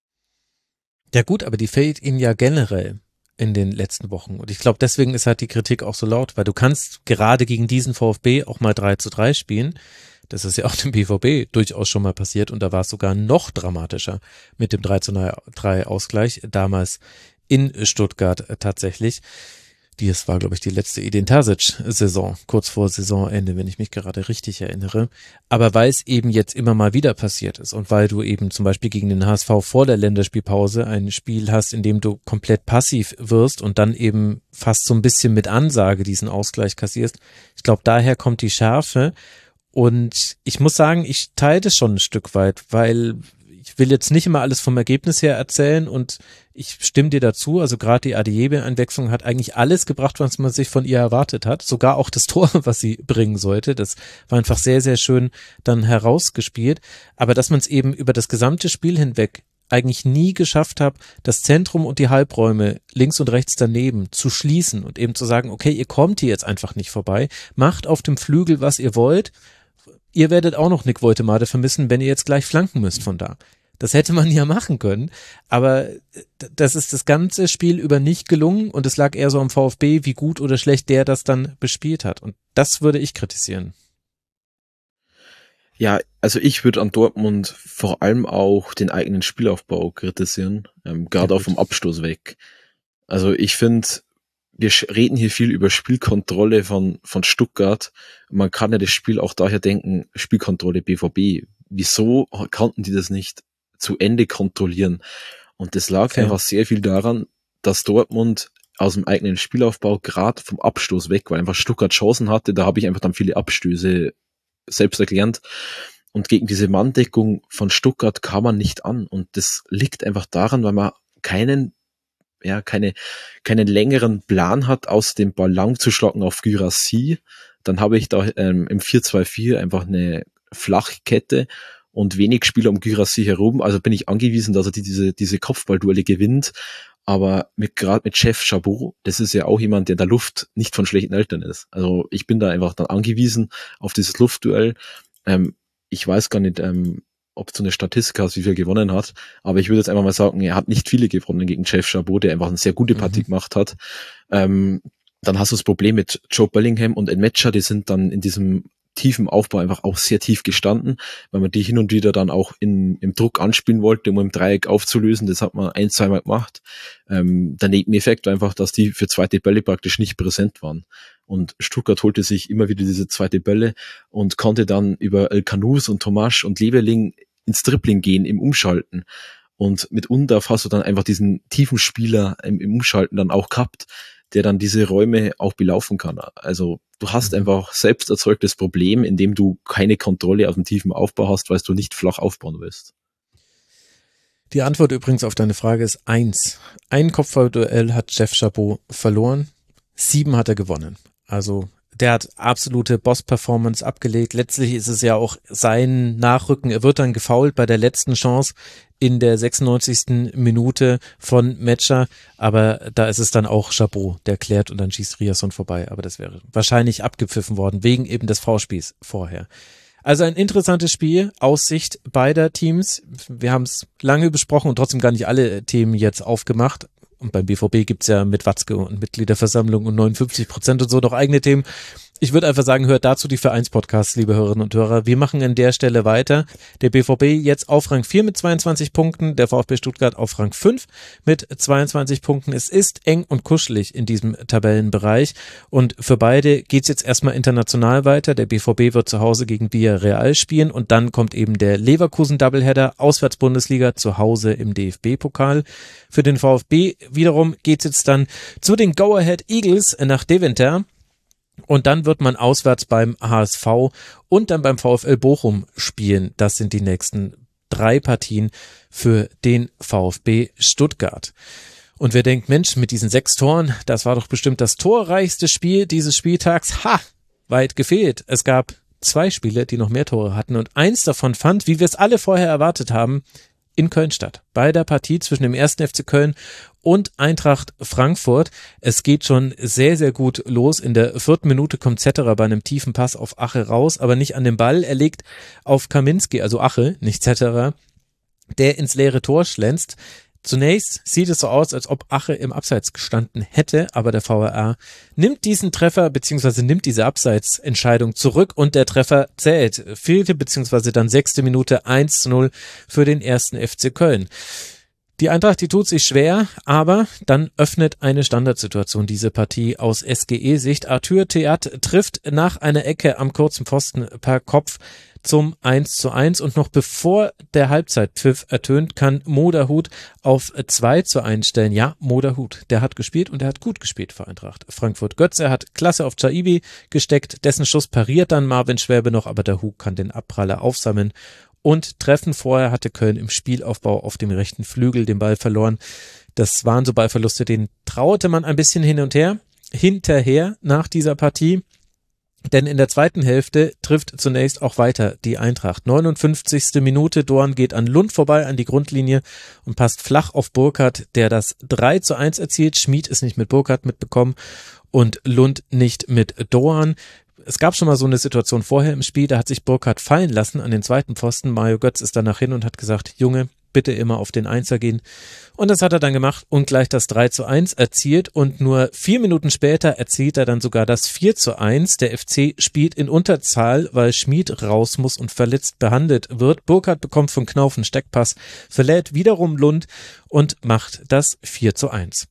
Ja gut, aber die fehlt ihnen ja generell in den letzten Wochen. Und ich glaube, deswegen ist halt die Kritik auch so laut, weil du kannst gerade gegen diesen VfB auch mal 3-3 spielen. Das ist ja auch dem BVB durchaus schon mal passiert und da war es sogar noch dramatischer mit dem 3-3 Ausgleich, damals in Stuttgart tatsächlich. Das war, glaube ich, die letzte Edin Terzic-Saison, kurz vor Saisonende, wenn ich mich gerade richtig erinnere. Aber weil es eben jetzt immer mal wieder passiert ist und weil du eben zum Beispiel gegen den HSV vor der Länderspielpause ein Spiel hast, in dem du komplett passiv wirst und dann eben fast so ein bisschen mit Ansage diesen Ausgleich kassierst. Ich glaube, daher kommt die Schärfe. Und ich muss sagen, ich teile das schon ein Stück weit, weil ich will jetzt nicht immer alles vom Ergebnis her erzählen und ich stimme dir dazu, also gerade die Adeyemi-Einwechslung hat eigentlich alles gebracht, was man sich von ihr erwartet hat, sogar auch das Tor, was sie bringen sollte, das war einfach sehr, sehr schön dann herausgespielt, aber dass man es eben über das gesamte Spiel hinweg eigentlich nie geschafft hat, das Zentrum und die Halbräume links und rechts daneben zu schließen und eben zu sagen, okay, ihr kommt hier jetzt einfach nicht vorbei, macht auf dem Flügel, was ihr wollt. Ihr werdet auch noch Nick Woltemade vermissen, wenn ihr jetzt gleich flanken müsst von da. Das hätte man ja machen können, aber das ist das ganze Spiel über nicht gelungen und es lag eher so am VfB, wie gut oder schlecht der das dann bespielt hat. Und das würde ich kritisieren. Ja, also ich würde an Dortmund vor allem auch den eigenen Spielaufbau kritisieren, gerade auch vom Abstoß weg. Also ich finde, wir reden hier viel über Spielkontrolle von Stuttgart. Man kann ja das Spiel auch daher denken, Spielkontrolle BVB. Wieso konnten die das nicht zu Ende kontrollieren? Und das lag einfach sehr viel daran, dass Dortmund aus dem eigenen Spielaufbau gerade vom Abstoß weg, weil einfach Stuttgart Chancen hatte, da habe ich einfach dann viele Abstöße selbst erklärt. Und gegen diese Manndeckung von Stuttgart kam man nicht an. Und das liegt einfach daran, weil man keinen längeren Plan hat, aus dem Ball lang zu schlagen auf Guirassy, dann habe ich da im 4-2-4 einfach eine Flachkette und wenig Spieler um Guirassy herum, also bin ich angewiesen, dass er diese Kopfballduelle gewinnt, aber gerade mit Chef Chabot, das ist ja auch jemand, der in der Luft nicht von schlechten Eltern ist. Also ich bin da einfach dann angewiesen auf dieses Luftduell. Ich weiß gar nicht, ob du eine Statistik hast, wie viel er gewonnen hat, aber ich würde jetzt einfach mal sagen, er hat nicht viele gewonnen gegen Chef Chabot, der einfach eine sehr gute Partie gemacht hat. Dann hast du das Problem mit Joe Bellingham und Nmecha, die sind dann in diesem tiefen Aufbau einfach auch sehr tief gestanden, weil man die hin und wieder dann auch im Druck anspielen wollte, um im Dreieck aufzulösen. Das hat man 1-2 Mal gemacht. Der Nebeneffekt war einfach, dass die für zweite Bälle praktisch nicht präsent waren. Und Stuttgart holte sich immer wieder diese zweite Bälle und konnte dann über El Canous und Tomasch und Leveling ins Dribbling gehen, im Umschalten. Und mit Undav hast du dann einfach diesen tiefen Spieler im Umschalten dann auch gehabt, der dann diese Räume auch belaufen kann. Also du hast einfach selbst erzeugtes Problem, indem du keine Kontrolle auf dem tiefen Aufbau hast, weil du nicht flach aufbauen willst. Die Antwort übrigens auf deine Frage ist 1. Ein Kopfballduell hat Chef Chabot verloren, 7 hat er gewonnen. Also der hat absolute Boss-Performance abgelegt. Letztlich ist es ja auch sein Nachrücken. Er wird dann gefoult bei der letzten Chance in der 96. Minute von Metscher. Aber da ist es dann auch Chabot, der klärt und dann schießt Riasson vorbei. Aber das wäre wahrscheinlich abgepfiffen worden, wegen eben des Foulspiels vorher. Also ein interessantes Spiel aus Sicht beider Teams. Wir haben es lange besprochen und trotzdem gar nicht alle Themen jetzt aufgemacht. Und beim BVB gibt's ja mit Watzke und Mitgliederversammlung und 59% und so noch eigene Themen. Ich würde einfach sagen, hört dazu die Vereinspodcasts, liebe Hörerinnen und Hörer. Wir machen an der Stelle weiter. Der BVB jetzt auf Rang 4 mit 22 Punkten, der VfB Stuttgart auf Rang 5 mit 22 Punkten. Es ist eng und kuschelig in diesem Tabellenbereich und für beide geht's jetzt erstmal international weiter. Der BVB wird zu Hause gegen Villarreal spielen und dann kommt eben der Leverkusen-Doubleheader, Auswärtsbundesliga, zu Hause im DFB-Pokal. Für den VfB wiederum geht's jetzt dann zu den Go-Ahead Eagles nach Deventer. Und dann wird man auswärts beim HSV und dann beim VfL Bochum spielen. Das sind die nächsten 3 Partien für den VfB Stuttgart. Und wer denkt, Mensch, mit diesen 6 Toren, das war doch bestimmt das torreichste Spiel dieses Spieltags. Weit gefehlt. Es gab 2 Spiele, die noch mehr Tore hatten und eins davon fand, wie wir es alle vorher erwartet haben, in Köln statt. Bei der Partie zwischen dem 1. FC Köln und Eintracht Frankfurt. Es geht schon sehr, sehr gut los. In der 4. Minute kommt Zetterer bei einem tiefen Pass auf Ache raus, aber nicht an den Ball. Er legt auf Kaminski, also Ache, nicht Zetterer, der ins leere Tor schlänzt. Zunächst sieht es so aus, als ob Ache im Abseits gestanden hätte, aber der VAR nimmt diesen Treffer bzw. nimmt diese Abseitsentscheidung zurück und der Treffer zählt. 4. bzw. dann 6. Minute 1-0 für den 1. FC Köln. Die Eintracht, die tut sich schwer, aber dann öffnet eine Standardsituation diese Partie aus SGE-Sicht. Arthur Theat trifft nach einer Ecke am kurzen Pfosten per Kopf zum 1:1 und noch bevor der Halbzeitpfiff ertönt, kann Mo Dahoud auf 2:1 stellen. Ja, Mo Dahoud, der hat gespielt und der hat gut gespielt für Eintracht Frankfurt. Götze hat klasse auf Chaibi gesteckt, dessen Schuss pariert dann Marvin Schwäbe noch, aber Dahoud kann den Abpraller aufsammeln und treffen. Vorher hatte Köln im Spielaufbau auf dem rechten Flügel den Ball verloren. Das waren so Ballverluste, denen trauerte man ein bisschen hin und her. Hinterher nach dieser Partie. Denn in der zweiten Hälfte trifft zunächst auch weiter die Eintracht. 59. Minute, Doan geht an Lund vorbei an die Grundlinie und passt flach auf Burkhardt, der das 3:1 erzielt. Schmid ist nicht mit Burkhardt mitbekommen und Lund nicht mit Doan. Es gab schon mal so eine Situation vorher im Spiel, da hat sich Burkhardt fallen lassen an den zweiten Pfosten. Mario Götz ist danach hin und hat gesagt, Junge, bitte immer auf den Einser gehen. Und das hat er dann gemacht und gleich das 3:1 erzielt und nur 4 Minuten später erzielt er dann sogar das 4:1. Der FC spielt in Unterzahl, weil Schmid raus muss und verletzt behandelt wird. Burkhardt bekommt von Knauf einen Steckpass, verlädt wiederum Lund und macht das 4:1.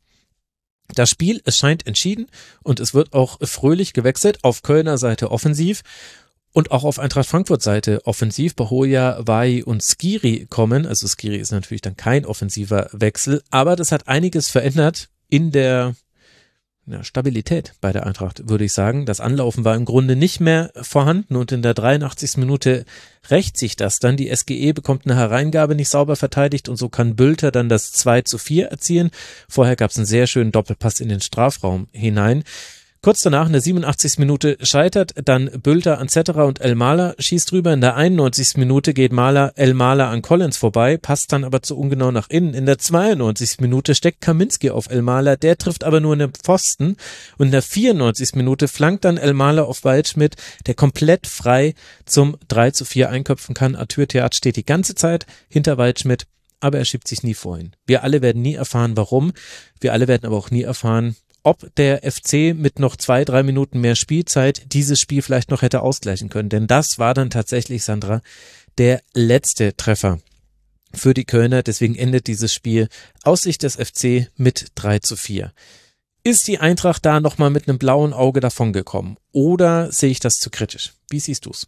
Das Spiel, es scheint entschieden und es wird auch fröhlich gewechselt auf Kölner Seite offensiv. Und auch auf Eintracht Frankfurt Seite offensiv. Bahoja, Wai und Skiri kommen. Also Skiri ist natürlich dann kein offensiver Wechsel, aber das hat einiges verändert in der Stabilität bei der Eintracht, würde ich sagen. Das Anlaufen war im Grunde nicht mehr vorhanden und in der 83. Minute rächt sich das dann. Die SGE bekommt eine Hereingabe nicht sauber verteidigt und so kann Bülter dann das 2:4 erzielen. Vorher gab es einen sehr schönen Doppelpass in den Strafraum hinein. Kurz danach, in der 87. Minute, scheitert dann Bülter an Zetterer und Elmaler, schießt drüber. In der 91. Minute geht Elmaler an Collins vorbei, passt dann aber zu ungenau nach innen. In der 92. Minute steckt Kaminski auf Elmaler, der trifft aber nur einen Pfosten. Und in der 94. Minute flankt dann Elmaler auf Waldschmidt, der komplett frei zum 3:4 einköpfen kann. Arthur Theat steht die ganze Zeit hinter Waldschmidt, aber er schiebt sich nie vorhin. Wir alle werden nie erfahren, warum. Wir alle werden aber auch nie erfahren, ob der FC mit noch 2-3 Minuten mehr Spielzeit dieses Spiel vielleicht noch hätte ausgleichen können. Denn das war dann tatsächlich, Sandra, der letzte Treffer für die Kölner. Deswegen endet dieses Spiel aus Sicht des FC mit 3:4. Ist die Eintracht da nochmal mit einem blauen Auge davongekommen? Oder sehe ich das zu kritisch? Wie siehst du's?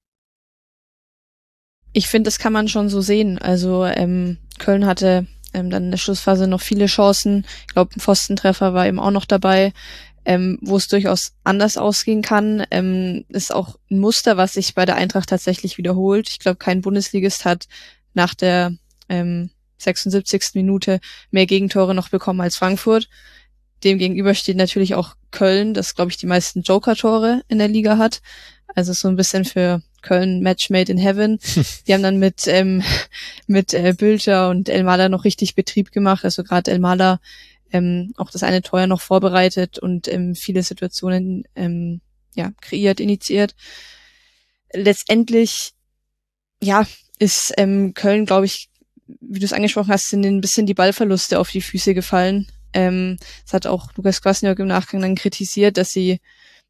Ich finde, das kann man schon so sehen. Also Köln hatte dann in der Schlussphase noch viele Chancen. Ich glaube, ein Pfostentreffer war eben auch noch dabei, wo es durchaus anders ausgehen kann. Ist auch ein Muster, was sich bei der Eintracht tatsächlich wiederholt. Ich glaube, kein Bundesligist hat nach der 76. Minute mehr Gegentore noch bekommen als Frankfurt. Demgegenüber steht natürlich auch Köln, das, glaube ich, die meisten Joker-Tore in der Liga hat. Also so ein bisschen für Köln Match made in heaven. Die haben dann mit Bülter und Elmaler noch richtig Betrieb gemacht. Also gerade Elmaler auch das eine Tor ja noch vorbereitet und viele Situationen kreiert, initiiert. Letztendlich ist Köln, glaube ich, wie du es angesprochen hast, sind ein bisschen die Ballverluste auf die Füße gefallen. Es hat auch Lukas Kwasniok im Nachgang dann kritisiert, dass sie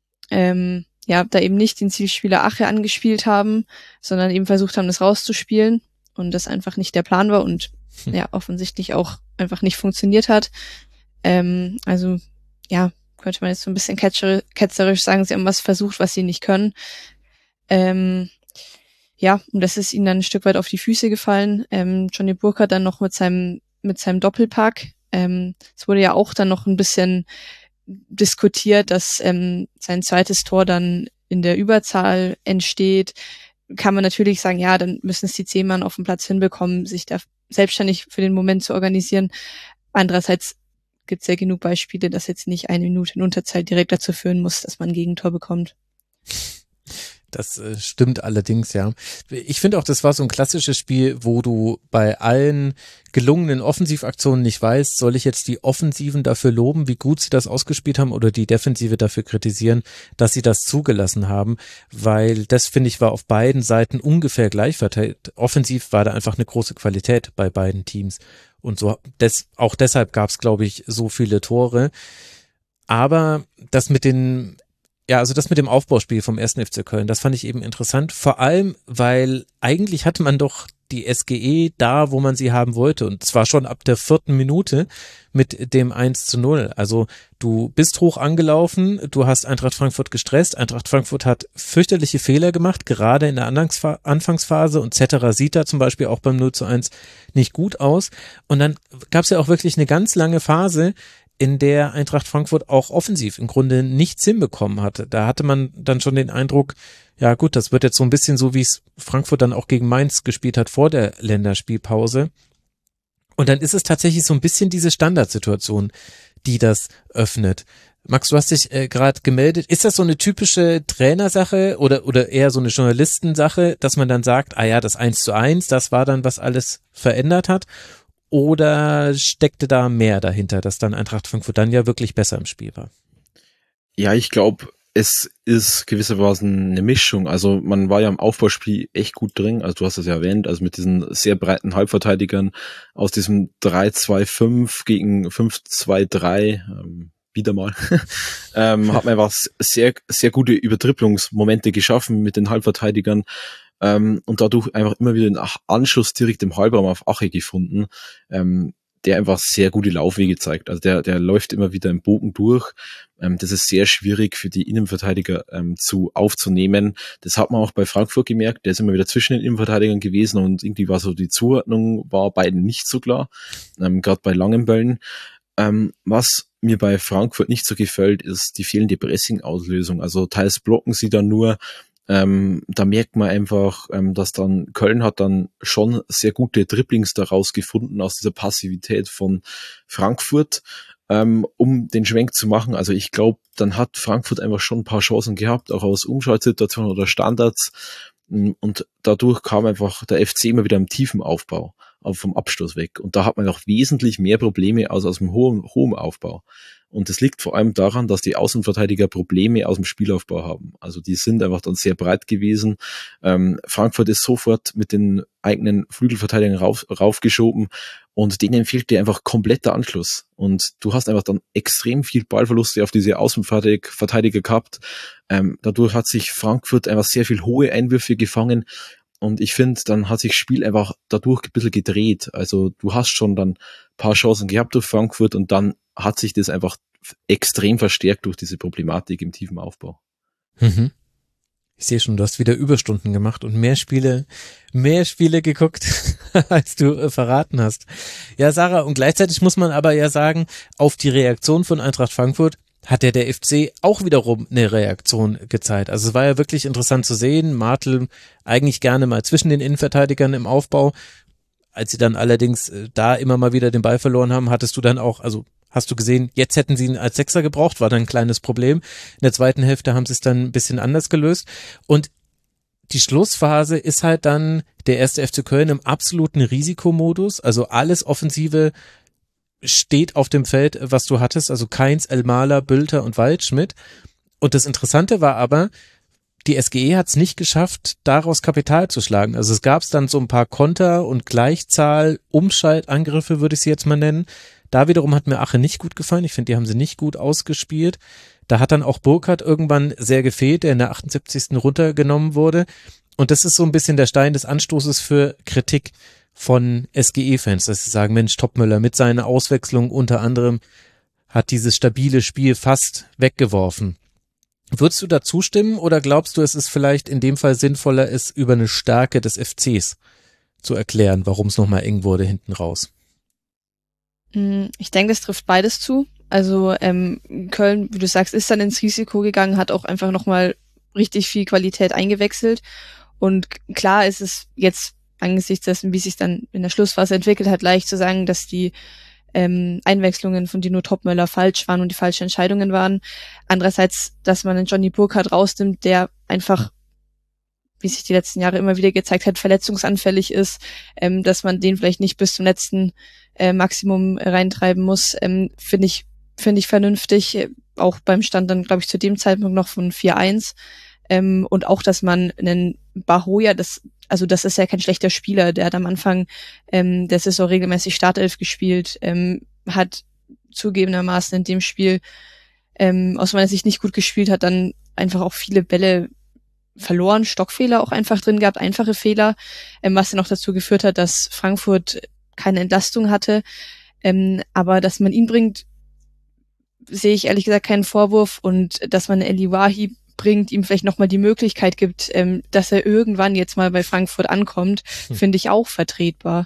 da eben nicht den Zielspieler Ache angespielt haben, sondern eben versucht haben, das rauszuspielen und das einfach nicht der Plan war und offensichtlich auch einfach nicht funktioniert hat. Könnte man jetzt so ein bisschen ketzerisch sagen, sie haben was versucht, was sie nicht können. Und das ist ihnen dann ein Stück weit auf die Füße gefallen. Johnny Burkhardt dann noch mit seinem Doppelpack. Es wurde ja auch dann noch ein bisschen diskutiert, dass sein zweites Tor dann in der Überzahl entsteht. Kann man natürlich sagen, ja, dann müssen es die 10 Mann auf dem Platz hinbekommen, sich da selbstständig für den Moment zu organisieren. Andererseits gibt es ja genug Beispiele, dass jetzt nicht 1 Minute in Unterzahl direkt dazu führen muss, dass man ein Gegentor bekommt. Das stimmt allerdings, ja. Ich finde auch, das war so ein klassisches Spiel, wo du bei allen gelungenen Offensivaktionen nicht weißt, soll ich jetzt die Offensiven dafür loben, wie gut sie das ausgespielt haben oder die Defensive dafür kritisieren, dass sie das zugelassen haben, weil das, finde ich, war auf beiden Seiten ungefähr gleich verteilt. Offensiv war da einfach eine große Qualität bei beiden Teams und so auch deshalb gab es, glaube ich, so viele Tore. Aber das mit dem Aufbauspiel vom 1. FC Köln, das fand ich eben interessant, vor allem, weil eigentlich hatte man doch die SGE da, wo man sie haben wollte und zwar schon ab der 4. Minute mit dem 1:0. Also du bist hoch angelaufen, du hast Eintracht Frankfurt gestresst, Eintracht Frankfurt hat fürchterliche Fehler gemacht, gerade in der Anfangsphase und Zetterer sieht da zum Beispiel auch beim 0:1 nicht gut aus und dann gab es ja auch wirklich eine ganz lange Phase, in der Eintracht Frankfurt auch offensiv im Grunde nichts hinbekommen hatte. Da hatte man dann schon den Eindruck, ja gut, das wird jetzt so ein bisschen so, wie es Frankfurt dann auch gegen Mainz gespielt hat vor der Länderspielpause. Und dann ist es tatsächlich so ein bisschen diese Standardsituation, die das öffnet. Max, du hast dich gerade gemeldet. Ist das so eine typische Trainersache oder eher so eine Journalistensache, dass man dann sagt, das 1:1, das war dann, was alles verändert hat? Oder steckte da mehr dahinter, dass dann Eintracht Frankfurt dann ja wirklich besser im Spiel war? Ja, ich glaube, es ist gewissermaßen eine Mischung. Also man war ja im Aufbauspiel echt gut drin. Also du hast es ja erwähnt, also mit diesen sehr breiten Halbverteidigern aus diesem 3-2-5 gegen 5-2-3, wieder mal, hat man einfach sehr, sehr gute Übertripplungsmomente geschaffen mit den Halbverteidigern. Und dadurch einfach immer wieder den Anschluss direkt im Halbraum auf Ache gefunden, der einfach sehr gute Laufwege zeigt. Also der läuft immer wieder im Bogen durch. Das ist sehr schwierig für die Innenverteidiger aufzunehmen. Das hat man auch bei Frankfurt gemerkt. Der ist immer wieder zwischen den Innenverteidigern gewesen und irgendwie war so die Zuordnung war beiden nicht so klar, gerade bei langen Bällen. Was mir bei Frankfurt nicht so gefällt, ist die fehlende Pressing-Auslösung. Also teils blocken sie dann nur. Da merkt man einfach, dass dann Köln hat dann schon sehr gute Dribblings daraus gefunden aus dieser Passivität von Frankfurt, um den Schwenk zu machen. Also ich glaube, dann hat Frankfurt einfach schon ein paar Chancen gehabt, auch aus Umschaltsituationen oder Standards. Und dadurch kam einfach der FC immer wieder im tiefen Aufbau, vom Abstoß weg. Und da hat man auch wesentlich mehr Probleme als aus dem hohen Aufbau. Und das liegt vor allem daran, dass die Außenverteidiger Probleme aus dem Spielaufbau haben. Also die sind einfach dann sehr breit gewesen. Frankfurt ist sofort mit den eigenen Flügelverteidigern raufgeschoben und denen fehlte einfach komplett der Anschluss. Und du hast einfach dann extrem viel Ballverluste auf diese Außenverteidiger gehabt. Dadurch hat sich Frankfurt einfach sehr viel hohe Einwürfe gefangen. Und ich finde, dann hat sich das Spiel einfach dadurch ein bisschen gedreht. Also du hast schon dann ein paar Chancen gehabt durch Frankfurt und dann hat sich das einfach extrem verstärkt durch diese Problematik im tiefen Aufbau. Mhm. Ich sehe schon, du hast wieder Überstunden gemacht und mehr Spiele geguckt, als du verraten hast. Ja, Sarah, und gleichzeitig muss man aber ja sagen, auf die Reaktion von Eintracht Frankfurt hat der FC auch wiederum eine Reaktion gezeigt. Also es war ja wirklich interessant zu sehen. Martel eigentlich gerne mal zwischen den Innenverteidigern im Aufbau. Als sie dann allerdings da immer mal wieder den Ball verloren haben, hattest du dann auch, also hast du gesehen, jetzt hätten sie ihn als Sechser gebraucht, war dann ein kleines Problem. In der zweiten Hälfte haben sie es dann ein bisschen anders gelöst. Und die Schlussphase ist halt dann der erste FC Köln im absoluten Risikomodus. Also alles Offensive steht auf dem Feld, was du hattest, also Kainz, Elmaler, Bülter und Waldschmidt. Und das Interessante war aber, die SGE hat es nicht geschafft, daraus Kapital zu schlagen. Also es gab dann so ein paar Konter und Gleichzahl, Umschaltangriffe würde ich sie jetzt mal nennen. Da wiederum hat mir Ache nicht gut gefallen. Ich finde, die haben sie nicht gut ausgespielt. Da hat dann auch Burkhardt irgendwann sehr gefehlt, der in der 78. runtergenommen wurde. Und das ist so ein bisschen der Stein des Anstoßes für Kritik von SGE-Fans, dass sie sagen, Mensch, Topmöller mit seiner Auswechslung unter anderem hat dieses stabile Spiel fast weggeworfen. Würdest du da zustimmen oder glaubst du, es ist vielleicht in dem Fall sinnvoller, es über eine Stärke des FCs zu erklären, warum es nochmal eng wurde hinten raus? Ich denke, es trifft beides zu. Also Köln, wie du sagst, ist dann ins Risiko gegangen, hat auch einfach nochmal richtig viel Qualität eingewechselt. Und klar ist es jetzt angesichts dessen, wie sich dann in der Schlussphase entwickelt hat, leicht zu sagen, dass die Einwechslungen von Dino Topmöller falsch waren und die falschen Entscheidungen waren. Andererseits, dass man einen Johnny Burkhardt rausnimmt, der einfach, wie sich die letzten Jahre immer wieder gezeigt hat, verletzungsanfällig ist, dass man den vielleicht nicht bis zum letzten Maximum reintreiben muss, finde ich vernünftig, auch beim Stand dann, glaube ich, zu dem Zeitpunkt noch von 4-1. Und auch, dass man einen Bahoja, das ist ja kein schlechter Spieler, der hat am Anfang der Saison regelmäßig Startelf gespielt, hat zugegebenermaßen in dem Spiel aus meiner Sicht nicht gut gespielt, hat dann einfach auch viele Bälle verloren, Stockfehler auch einfach drin gehabt, einfache Fehler, was dann auch dazu geführt hat, dass Frankfurt keine Entlastung hatte. Aber dass man ihn bringt, sehe ich ehrlich gesagt keinen Vorwurf, und dass man El Iwahi bringt, ihm vielleicht nochmal die Möglichkeit gibt, dass er irgendwann jetzt mal bei Frankfurt ankommt, finde ich auch vertretbar.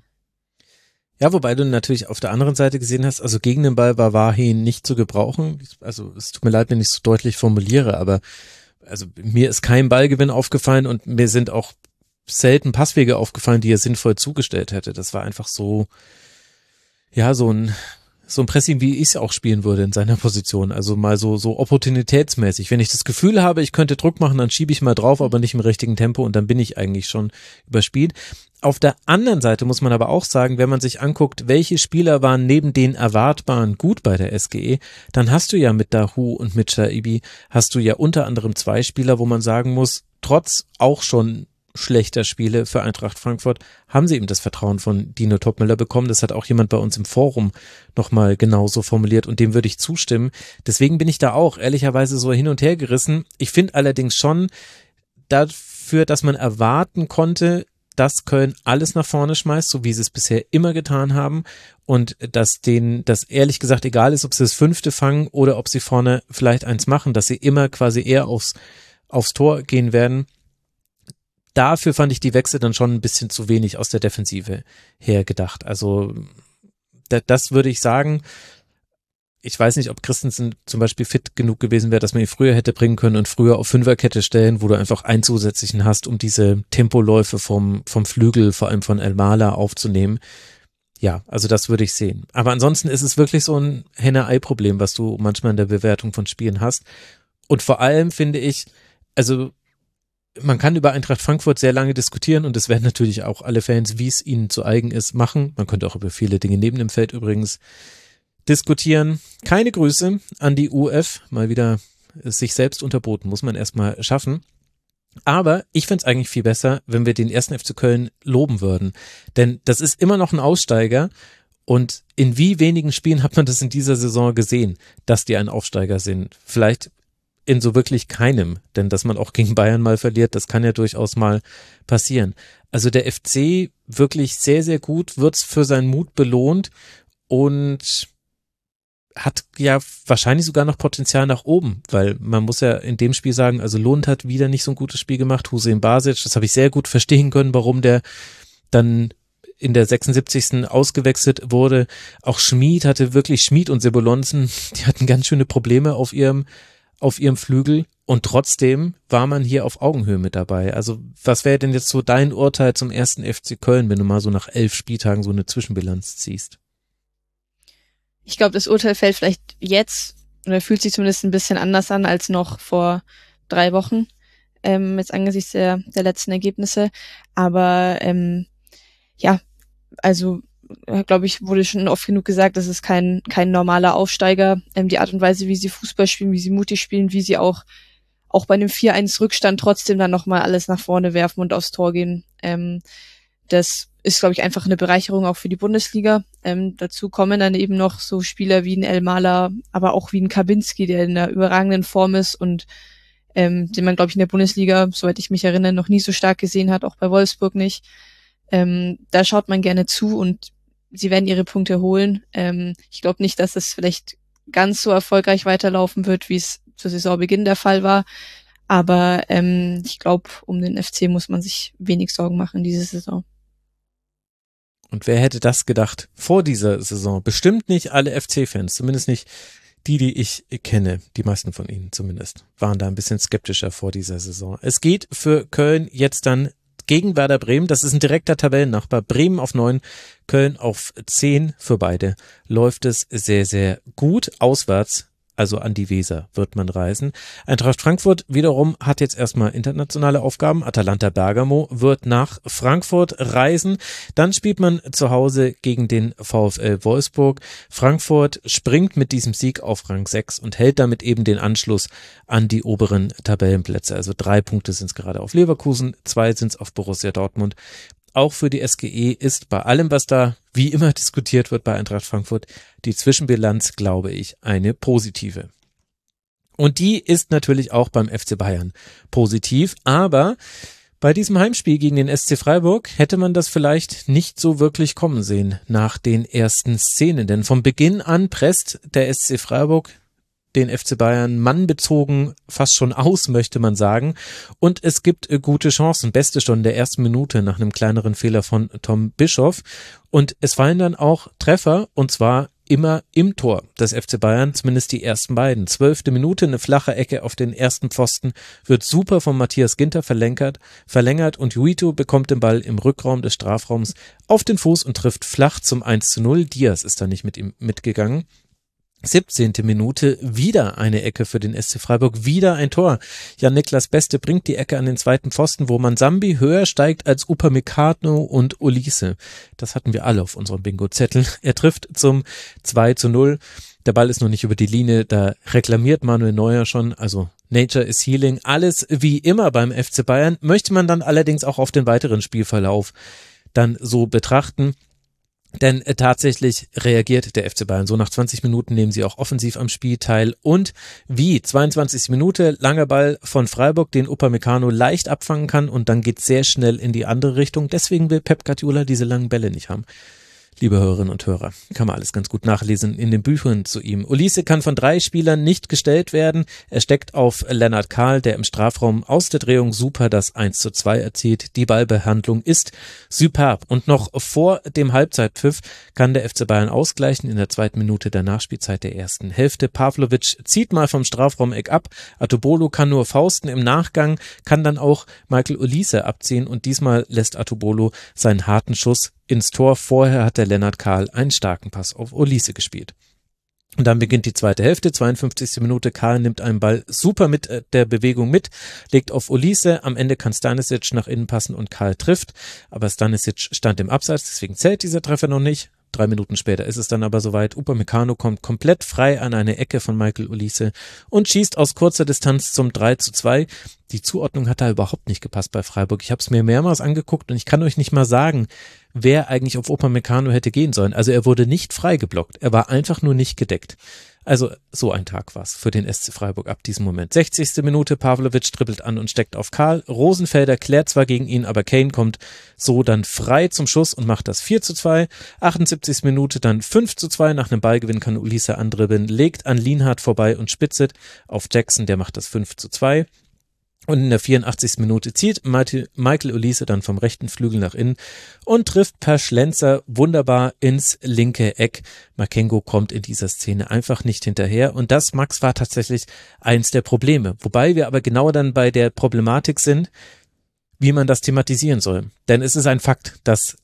Ja, wobei du natürlich auf der anderen Seite gesehen hast, also gegen den Ball war Wahi nicht zu gebrauchen. Also es tut mir leid, wenn ich es so deutlich formuliere, aber also mir ist kein Ballgewinn aufgefallen und mir sind auch selten Passwege aufgefallen, die er sinnvoll zugestellt hätte. Das war einfach so, ja, so ein Pressing, wie ich es auch spielen würde in seiner Position. Also mal so opportunitätsmäßig. Wenn ich das Gefühl habe, ich könnte Druck machen, dann schiebe ich mal drauf, aber nicht im richtigen Tempo, und dann bin ich eigentlich schon überspielt. Auf der anderen Seite muss man aber auch sagen, wenn man sich anguckt, welche Spieler waren neben den Erwartbaren gut bei der SGE, dann hast du ja mit Dahoud und mit Shaibi, hast du ja unter anderem 2 Spieler, wo man sagen muss, trotz auch schon schlechter Spiele für Eintracht Frankfurt, haben sie eben das Vertrauen von Dino Topmöller bekommen. Das hat auch jemand bei uns im Forum nochmal genauso formuliert, und dem würde ich zustimmen. Deswegen bin ich da auch ehrlicherweise so hin und her gerissen. Ich finde allerdings schon, dafür, dass man erwarten konnte, dass Köln alles nach vorne schmeißt, so wie sie es bisher immer getan haben, und dass denen das ehrlich gesagt egal ist, ob sie das 5. fangen oder ob sie vorne vielleicht eins machen, dass sie immer quasi eher aufs Tor gehen werden. Dafür fand ich die Wechsel dann schon ein bisschen zu wenig aus der Defensive her gedacht. Also das würde ich sagen. ich weiß nicht, ob Christensen zum Beispiel fit genug gewesen wäre, dass man ihn früher hätte bringen können und früher auf Fünferkette stellen, wo du einfach einen zusätzlichen hast, um diese Tempoläufe vom Flügel, vor allem von Elmala, aufzunehmen. Ja, also das würde ich sehen. Aber ansonsten ist es wirklich so ein Henne-Ei-Problem, was du manchmal in der Bewertung von Spielen hast. Und vor allem finde ich, also man kann über Eintracht Frankfurt sehr lange diskutieren und es werden natürlich auch alle Fans, wie es ihnen zu eigen ist, machen. Man könnte auch über viele Dinge neben dem Feld übrigens diskutieren. Keine Grüße an die UF, mal wieder sich selbst unterboten, muss man erstmal schaffen. Aber ich find's eigentlich viel besser, wenn wir den 1. FC Köln loben würden. Denn das ist immer noch ein Aussteiger und in wie wenigen Spielen hat man das in dieser Saison gesehen, dass die ein Aufsteiger sind. Vielleicht in so wirklich keinem, denn dass man auch gegen Bayern mal verliert, das kann ja durchaus mal passieren. Also der FC wirklich sehr, sehr gut, wird's für seinen Mut belohnt und hat ja wahrscheinlich sogar noch Potenzial nach oben, weil man muss ja in dem Spiel sagen, also Lund hat wieder nicht so ein gutes Spiel gemacht, Hussein Basic, das habe ich sehr gut verstehen können, warum der dann in der 76. ausgewechselt wurde. Auch Schmid und Sebolonsen, die hatten ganz schöne Probleme auf ihrem Flügel und trotzdem war man hier auf Augenhöhe mit dabei. Also was wäre denn jetzt so dein Urteil zum 1. FC Köln, wenn du mal so nach 11 Spieltagen so eine Zwischenbilanz ziehst? Ich glaube, das Urteil fällt vielleicht jetzt, oder fühlt sich zumindest ein bisschen anders an als noch vor 3 Wochen, jetzt angesichts der letzten Ergebnisse. Aber ja, also glaube ich, wurde schon oft genug gesagt, das ist kein normaler Aufsteiger. Die Art und Weise, wie sie Fußball spielen, wie sie mutig spielen, wie sie auch bei einem 4-1 Rückstand trotzdem dann nochmal alles nach vorne werfen und aufs Tor gehen. Das ist, glaube ich, einfach eine Bereicherung auch für die Bundesliga. Dazu kommen dann eben noch so Spieler wie ein Elmala, aber auch wie ein Kabinski, der in einer überragenden Form ist und den man, glaube ich, in der Bundesliga, soweit ich mich erinnere, noch nie so stark gesehen hat, auch bei Wolfsburg nicht. Da schaut man gerne zu und sie werden ihre Punkte holen. Ich glaube nicht, dass es vielleicht ganz so erfolgreich weiterlaufen wird, wie es zu Saisonbeginn der Fall war. Aber ich glaube, um den FC muss man sich wenig Sorgen machen diese Saison. Und wer hätte das gedacht vor dieser Saison? Bestimmt nicht alle FC-Fans, zumindest nicht die ich kenne. Die meisten von ihnen zumindest waren da ein bisschen skeptischer vor dieser Saison. Es geht für Köln jetzt dann gegen Werder Bremen. Das ist ein direkter Tabellennachbar. Bremen auf 9, Köln auf 10. Für beide läuft es sehr, sehr gut. Auswärts, also an die Weser, wird man reisen. Eintracht Frankfurt wiederum hat jetzt erstmal internationale Aufgaben. Atalanta Bergamo wird nach Frankfurt reisen. Dann spielt man zu Hause gegen den VfL Wolfsburg. Frankfurt springt mit diesem Sieg auf Rang 6 und hält damit eben den Anschluss an die oberen Tabellenplätze. Also 3 Punkte sind es gerade auf Leverkusen, 2 sind es auf Borussia Dortmund. Auch für die SGE ist bei allem, was da wie immer diskutiert wird bei Eintracht Frankfurt, die Zwischenbilanz, glaube ich, eine positive. Und die ist natürlich auch beim FC Bayern positiv, aber bei diesem Heimspiel gegen den SC Freiburg hätte man das vielleicht nicht so wirklich kommen sehen nach den ersten Szenen, denn von Beginn an presst der SC Freiburg den FC Bayern mannbezogen fast schon aus, möchte man sagen. Und es gibt gute Chancen. Beste schon in der ersten Minute nach einem kleineren Fehler von Tom Bischoff. Und es fallen dann auch Treffer, und zwar immer im Tor des FC Bayern, zumindest die ersten beiden. 12. Minute, eine flache Ecke auf den ersten Pfosten, wird super von Matthias Ginter verlängert und Juito bekommt den Ball im Rückraum des Strafraums auf den Fuß und trifft flach zum 1:0. Diaz ist da nicht mit ihm mitgegangen. 17. Minute, wieder eine Ecke für den SC Freiburg, wieder ein Tor. Jan-Niklas Beste bringt die Ecke an den zweiten Pfosten, wo Mansambi höher steigt als Upamecano und Olise. Das hatten wir alle auf unserem Bingo-Zettel. Er trifft zum 2:0. Der Ball ist noch nicht über die Linie, da reklamiert Manuel Neuer schon, also Nature is Healing. Alles wie immer beim FC Bayern, möchte man dann allerdings auch auf den weiteren Spielverlauf dann so betrachten. Denn tatsächlich reagiert der FC Bayern. So nach 20 Minuten nehmen sie auch offensiv am Spiel teil. Und wie 22. Minute, langer Ball von Freiburg, den Upamecano leicht abfangen kann und dann geht sehr schnell in die andere Richtung. Deswegen will Pep Guardiola diese langen Bälle nicht haben. liebe Hörerinnen und Hörer. Kann man alles ganz gut nachlesen in den Büchern zu ihm. Olise kann von 3 Spielern nicht gestellt werden. Er steckt auf Lennart Kahl, der im Strafraum aus der Drehung super das 1:2 erzielt. Die Ballbehandlung ist superb. Und noch vor dem Halbzeitpfiff kann der FC Bayern ausgleichen in der 2. Minute der Nachspielzeit der ersten Hälfte. Pavlovic zieht mal vom Strafraumeck ab. Atubolo kann nur fausten. Im Nachgang kann dann auch Michael Olise abziehen und diesmal lässt Atubolo seinen harten Schuss ins Tor. Vorher hat der Lennart Kahl einen starken Pass auf Olise gespielt. Und dann beginnt die zweite Hälfte, 52. Minute. Kahl nimmt einen Ball super mit der Bewegung mit, legt auf Olise. Am Ende kann Stanisic nach innen passen und Kahl trifft. Aber Stanisic stand im Abseits, deswegen zählt dieser Treffer noch nicht. 3 Minuten später ist es dann aber soweit. Upamecano kommt komplett frei an eine Ecke von Michael Olise und schießt aus kurzer Distanz zum 3:2. Die Zuordnung hat da überhaupt nicht gepasst bei Freiburg. Ich habe es mir mehrmals angeguckt und ich kann euch nicht mal sagen, wer eigentlich auf Upamecano hätte gehen sollen. Also er wurde nicht frei geblockt. Er war einfach nur nicht gedeckt. Also so ein Tag war's für den SC Freiburg ab diesem Moment. 60. Minute, Pavlovic dribbelt an und steckt auf Kahl. Rosenfelder klärt zwar gegen ihn, aber Kane kommt so dann frei zum Schuss und macht das 4:2. 78. Minute dann 5:2. Nach einem Ballgewinn kann Olise andribbeln, legt an Lienhardt vorbei und spitzet auf Jackson, der macht das 5:2. Und in der 84. Minute zieht Michael Olise dann vom rechten Flügel nach innen und trifft per Schlenzer wunderbar ins linke Eck. Makengo kommt in dieser Szene einfach nicht hinterher und das, Max, war tatsächlich eins der Probleme. Wobei wir aber genau dann bei der Problematik sind, wie man das thematisieren soll. Denn es ist ein Fakt, dass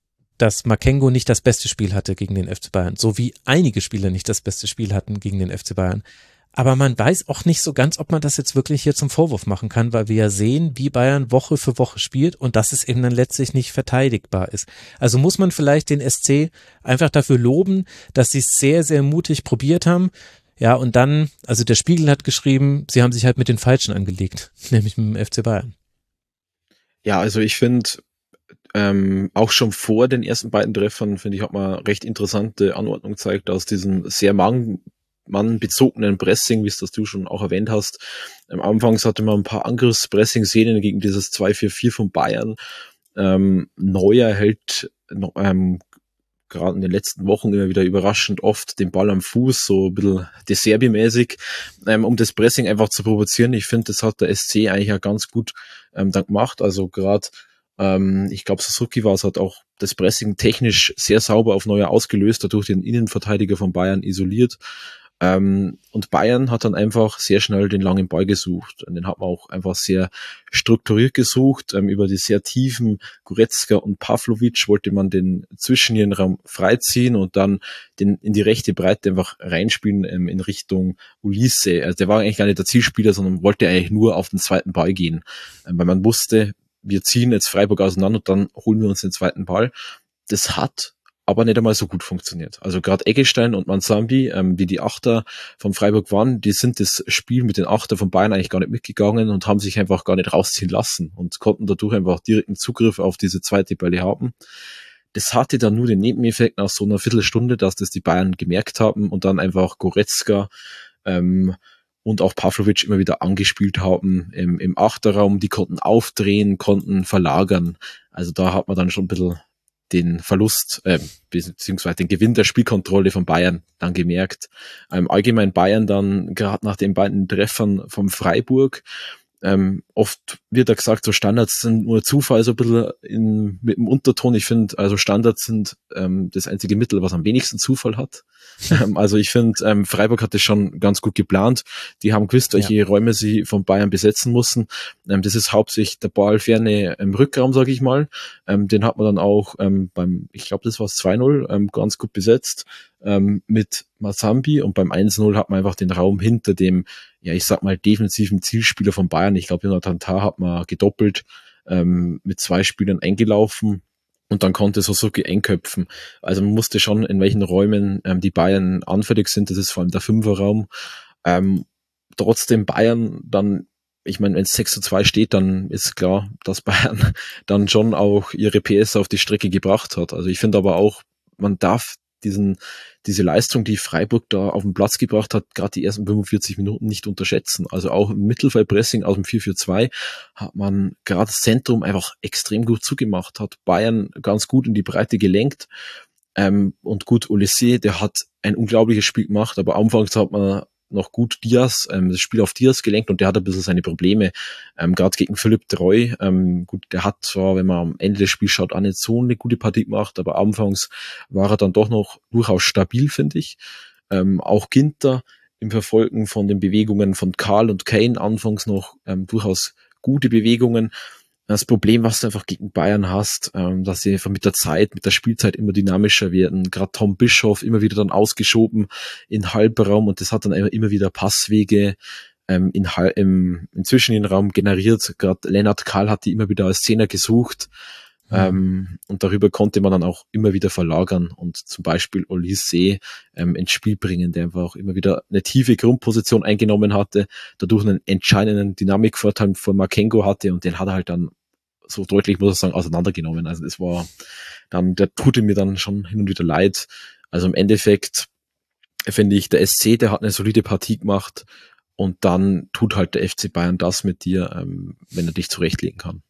Makengo nicht das beste Spiel hatte gegen den FC Bayern, so wie einige Spieler nicht das beste Spiel hatten gegen den FC Bayern. Aber man weiß auch nicht so ganz, ob man das jetzt wirklich hier zum Vorwurf machen kann, weil wir ja sehen, wie Bayern Woche für Woche spielt und dass es eben dann letztlich nicht verteidigbar ist. Also muss man vielleicht den SC einfach dafür loben, dass sie es sehr, sehr mutig probiert haben. Ja, und dann, also der Spiegel hat geschrieben, sie haben sich halt mit den Falschen angelegt, nämlich mit dem FC Bayern. Ja, also ich finde, auch schon vor den ersten beiden Treffern, finde ich, hat man recht interessante Anordnung gezeigt aus diesem sehr mannbezogenen Pressing, wie es das du schon auch erwähnt hast. Anfangs hatte man ein paar Angriffspressing-Szenen gegen dieses 2-4-4 von Bayern. Neuer hält gerade in den letzten Wochen immer wieder überraschend oft den Ball am Fuß, so ein bisschen De Serbi-mäßig, um das Pressing einfach zu provozieren. Ich finde, das hat der SC eigentlich ja ganz gut dann gemacht. Also gerade ich glaube, Suzuki war es, hat auch das Pressing technisch sehr sauber auf Neuer ausgelöst, dadurch den Innenverteidiger von Bayern isoliert. Und Bayern hat dann einfach sehr schnell den langen Ball gesucht. Und den hat man auch einfach sehr strukturiert gesucht. Über die sehr tiefen Goretzka und Pavlovic wollte man den Zwischenraum freiziehen und dann in die rechte Breite einfach reinspielen in Richtung Olise. Also der war eigentlich gar nicht der Zielspieler, sondern wollte eigentlich nur auf den zweiten Ball gehen. Weil man wusste, wir ziehen jetzt Freiburg auseinander und dann holen wir uns den zweiten Ball. Das hat aber nicht einmal so gut funktioniert. Also gerade Eggestein und Mansambi, die Achter von Freiburg waren, die sind das Spiel mit den Achter von Bayern eigentlich gar nicht mitgegangen und haben sich einfach gar nicht rausziehen lassen und konnten dadurch einfach direkten Zugriff auf diese zweite Bälle haben. Das hatte dann nur den Nebeneffekt nach so einer Viertelstunde, dass das die Bayern gemerkt haben und dann einfach Goretzka und auch Pavlovic immer wieder angespielt haben im Achterraum. Die konnten aufdrehen, konnten verlagern. Also da hat man dann schon ein bisschen den Verlust beziehungsweise den Gewinn der Spielkontrolle von Bayern dann gemerkt. Allgemein Bayern dann gerade nach den beiden Treffern vom Freiburg. Oft wird da gesagt, so Standards sind nur Zufall, so ein bisschen mit dem Unterton. Ich finde, also Standards sind das einzige Mittel, was am wenigsten Zufall hat. Also ich finde, Freiburg hat das schon ganz gut geplant. Die haben gewusst, welche Räume sie von Bayern besetzen mussten. Das ist hauptsächlich der Ballferne im Rückraum, sage ich mal. Den hat man dann auch ich glaube, das war 2-0, ganz gut besetzt mit Mansambi und beim 1-0 hat man einfach den Raum hinter dem, ja, ich sag mal, defensiven Zielspieler von Bayern. Ich glaube, Jonathan Tah hat man gedoppelt, mit 2 Spielern eingelaufen und dann konnte Suzuki einköpfen. Also man musste schon, in welchen Räumen die Bayern anfällig sind. Das ist vor allem der Fünferraum. Trotzdem Bayern dann, ich meine, wenn es 6:2 steht, dann ist klar, dass Bayern dann schon auch ihre PS auf die Strecke gebracht hat. Also ich finde aber auch, man darf diese Leistung, die Freiburg da auf den Platz gebracht hat, gerade die ersten 45 Minuten nicht unterschätzen. Also auch im Mittelfeldpressing aus dem 4-4-2 hat man gerade das Zentrum einfach extrem gut zugemacht, hat Bayern ganz gut in die Breite gelenkt Und gut, Olise, der hat ein unglaubliches Spiel gemacht, aber anfangs hat man noch gut Diaz, das Spiel auf Diaz gelenkt und der hat ein bisschen seine Probleme, gerade gegen Philipp Treu. Gut, der hat zwar, wenn man am Ende des Spiels schaut, auch nicht so eine gute Partie gemacht, aber anfangs war er dann doch noch durchaus stabil, finde ich. Auch Ginter im Verfolgen von den Bewegungen von Karl und Kane anfangs noch durchaus gute Bewegungen. Das Problem, was du einfach gegen Bayern hast, dass sie einfach mit der Zeit, mit der Spielzeit immer dynamischer werden. Gerade Tom Bischoff immer wieder dann ausgeschoben in Halbraum und das hat dann immer wieder Passwege im Zwischenraum generiert. Gerade Lennart Kahl hat die immer wieder als Zehner gesucht. Und darüber konnte man dann auch immer wieder verlagern und zum Beispiel Olise ins Spiel bringen, der einfach auch immer wieder eine tiefe Grundposition eingenommen hatte, dadurch einen entscheidenden Dynamikvorteil vor Makengo hatte und den hat er halt dann so deutlich, muss ich sagen, auseinandergenommen. Also das war dann, der tut mir dann schon hin und wieder leid. Also im Endeffekt finde ich, der SC, der hat eine solide Partie gemacht und dann tut halt der FC Bayern das mit dir, wenn er dich zurechtlegen kann.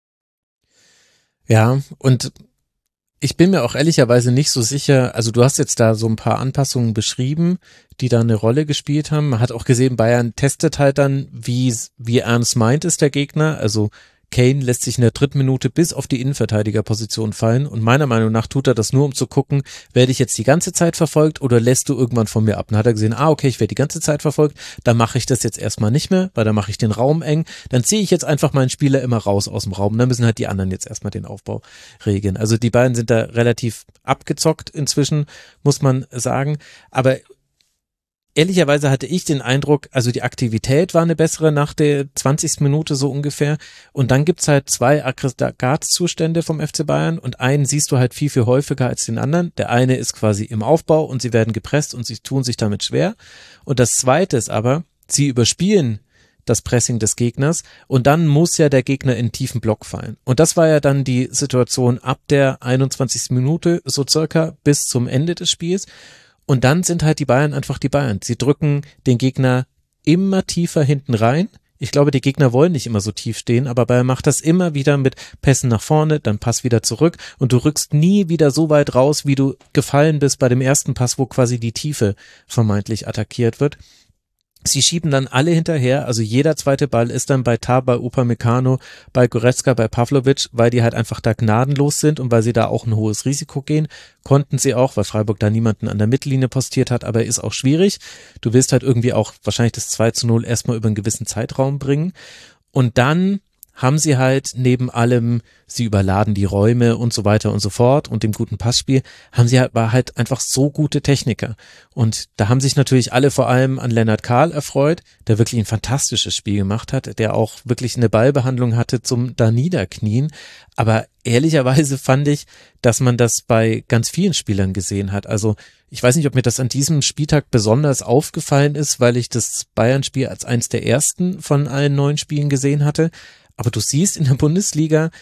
Ja, und ich bin mir auch ehrlicherweise nicht so sicher, also du hast jetzt da so ein paar Anpassungen beschrieben, die da eine Rolle gespielt haben. Man hat auch gesehen, Bayern testet halt dann, wie ernst meint es der Gegner, also Kane lässt sich in der 3. Minute bis auf die Innenverteidigerposition fallen und meiner Meinung nach tut er das nur, um zu gucken, werde ich jetzt die ganze Zeit verfolgt oder lässt du irgendwann von mir ab? Dann hat er gesehen, okay, ich werde die ganze Zeit verfolgt, dann mache ich das jetzt erstmal nicht mehr, weil dann mache ich den Raum eng, dann ziehe ich jetzt einfach meinen Spieler immer raus aus dem Raum, dann müssen halt die anderen jetzt erstmal den Aufbau regeln. Also die beiden sind da relativ abgezockt inzwischen, muss man sagen, aber ehrlicherweise hatte ich den Eindruck, also die Aktivität war eine bessere nach der 20. Minute so ungefähr und dann gibt's halt 2 Aggregatzustände vom FC Bayern und einen siehst du halt viel, viel häufiger als den anderen. Der eine ist quasi im Aufbau und sie werden gepresst und sie tun sich damit schwer und das zweite ist aber, sie überspielen das Pressing des Gegners und dann muss ja der Gegner in tiefen Block fallen. Und das war ja dann die Situation ab der 21. Minute so circa bis zum Ende des Spiels. Und dann sind halt die Bayern einfach die Bayern. Sie drücken den Gegner immer tiefer hinten rein. Ich glaube, die Gegner wollen nicht immer so tief stehen, aber Bayern macht das immer wieder mit Pässen nach vorne, dann Pass wieder zurück und du rückst nie wieder so weit raus, wie du gefallen bist bei dem ersten Pass, wo quasi die Tiefe vermeintlich attackiert wird. Sie schieben dann alle hinterher, also jeder zweite Ball ist dann bei Tah, bei Upamecano, bei Goretzka, bei Pavlovic, weil die halt einfach da gnadenlos sind und weil sie da auch ein hohes Risiko gehen. Konnten sie auch, weil Freiburg da niemanden an der Mittellinie postiert hat, aber ist auch schwierig. Du willst halt irgendwie auch wahrscheinlich das 2:0 erstmal über einen gewissen Zeitraum bringen. Und dann haben sie halt neben allem, sie überladen die Räume und so weiter und so fort und dem guten Passspiel, haben sie halt einfach so gute Techniker. Und da haben sich natürlich alle vor allem an Lennart Kahl erfreut, der wirklich ein fantastisches Spiel gemacht hat, der auch wirklich eine Ballbehandlung hatte zum da niederknien. Aber ehrlicherweise fand ich, dass man das bei ganz vielen Spielern gesehen hat. Also ich weiß nicht, ob mir das an diesem Spieltag besonders aufgefallen ist, weil ich das Bayern-Spiel als eins der ersten von allen 9 Spielen gesehen hatte. Aber du siehst in der Bundesliga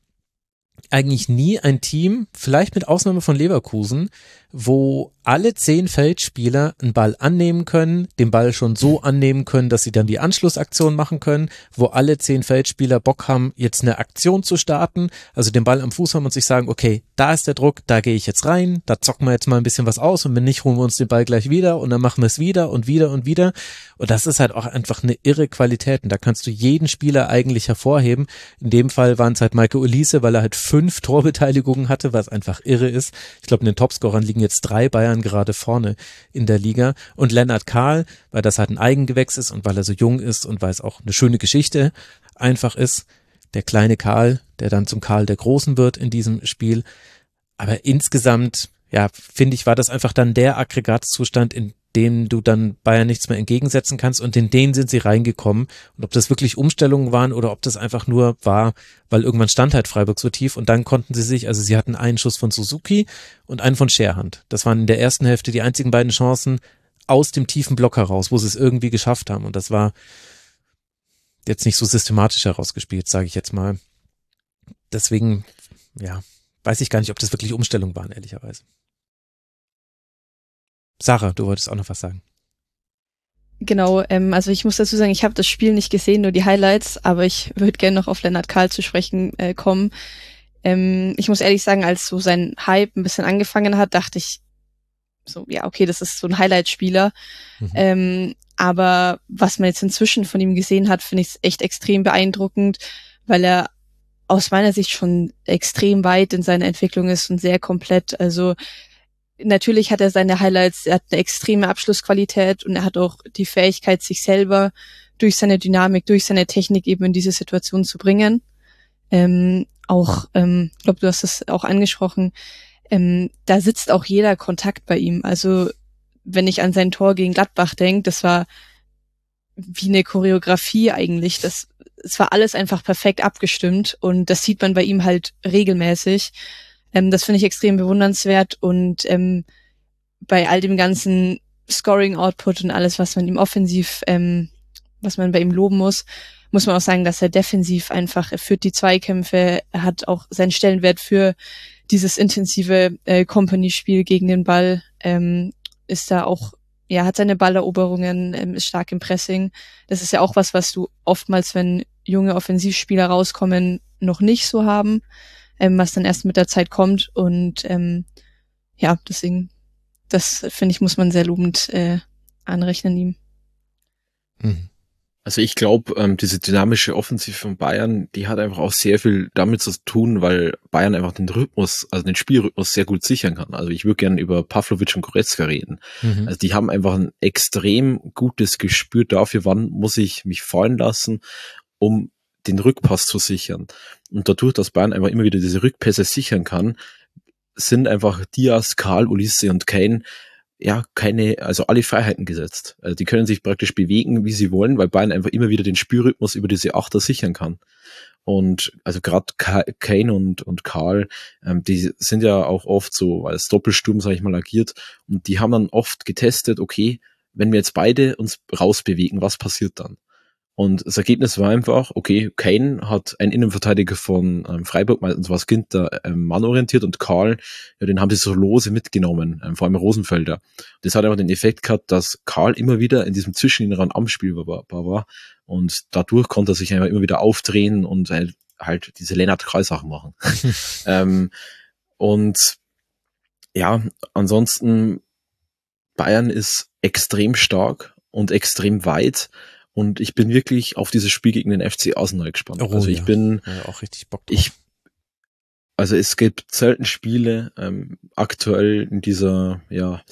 eigentlich nie ein Team, vielleicht mit Ausnahme von Leverkusen, wo alle 10 Feldspieler einen Ball annehmen können, den Ball schon so annehmen können, dass sie dann die Anschlussaktion machen können, wo alle 10 Feldspieler Bock haben, jetzt eine Aktion zu starten, also den Ball am Fuß haben und sich sagen, okay, da ist der Druck, da gehe ich jetzt rein, da zocken wir jetzt mal ein bisschen was aus und wenn nicht, holen wir uns den Ball gleich wieder und dann machen wir es wieder und wieder und wieder und das ist halt auch einfach eine irre Qualität und da kannst du jeden Spieler eigentlich hervorheben. In dem Fall waren es halt Maike Olise, weil er halt 5 Torbeteiligungen hatte, was einfach irre ist. Ich glaube, in den Topscorern liegen jetzt 3 Bayern gerade vorne in der Liga und Lennart Kahl, weil das halt ein Eigengewächs ist und weil er so jung ist und weil es auch eine schöne Geschichte einfach ist, der kleine Karl, der dann zum Karl der Großen wird in diesem Spiel, aber insgesamt, ja, finde ich, war das einfach dann der Aggregatzustand, in dem du dann Bayern nichts mehr entgegensetzen kannst und in den sind sie reingekommen und ob das wirklich Umstellungen waren oder ob das einfach nur war, weil irgendwann stand halt Freiburg so tief und dann konnten sie sich, also sie hatten einen Schuss von Suzuki und einen von Scherhand. Das waren in der ersten Hälfte die einzigen beiden Chancen aus dem tiefen Block heraus, wo sie es irgendwie geschafft haben und das war jetzt nicht so systematisch herausgespielt, sage ich jetzt mal. Deswegen, ja, weiß ich gar nicht, ob das wirklich Umstellungen waren, ehrlicherweise. Sarah, du wolltest auch noch was sagen. Genau, also ich muss dazu sagen, ich habe das Spiel nicht gesehen, nur die Highlights, aber ich würde gerne noch auf Lennart Kahl zu sprechen kommen. Ich muss ehrlich sagen, als so sein Hype ein bisschen angefangen hat, dachte ich so, ja, okay, das ist so ein Highlight-Spieler. Aber was man jetzt inzwischen von ihm gesehen hat, finde ich echt extrem beeindruckend, weil er aus meiner Sicht schon extrem weit in seiner Entwicklung ist und sehr komplett. Also natürlich hat er seine Highlights, er hat eine extreme Abschlussqualität und er hat auch die Fähigkeit, sich selber durch seine Dynamik, durch seine Technik eben in diese Situation zu bringen. Ich glaube, du hast es auch angesprochen, da sitzt auch jeder Kontakt bei ihm. Also wenn ich an sein Tor gegen Gladbach denke, das war wie eine Choreografie eigentlich. Es war alles einfach perfekt abgestimmt und das sieht man bei ihm halt regelmäßig. Das finde ich extrem bewundernswert und bei all dem ganzen Scoring-Output und alles, was man ihm offensiv, was man bei ihm loben muss man auch sagen, dass er defensiv einfach, er führt die Zweikämpfe, er hat auch seinen Stellenwert für dieses intensive Company-Spiel gegen den Ball, ist da auch, ja, hat seine Balleroberungen, ist stark im Pressing. Das ist ja auch was du oftmals, wenn junge Offensivspieler rauskommen, noch nicht so haben, was dann erst mit der Zeit kommt und ja, deswegen, das finde ich, muss man sehr lobend anrechnen ihm. Also ich glaube, diese dynamische Offensive von Bayern, die hat einfach auch sehr viel damit zu tun, weil Bayern einfach den Rhythmus, also den Spielrhythmus sehr gut sichern kann. Also ich würde gerne über Pavlovic und Goretzka reden. Also die haben einfach ein extrem gutes Gespür dafür, wann muss ich mich fallen lassen, um den Rückpass zu sichern. Und dadurch, dass Bayern einfach immer wieder diese Rückpässe sichern kann, sind einfach Diaz, Karl, Olise und Kane also alle Freiheiten gesetzt. Also die können sich praktisch bewegen, wie sie wollen, weil Bayern einfach immer wieder den Spielrhythmus über diese Achter sichern kann. Und also gerade Kane und Karl, die sind ja auch oft so als Doppelsturm, sage ich mal, agiert. Und die haben dann oft getestet, okay, wenn wir jetzt beide uns rausbewegen, was passiert dann? Und das Ergebnis war einfach, okay, Kane hat einen Innenverteidiger von Freiburg, meistens war es Ginter, mannorientiert und Karl, ja, den haben sie so lose mitgenommen, vor allem Rosenfelder. Das hat einfach den Effekt gehabt, dass Karl immer wieder in diesem Zwischeninneren anspielbar war und dadurch konnte er sich einfach immer wieder aufdrehen und halt diese Lennart-Krall-Sachen machen. Und ja, ansonsten Bayern ist extrem stark und extrem weit. Und ich bin wirklich auf dieses Spiel gegen den FC Arsenal gespannt. Oh, also ich bin auch richtig Bock drauf. Also es gibt selten Spiele aktuell in dieser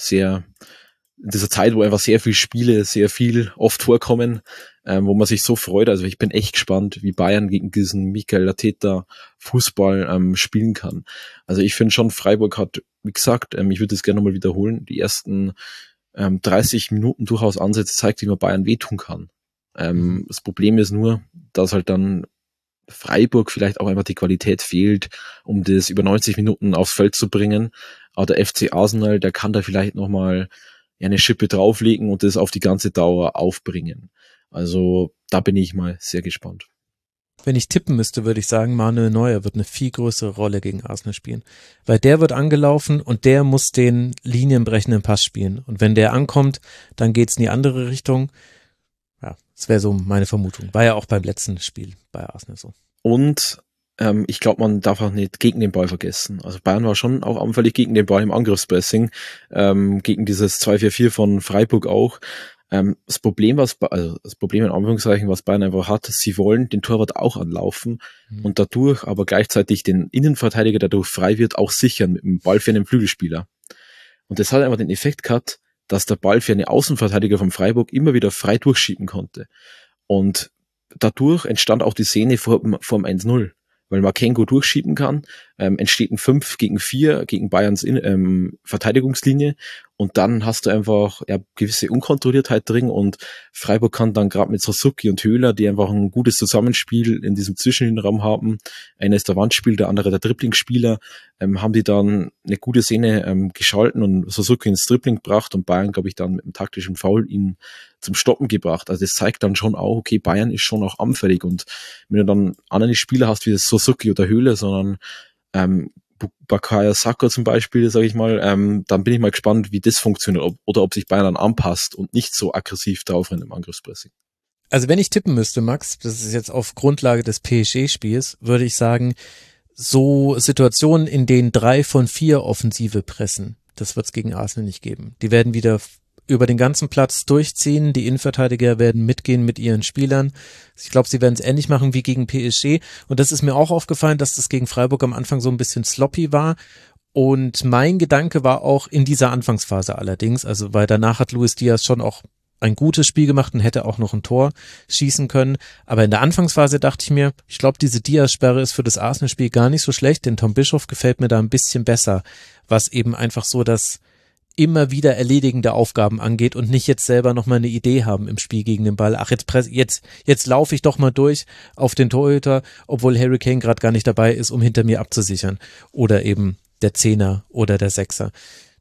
Zeit, wo einfach sehr viele Spiele oft vorkommen, wo man sich so freut. Also ich bin echt gespannt, wie Bayern gegen diesen Mikel Arteta Fußball spielen kann. Also ich finde schon, Freiburg hat, wie gesagt, ich würde es gerne nochmal wiederholen, die ersten 30 Minuten durchaus Ansätze zeigt, wie man Bayern wehtun kann. Das Problem ist nur, dass halt dann Freiburg vielleicht auch einfach die Qualität fehlt, um das über 90 Minuten aufs Feld zu bringen. Aber der FC Arsenal, der kann da vielleicht nochmal eine Schippe drauflegen und das auf die ganze Dauer aufbringen. Also da bin ich mal sehr gespannt. Wenn ich tippen müsste, würde ich sagen, Manuel Neuer wird eine viel größere Rolle gegen Arsenal spielen. Weil der wird angelaufen und der muss den linienbrechenden Pass spielen. Und wenn der ankommt, dann geht's in die andere Richtung. Ja, das wäre so meine Vermutung. War ja auch beim letzten Spiel bei Arsenal so. Und ich glaube, man darf auch nicht gegen den Ball vergessen. Also Bayern war schon auch anfällig gegen den Ball im Angriffspressing, gegen dieses 2-4-4 von Freiburg auch. Das Problem in Anführungszeichen, was Bayern einfach hat, sie wollen den Torwart auch anlaufen und dadurch aber gleichzeitig den Innenverteidiger, der dadurch frei wird, auch sichern mit dem Ball für einen Flügelspieler. Und das hat einfach den Effekt gehabt, dass der Ball für einen Außenverteidiger von Freiburg immer wieder frei durchschieben konnte. Und dadurch entstand auch die Szene vor dem 1-0. Weil Markenko durchschieben kann, entsteht ein 5-4 gegen Bayerns Verteidigungslinie und dann hast du einfach gewisse Unkontrolliertheit drin und Freiburg kann dann gerade mit Suzuki und Höhler, die einfach ein gutes Zusammenspiel in diesem Zwischenraum haben, einer ist der Wandspieler, der andere der Dribblingspieler, haben die dann eine gute Szene geschalten und Suzuki ins Dribbling gebracht und Bayern, glaube ich, dann mit einem taktischen Foul ihn zum Stoppen gebracht. Also das zeigt dann schon auch, okay, Bayern ist schon auch anfällig und wenn du dann andere Spieler hast wie das Suzuki oder Höhle, sondern Bukayo Saka zum Beispiel, sage ich mal, dann bin ich mal gespannt, wie das funktioniert oder ob sich Bayern dann anpasst und nicht so aggressiv drauf rennt im Angriffspressing. Also wenn ich tippen müsste, Max, das ist jetzt auf Grundlage des PSG-Spiels, würde ich sagen, so Situationen, in denen 3 von 4 Offensive pressen, das wird es gegen Arsenal nicht geben. Die werden wieder über den ganzen Platz durchziehen, die Innenverteidiger werden mitgehen mit ihren Spielern. Ich glaube, sie werden es ähnlich machen wie gegen PSG und das ist mir auch aufgefallen, dass das gegen Freiburg am Anfang so ein bisschen sloppy war und mein Gedanke war auch in dieser Anfangsphase allerdings, also weil danach hat Luis Diaz schon auch ein gutes Spiel gemacht und hätte auch noch ein Tor schießen können, aber in der Anfangsphase dachte ich mir, ich glaube, diese Diaz-Sperre ist für das Arsenal-Spiel gar nicht so schlecht, denn Tom Bischoff gefällt mir da ein bisschen besser, was eben einfach so das immer wieder erledigende Aufgaben angeht und nicht jetzt selber nochmal eine Idee haben im Spiel gegen den Ball. Ach, jetzt laufe ich doch mal durch auf den Torhüter, obwohl Harry Kane gerade gar nicht dabei ist, um hinter mir abzusichern. Oder eben der Zehner oder der Sechser.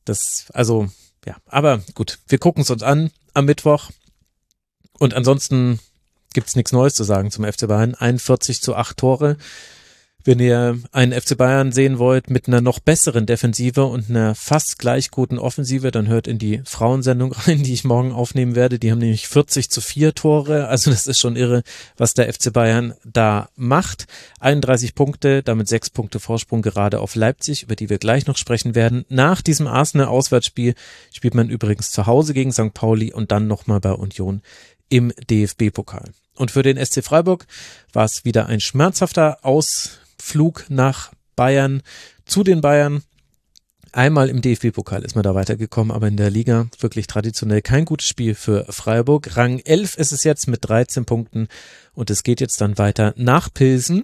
Aber gut, wir gucken es uns an am Mittwoch. Und ansonsten gibt's nichts Neues zu sagen zum FC Bayern. 41:8 Tore. Wenn ihr einen FC Bayern sehen wollt mit einer noch besseren Defensive und einer fast gleich guten Offensive, dann hört in die Frauensendung rein, die ich morgen aufnehmen werde. Die haben nämlich 40:4 Tore. Also das ist schon irre, was der FC Bayern da macht. 31 Punkte, damit 6 Punkte Vorsprung gerade auf Leipzig, über die wir gleich noch sprechen werden. Nach diesem Arsenal-Auswärtsspiel spielt man übrigens zu Hause gegen St. Pauli und dann nochmal bei Union im DFB-Pokal. Und für den SC Freiburg war es wieder ein schmerzhafter Ausflug nach Bayern, zu den Bayern. Einmal im DFB-Pokal ist man da weitergekommen, aber in der Liga wirklich traditionell kein gutes Spiel für Freiburg. Rang 11 ist es jetzt mit 13 Punkten und es geht jetzt dann weiter nach Pilsen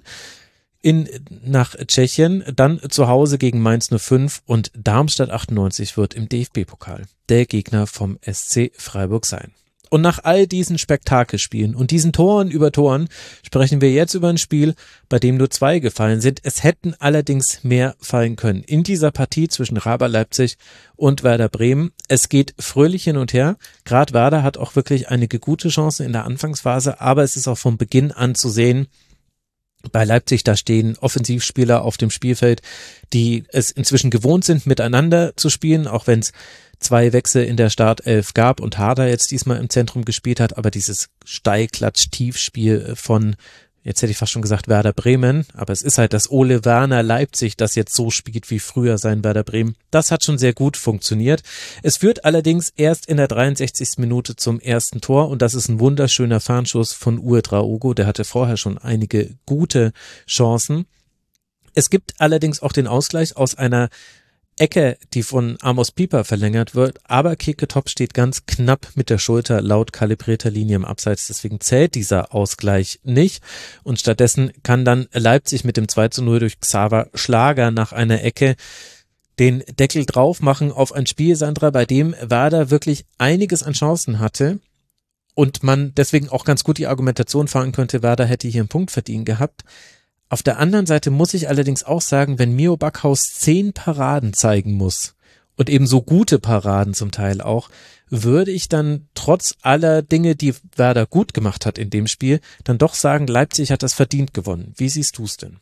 nach Tschechien, dann zu Hause gegen Mainz 05 und Darmstadt 98 wird im DFB-Pokal der Gegner vom SC Freiburg sein. Und nach all diesen Spektakelspielen und diesen Toren über Toren sprechen wir jetzt über ein Spiel, bei dem nur 2 gefallen sind. Es hätten allerdings mehr fallen können. In dieser Partie zwischen RB Leipzig und Werder Bremen. Es geht fröhlich hin und her. Gerade Werder hat auch wirklich einige gute Chancen in der Anfangsphase, aber es ist auch von Beginn an zu sehen, bei Leipzig, da stehen Offensivspieler auf dem Spielfeld, die es inzwischen gewohnt sind, miteinander zu spielen, auch wenn es 2 Wechsel in der Startelf gab und Harder jetzt diesmal im Zentrum gespielt hat, aber dieses Steilklatsch-Tiefspiel von, jetzt hätte ich fast schon gesagt Werder Bremen, aber es ist halt das Ole Werner Leipzig, das jetzt so spielt wie früher sein Werder Bremen. Das hat schon sehr gut funktioniert. Es führt allerdings erst in der 63. Minute zum ersten Tor und das ist ein wunderschöner Fernschuss von Ouedraogo, der hatte vorher schon einige gute Chancen. Es gibt allerdings auch den Ausgleich aus einer Ecke, die von Amos Pieper verlängert wird, aber Keketop steht ganz knapp mit der Schulter laut kalibrierter Linie im Abseits, deswegen zählt dieser Ausgleich nicht und stattdessen kann dann Leipzig mit dem 2:0 durch Xaver Schlager nach einer Ecke den Deckel drauf machen auf ein Spiel, Sandra, bei dem Werder wirklich einiges an Chancen hatte und man deswegen auch ganz gut die Argumentation fahren könnte, Werder hätte hier einen Punkt verdient gehabt. Auf der anderen Seite muss ich allerdings auch sagen, wenn Mio Backhaus 10 Paraden zeigen muss und eben so gute Paraden zum Teil auch, würde ich dann trotz aller Dinge, die Werder gut gemacht hat in dem Spiel, dann doch sagen, Leipzig hat das verdient gewonnen. Wie siehst du es denn?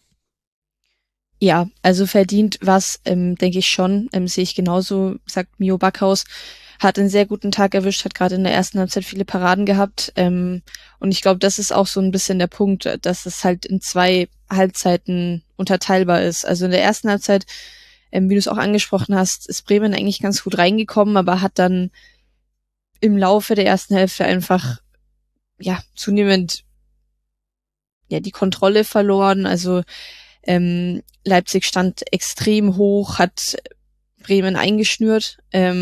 Ja, also verdient was, denke ich schon, sehe ich genauso, sagt Mio Backhaus. Hat einen sehr guten Tag erwischt, hat gerade in der ersten Halbzeit viele Paraden gehabt. Und ich glaube, das ist auch so ein bisschen der Punkt, dass es halt in 2 Halbzeiten unterteilbar ist. Also in der ersten Halbzeit, wie du es auch angesprochen hast, ist Bremen eigentlich ganz gut reingekommen, aber hat dann im Laufe der ersten Hälfte einfach zunehmend die Kontrolle verloren. Also Leipzig stand extrem hoch, hat Bremen eingeschnürt,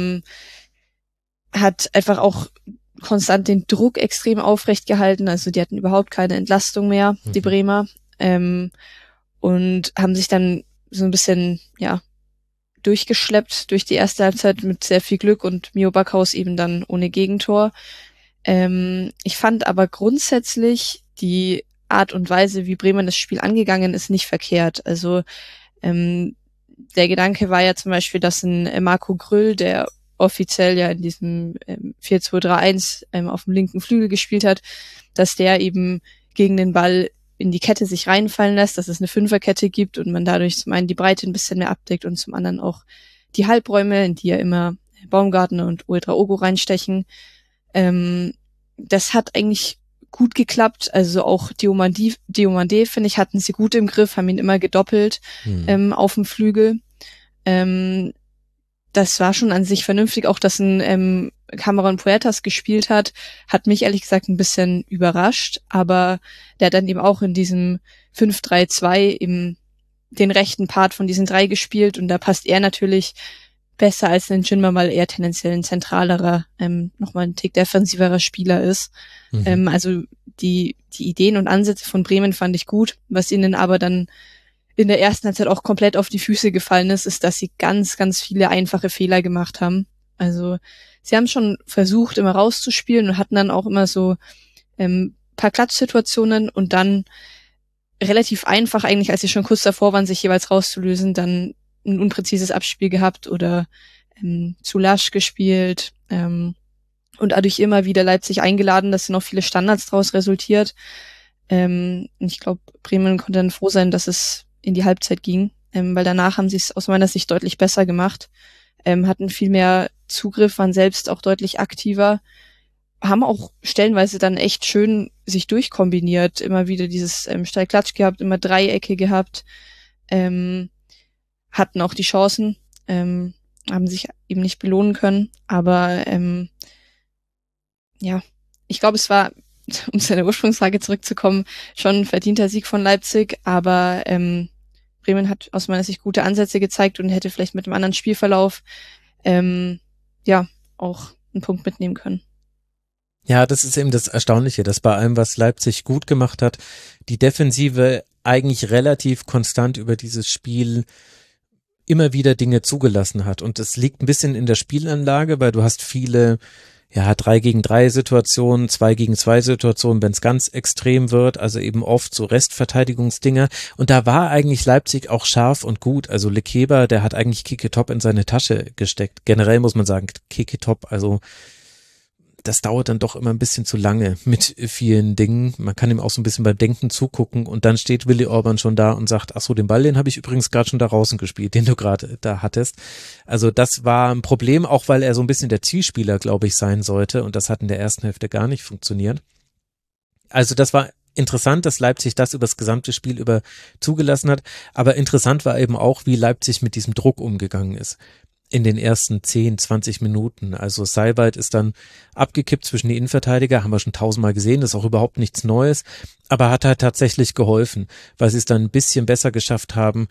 hat einfach auch konstant den Druck extrem aufrecht gehalten, also die hatten überhaupt keine Entlastung mehr, die Bremer, und haben sich dann so ein bisschen, durchgeschleppt durch die erste Halbzeit mit sehr viel Glück und Mio Backhaus eben dann ohne Gegentor. Ich fand aber grundsätzlich die Art und Weise, wie Bremen das Spiel angegangen ist, nicht verkehrt. Also der Gedanke war ja zum Beispiel, dass ein Marco Grüll, der offiziell ja in diesem 4-2-3-1 auf dem linken Flügel gespielt hat, dass der eben gegen den Ball in die Kette sich reinfallen lässt, dass es eine Fünferkette gibt und man dadurch zum einen die Breite ein bisschen mehr abdeckt und zum anderen auch die Halbräume, in die ja immer Baumgartner und Ouedraogo reinstechen. Das hat eigentlich gut geklappt. Also auch Diomandé, finde ich, hatten sie gut im Griff, haben ihn immer gedoppelt auf dem Flügel. Das war schon an sich vernünftig. Auch, dass ein Cameron Puertas gespielt hat mich ehrlich gesagt ein bisschen überrascht. Aber der hat dann eben auch in diesem 5-3-2 eben den rechten Part von diesen 3 gespielt. Und da passt er natürlich besser als ein Jinma, weil er tendenziell ein zentralerer, nochmal ein Tick defensiverer Spieler ist. Also die Ideen und Ansätze von Bremen fand ich gut. Was ihnen aber dann in der ersten Halbzeit auch komplett auf die Füße gefallen ist, dass sie ganz, ganz viele einfache Fehler gemacht haben. Also sie haben schon versucht, immer rauszuspielen und hatten dann auch immer so paar Klatschsituationen und dann relativ einfach eigentlich, als sie schon kurz davor waren, sich jeweils rauszulösen, dann ein unpräzises Abspiel gehabt oder zu lasch gespielt und dadurch immer wieder Leipzig eingeladen, dass noch viele Standards daraus resultiert. Ich glaube, Bremen konnte dann froh sein, dass es in die Halbzeit ging, weil danach haben sie es aus meiner Sicht deutlich besser gemacht, hatten viel mehr Zugriff, waren selbst auch deutlich aktiver, haben auch stellenweise dann echt schön sich durchkombiniert, immer wieder dieses Steilklatsch gehabt, immer Dreiecke gehabt, hatten auch die Chancen, haben sich eben nicht belohnen können, aber ja, ich glaube, es war, um zu der Ursprungsfrage zurückzukommen, schon ein verdienter Sieg von Leipzig, aber Bremen hat aus meiner Sicht gute Ansätze gezeigt und hätte vielleicht mit einem anderen Spielverlauf auch einen Punkt mitnehmen können. Ja, das ist eben das Erstaunliche, dass bei allem, was Leipzig gut gemacht hat, die Defensive eigentlich relativ konstant über dieses Spiel immer wieder Dinge zugelassen hat. Und es liegt ein bisschen in der Spielanlage, weil du hast viele 3-gegen-3 Situationen, 2-gegen-2 Situationen, wenn es ganz extrem wird, also eben oft so Restverteidigungsdinger. Und da war eigentlich Leipzig auch scharf und gut. Also Lekeber, der hat eigentlich Keke Top in seine Tasche gesteckt. Generell muss man sagen, Keke Top, also das dauert dann doch immer ein bisschen zu lange mit vielen Dingen. Man kann ihm auch so ein bisschen beim Denken zugucken und dann steht Willi Orban schon da und sagt, ach so, den Ball, den habe ich übrigens gerade schon da draußen gespielt, den du gerade da hattest. Also das war ein Problem, auch weil er so ein bisschen der Zielspieler, glaube ich, sein sollte und das hat in der ersten Hälfte gar nicht funktioniert. Also das war interessant, dass Leipzig das über das gesamte Spiel über zugelassen hat, aber interessant war eben auch, wie Leipzig mit diesem Druck umgegangen ist. In den ersten 10, 20 Minuten. Also Seiwald ist dann abgekippt zwischen die Innenverteidiger, haben wir schon 1000-mal gesehen, das ist auch überhaupt nichts Neues, aber hat halt tatsächlich geholfen, weil sie es dann ein bisschen besser geschafft haben,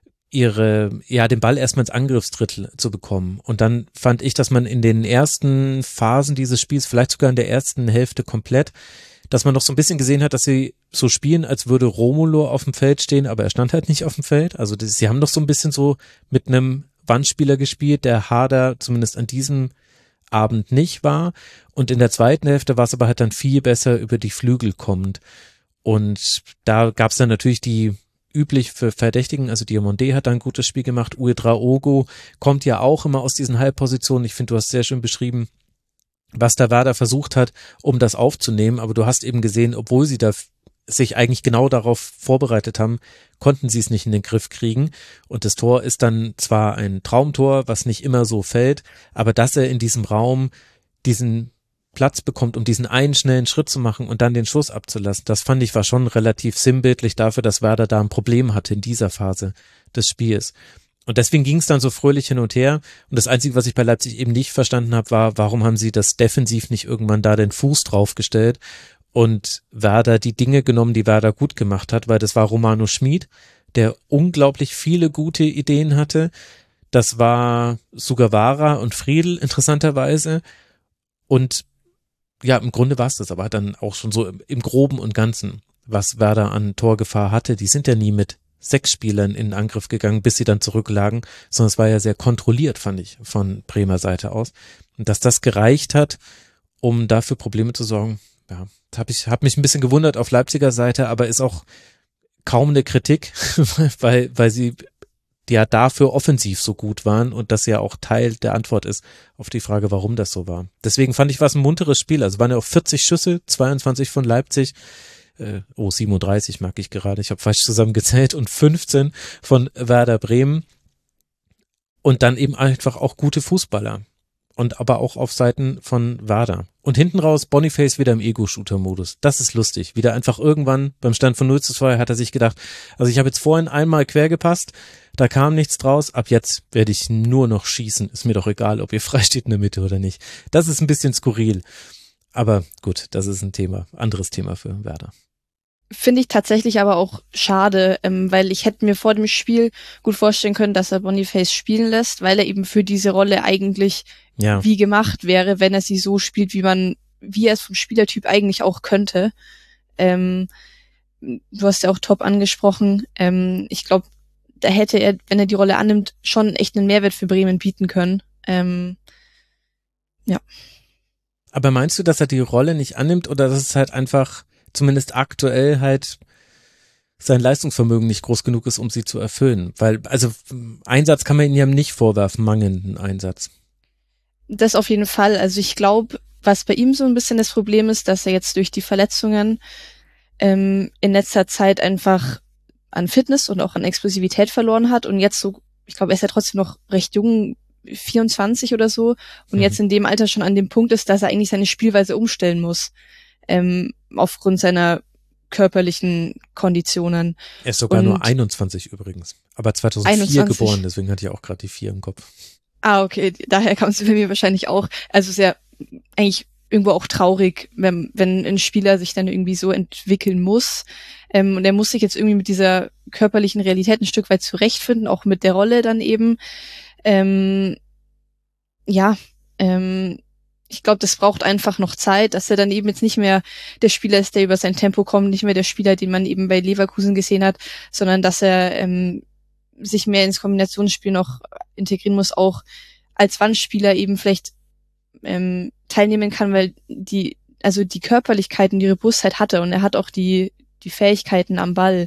den Ball erstmal ins Angriffsdrittel zu bekommen. Und dann fand ich, dass man in den ersten Phasen dieses Spiels, vielleicht sogar in der ersten Hälfte komplett, dass man noch so ein bisschen gesehen hat, dass sie so spielen, als würde Romulo auf dem Feld stehen, aber er stand halt nicht auf dem Feld. Also sie haben noch so ein bisschen so mit einem Wandspieler gespielt, der Harder zumindest an diesem Abend nicht war. Und in der zweiten Hälfte war es aber halt dann viel besser über die Flügel kommend. Und da gab es dann natürlich die üblich für Verdächtigen, also Diomandé hat da ein gutes Spiel gemacht, Ouedraogo kommt ja auch immer aus diesen Halbpositionen. Ich finde, du hast sehr schön beschrieben, was der Werder versucht hat, um das aufzunehmen. Aber du hast eben gesehen, obwohl sie da sich eigentlich genau darauf vorbereitet haben, konnten sie es nicht in den Griff kriegen. Und das Tor ist dann zwar ein Traumtor, was nicht immer so fällt, aber dass er in diesem Raum diesen Platz bekommt, um diesen einen schnellen Schritt zu machen und dann den Schuss abzulassen, das fand ich war schon relativ sinnbildlich dafür, dass Werder da ein Problem hatte in dieser Phase des Spiels. Und deswegen ging es dann so fröhlich hin und her. Und das Einzige, was ich bei Leipzig eben nicht verstanden habe, war, warum haben sie das defensiv nicht irgendwann da den Fuß draufgestellt und Werder die Dinge genommen, die Werder gut gemacht hat, weil das war Romano Schmid, der unglaublich viele gute Ideen hatte. Das war Sugawara und Friedl interessanterweise. Und ja, im Grunde war es das, aber dann auch schon so im Groben und Ganzen, was Werder an Torgefahr hatte. Die sind ja nie mit 6 Spielern in den Angriff gegangen, bis sie dann zurücklagen, sondern es war ja sehr kontrolliert, fand ich, von Bremer Seite aus. Und dass das gereicht hat, um dafür Probleme zu sorgen, ja, hab mich ein bisschen gewundert auf Leipziger Seite, aber ist auch kaum eine Kritik, weil sie ja dafür offensiv so gut waren und das ja auch Teil der Antwort ist auf die Frage, warum das so war. Deswegen fand ich, war es ein munteres Spiel. Also waren ja auch 40 Schüsse, 22 von Leipzig, 37 mag ich gerade, ich habe falsch zusammengezählt, und 15 von Werder Bremen und dann eben einfach auch gute Fußballer. Und aber auch auf Seiten von Werder. Und hinten raus Boniface wieder im Ego-Shooter-Modus. Das ist lustig. Wieder einfach irgendwann beim Stand von 0:2 hat er sich gedacht, also ich habe jetzt vorhin einmal quer gepasst, da kam nichts draus, ab jetzt werde ich nur noch schießen. Ist mir doch egal, ob ihr frei steht in der Mitte oder nicht. Das ist ein bisschen skurril. Aber gut, das ist ein Thema, anderes Thema für Werder. Finde ich tatsächlich aber auch schade, weil ich hätte mir vor dem Spiel gut vorstellen können, dass er Boniface spielen lässt, weil er eben für diese Rolle eigentlich wie gemacht wäre, wenn er sie so spielt, wie er es vom Spielertyp eigentlich auch könnte. Du hast ja auch Top angesprochen. Ich glaube, da hätte er, wenn er die Rolle annimmt, schon echt einen Mehrwert für Bremen bieten können. Ja. Aber meinst du, dass er die Rolle nicht annimmt oder dass es halt einfach zumindest aktuell halt sein Leistungsvermögen nicht groß genug ist, um sie zu erfüllen? Weil, also Einsatz kann man ihm ja nicht vorwerfen, mangelnden Einsatz. Das auf jeden Fall. Also ich glaube, was bei ihm so ein bisschen das Problem ist, dass er jetzt durch die Verletzungen in letzter Zeit einfach an Fitness und auch an Explosivität verloren hat und jetzt so, ich glaube, er ist ja trotzdem noch recht jung, 24 oder so, und jetzt in dem Alter schon an dem Punkt ist, dass er eigentlich seine Spielweise umstellen muss. Aufgrund seiner körperlichen Konditionen. Er ist sogar nur 21 übrigens, aber 2004 21. Geboren, deswegen hatte ich auch gerade die 4 im Kopf. Ah, okay, daher kam es bei mir wahrscheinlich auch. Also sehr eigentlich irgendwo auch traurig, wenn ein Spieler sich dann irgendwie so entwickeln muss. Und er muss sich jetzt irgendwie mit dieser körperlichen Realität ein Stück weit zurechtfinden, auch mit der Rolle dann eben. Ich glaube, das braucht einfach noch Zeit, dass er dann eben jetzt nicht mehr der Spieler ist, der über sein Tempo kommt, nicht mehr der Spieler, den man eben bei Leverkusen gesehen hat, sondern dass er sich mehr ins Kombinationsspiel noch integrieren muss, auch als Wandspieler eben vielleicht teilnehmen kann, weil die Körperlichkeit und die Robustheit hat er und er hat auch die Fähigkeiten am Ball.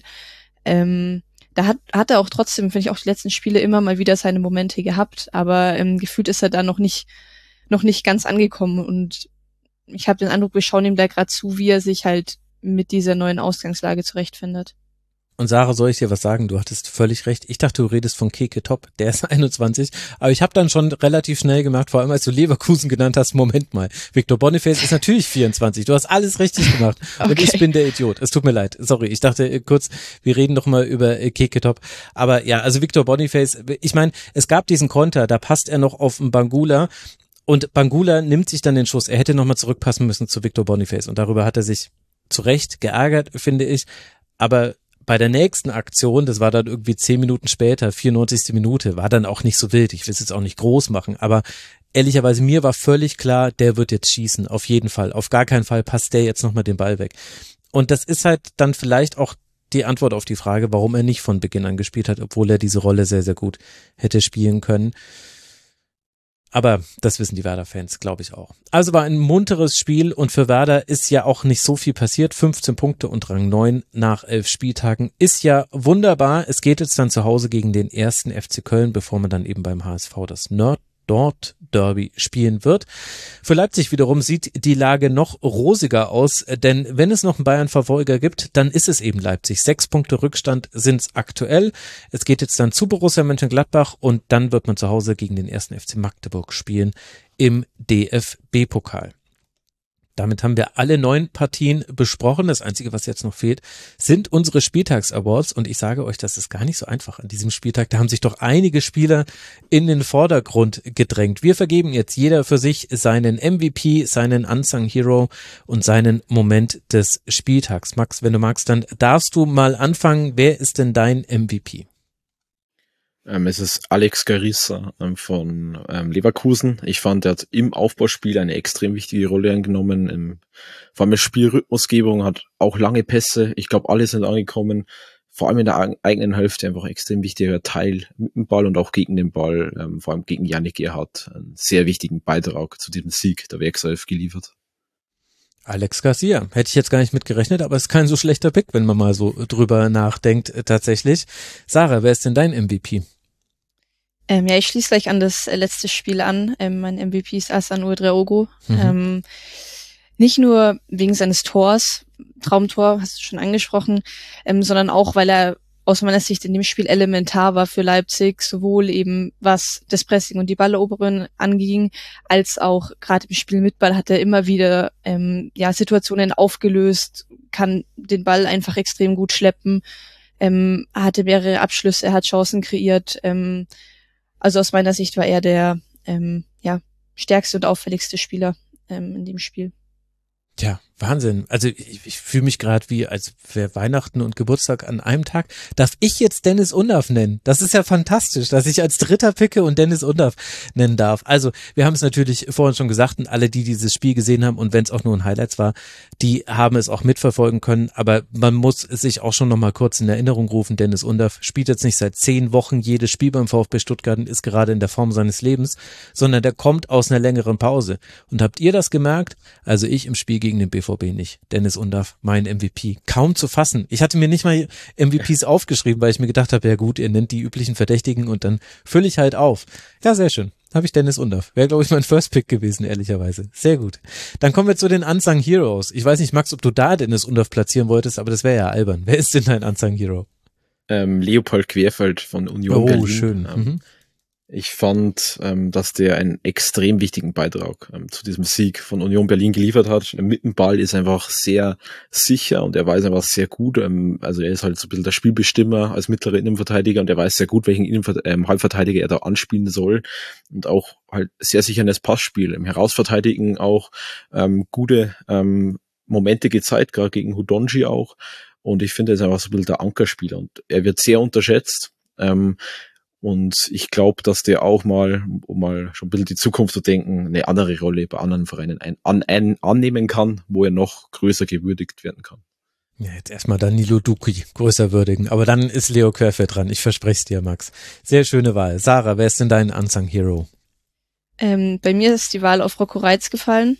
Da hat er auch trotzdem, finde ich, auch die letzten Spiele immer mal wieder seine Momente gehabt, aber gefühlt ist er da noch nicht ganz angekommen und ich habe den Eindruck, wir schauen ihm da gerade zu, wie er sich halt mit dieser neuen Ausgangslage zurechtfindet. Und Sarah, soll ich dir was sagen? Du hattest völlig recht. Ich dachte, du redest von Keke Top, der ist 21, aber ich habe dann schon relativ schnell gemacht, vor allem als du Leverkusen genannt hast, Moment mal, Victor Boniface ist natürlich 24, du hast alles richtig gemacht und ich bin der Idiot. Es tut mir leid, sorry, ich dachte kurz, wir reden noch mal über Keke Top, aber ja, also Victor Boniface, ich meine, es gab diesen Konter, da passt er noch auf Bangula. Und Bangula nimmt sich dann den Schuss. Er hätte nochmal zurückpassen müssen zu Victor Boniface. Und darüber hat er sich zu Recht geärgert, finde ich. Aber bei der nächsten Aktion, das war dann irgendwie 10 Minuten später, 94. Minute, war dann auch nicht so wild. Ich will es jetzt auch nicht groß machen. Aber ehrlicherweise, mir war völlig klar, der wird jetzt schießen. Auf jeden Fall. Auf gar keinen Fall passt der jetzt nochmal den Ball weg. Und das ist halt dann vielleicht auch die Antwort auf die Frage, warum er nicht von Beginn an gespielt hat, obwohl er diese Rolle sehr, sehr gut hätte spielen können. Aber das wissen die Werder-Fans, glaube ich auch. Also war ein munteres Spiel und für Werder ist ja auch nicht so viel passiert. 15 Punkte und Rang 9 nach 11 Spieltagen ist ja wunderbar. Es geht jetzt dann zu Hause gegen den 1. FC Köln, bevor man dann eben beim HSV das Nord-Derby spielen wird. Für Leipzig wiederum sieht die Lage noch rosiger aus, denn wenn es noch einen Bayern-Verfolger gibt, dann ist es eben Leipzig. 6 Punkte Rückstand sind es aktuell. Es geht jetzt dann zu Borussia Mönchengladbach und dann wird man zu Hause gegen den 1. FC Magdeburg spielen im DFB-Pokal. Damit haben wir alle 9 Partien besprochen. Das Einzige, was jetzt noch fehlt, sind unsere Spieltags-Awards. Und ich sage euch, das ist gar nicht so einfach an diesem Spieltag. Da haben sich doch einige Spieler in den Vordergrund gedrängt. Wir vergeben jetzt jeder für sich seinen MVP, seinen Unsung Hero und seinen Moment des Spieltags. Max, wenn du magst, dann darfst du mal anfangen. Wer ist denn dein MVP? Es ist Alex Garissa von Leverkusen. Ich fand, er hat im Aufbauspiel eine extrem wichtige Rolle eingenommen. Vor allem Spielrhythmusgebung, hat auch lange Pässe. Ich glaube, alle sind angekommen. Vor allem in der eigenen Hälfte einfach extrem wichtiger Teil mit dem Ball und auch gegen den Ball. Vor allem gegen Yannick Gerhardt einen sehr wichtigen Beitrag zu diesem Sieg der Werkself geliefert. Alex Garcia. Hätte ich jetzt gar nicht mitgerechnet, aber ist kein so schlechter Pick, wenn man mal so drüber nachdenkt, tatsächlich. Sarah, wer ist denn dein MVP? Ja, ich schließe gleich an das letzte Spiel an. Mein MVP ist Hassan Ouedraogo. Nicht nur wegen seines Tors, Traumtor, hast du schon angesprochen, sondern auch, weil er aus meiner Sicht in dem Spiel elementar war für Leipzig, sowohl eben was das Pressing und die Balleroberung anging, als auch gerade im Spiel mit Ball hat er immer wieder Situationen aufgelöst, kann den Ball einfach extrem gut schleppen, hatte mehrere Abschlüsse, er hat Chancen kreiert. Also aus meiner Sicht war er der stärkste und auffälligste Spieler in dem Spiel. Tja, Wahnsinn. Also ich fühle mich gerade wie, als wäre Weihnachten und Geburtstag an einem Tag. Darf ich jetzt Dennis Undaff nennen? Das ist ja fantastisch, dass ich als Dritter picke und Dennis Undaff nennen darf. Also wir haben es natürlich vorhin schon gesagt und alle, die dieses Spiel gesehen haben und wenn es auch nur ein Highlights war, die haben es auch mitverfolgen können. Aber man muss es sich auch schon noch mal kurz in Erinnerung rufen. Dennis Undaff spielt jetzt nicht seit 10 Wochen jedes Spiel beim VfB Stuttgart und ist gerade in der Form seines Lebens, sondern der kommt aus einer längeren Pause. Und habt ihr das gemerkt? Also ich im Spiel gegen den BVB nicht. Dennis Undaff, mein MVP. Kaum zu fassen. Ich hatte mir nicht mal MVPs aufgeschrieben, weil ich mir gedacht habe, ja gut, ihr nennt die üblichen Verdächtigen und dann fülle ich halt auf. Ja, sehr schön. Habe ich Dennis Undaff. Wäre, glaube ich, mein First Pick gewesen, ehrlicherweise. Sehr gut. Dann kommen wir zu den Unsung Heroes. Ich weiß nicht, Max, ob du da Dennis Undaff platzieren wolltest, aber das wäre ja albern. Wer ist denn dein Unsung Hero? Leopold Querfeld von Union Berlin. Oh, schön. Ich fand, dass der einen extrem wichtigen Beitrag zu diesem Sieg von Union Berlin geliefert hat. Mit dem Ball ist einfach sehr sicher und er weiß einfach sehr gut, also er ist halt so ein bisschen der Spielbestimmer als mittlerer Innenverteidiger und er weiß sehr gut, welchen Halbverteidiger er da anspielen soll und auch halt sehr sicher in das Passspiel, im Herausverteidigen auch gute Momente gezeigt, gerade gegen Hudonji auch, und ich finde, er ist einfach so ein bisschen der Ankerspieler und er wird sehr unterschätzt. Und ich glaube, dass der auch mal, um mal schon ein bisschen die Zukunft zu denken, eine andere Rolle bei anderen Vereinen annehmen kann, wo er noch größer gewürdigt werden kann. Ja, jetzt erstmal Danilo Duki größer würdigen, aber dann ist Leo Querfeld dran. Ich verspreche es dir, Max. Sehr schöne Wahl. Sarah, wer ist denn dein Unsung Hero? Bei mir ist die Wahl auf Rocco Reitz gefallen.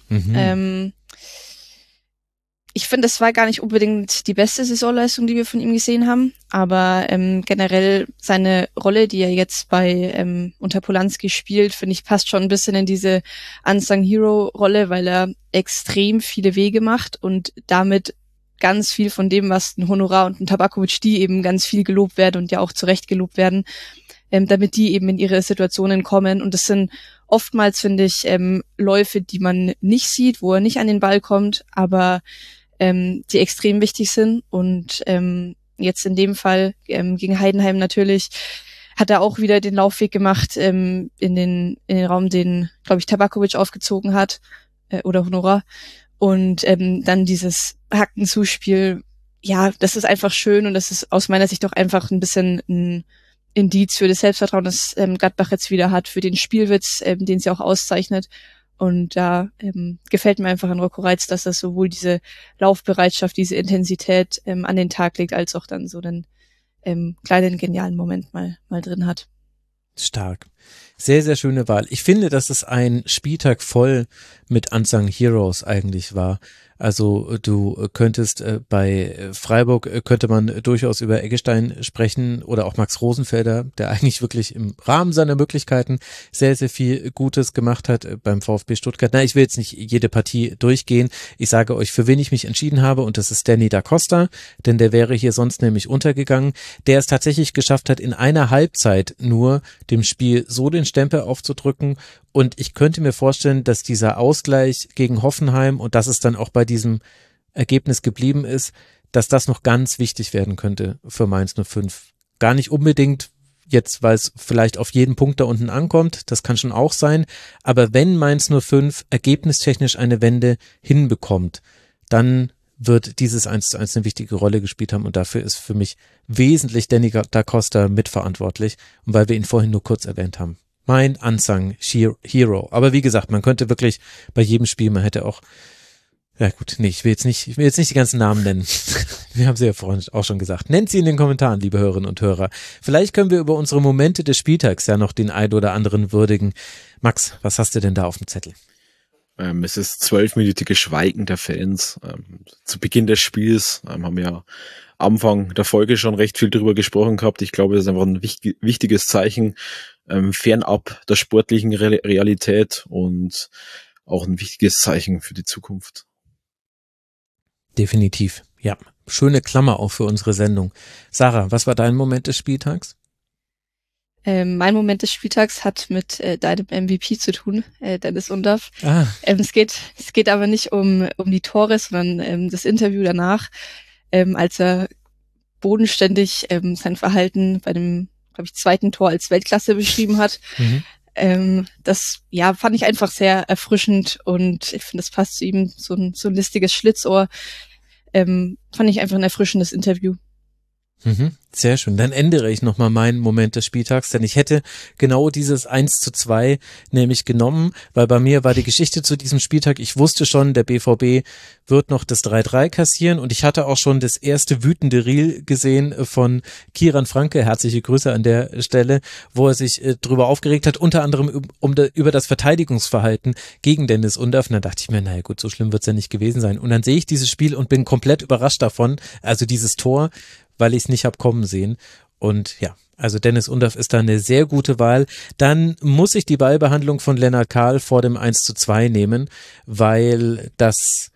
Ich finde, es war gar nicht unbedingt die beste Saisonleistung, die wir von ihm gesehen haben, aber generell seine Rolle, die er jetzt bei unter Polanski spielt, finde ich, passt schon ein bisschen in diese Unsung Hero Rolle, weil er extrem viele Wege macht und damit ganz viel von dem, was ein Honorar und ein Tabakovic, die eben ganz viel gelobt werden und ja auch zu Recht gelobt werden, damit die eben in ihre Situationen kommen. Und das sind oftmals, finde ich, Läufe, die man nicht sieht, wo er nicht an den Ball kommt, aber die extrem wichtig sind. Und jetzt in dem Fall gegen Heidenheim natürlich hat er auch wieder den Laufweg gemacht in den Raum, den, glaube ich, Tabakovic aufgezogen hat oder Honorar. Und dann dieses Hackenzuspiel, ja, das ist einfach schön und das ist aus meiner Sicht doch einfach ein bisschen ein Indiz für das Selbstvertrauen, das Gladbach jetzt wieder hat, für den Spielwitz, den sie auch auszeichnet. Und da gefällt mir einfach an Rocco Reitz, dass er sowohl diese Laufbereitschaft, diese Intensität an den Tag legt, als auch dann so einen kleinen genialen Moment mal drin hat. Stark. Sehr, sehr schöne Wahl. Ich finde, dass es ein Spieltag voll mit Unsung Heroes eigentlich war. Also du könntest bei Freiburg könnte man durchaus über Eggestein sprechen oder auch Max Rosenfelder, der eigentlich wirklich im Rahmen seiner Möglichkeiten sehr, sehr viel Gutes gemacht hat beim VfB Stuttgart. Na, ich will jetzt nicht jede Partie durchgehen. Ich sage euch, für wen ich mich entschieden habe, und das ist Danny da Costa, denn der wäre hier sonst nämlich untergegangen, der es tatsächlich geschafft hat, in einer Halbzeit nur dem Spiel so den Stempel aufzudrücken. Und ich könnte mir vorstellen, dass dieser Ausgleich gegen Hoffenheim und dass es dann auch bei diesem Ergebnis geblieben ist, dass das noch ganz wichtig werden könnte für Mainz 05. Gar nicht unbedingt jetzt, weil es vielleicht auf jeden Punkt da unten ankommt, das kann schon auch sein, aber wenn Mainz 05 ergebnistechnisch eine Wende hinbekommt, dann wird dieses 1:1 eine wichtige Rolle gespielt haben und dafür ist für mich wesentlich Danny da Costa mitverantwortlich, und weil wir ihn vorhin nur kurz erwähnt haben. Mein Unsung Hero. Aber wie gesagt, man könnte wirklich bei jedem Spiel, man hätte auch, ja gut, nee, ich will jetzt nicht die ganzen Namen nennen. Wir haben sie ja vorhin auch schon gesagt. Nennt sie in den Kommentaren, liebe Hörerinnen und Hörer. Vielleicht können wir über unsere Momente des Spieltags ja noch den einen oder anderen würdigen. Max, was hast du denn da auf dem Zettel? Es ist 12-minütige Schweigen der Fans. Zu Beginn des Spiels haben wir ja Anfang der Folge schon recht viel darüber gesprochen gehabt. Ich glaube, das ist einfach ein wichtiges Zeichen, fernab der sportlichen Realität und auch ein wichtiges Zeichen für die Zukunft. Definitiv, ja. schöne Klammer auch für unsere Sendung. Sarah, was war dein Moment des Spieltags? Mein Moment des Spieltags hat mit deinem MVP zu tun, Dennis Undaff. Ah. Es geht aber nicht um die Tore, sondern das Interview danach, als er bodenständig sein Verhalten bei dem, glaube ich, zweiten Tor als Weltklasse beschrieben hat. Das fand ich einfach sehr erfrischend und ich finde, das passt zu ihm, so ein listiges Schlitzohr. Fand ich einfach ein erfrischendes Interview. Sehr schön. Dann ändere ich nochmal meinen Moment des Spieltags, denn ich hätte genau dieses 1:2 nämlich genommen, weil bei mir war die Geschichte zu diesem Spieltag, ich wusste schon, der BVB wird noch das 3:3 kassieren und ich hatte auch schon das erste wütende Reel gesehen von Kieran Franke, herzliche Grüße an der Stelle, wo er sich drüber aufgeregt hat, unter anderem über das Verteidigungsverhalten gegen Dennis Undaff. Und dann dachte ich mir, naja gut, so schlimm wird's ja nicht gewesen sein. Und dann sehe ich dieses Spiel und bin komplett überrascht davon, also dieses Tor, weil ich es nicht hab kommen sehen. Und ja, also Dennis Undaff ist da eine sehr gute Wahl. Dann muss ich die Ballbehandlung von Lennart Kahl vor dem 1:2 nehmen, weil das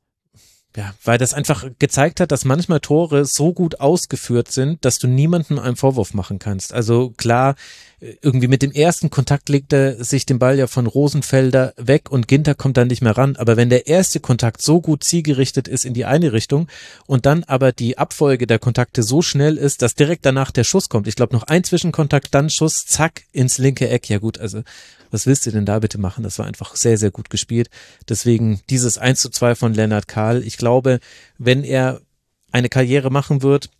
einfach gezeigt hat, dass manchmal Tore so gut ausgeführt sind, dass du niemandem einen Vorwurf machen kannst. Also klar, irgendwie mit dem ersten Kontakt legt er sich den Ball ja von Rosenfelder weg und Ginter kommt dann nicht mehr ran. Aber wenn der erste Kontakt so gut zielgerichtet ist in die eine Richtung und dann aber die Abfolge der Kontakte so schnell ist, dass direkt danach der Schuss kommt. Ich glaube noch ein Zwischenkontakt, dann Schuss, zack, ins linke Eck. Ja gut, also was willst du denn da bitte machen? Das war einfach sehr, sehr gut gespielt. Deswegen dieses 1:2 von Lennart Kahl. Ich glaube, wenn er eine Karriere machen wird,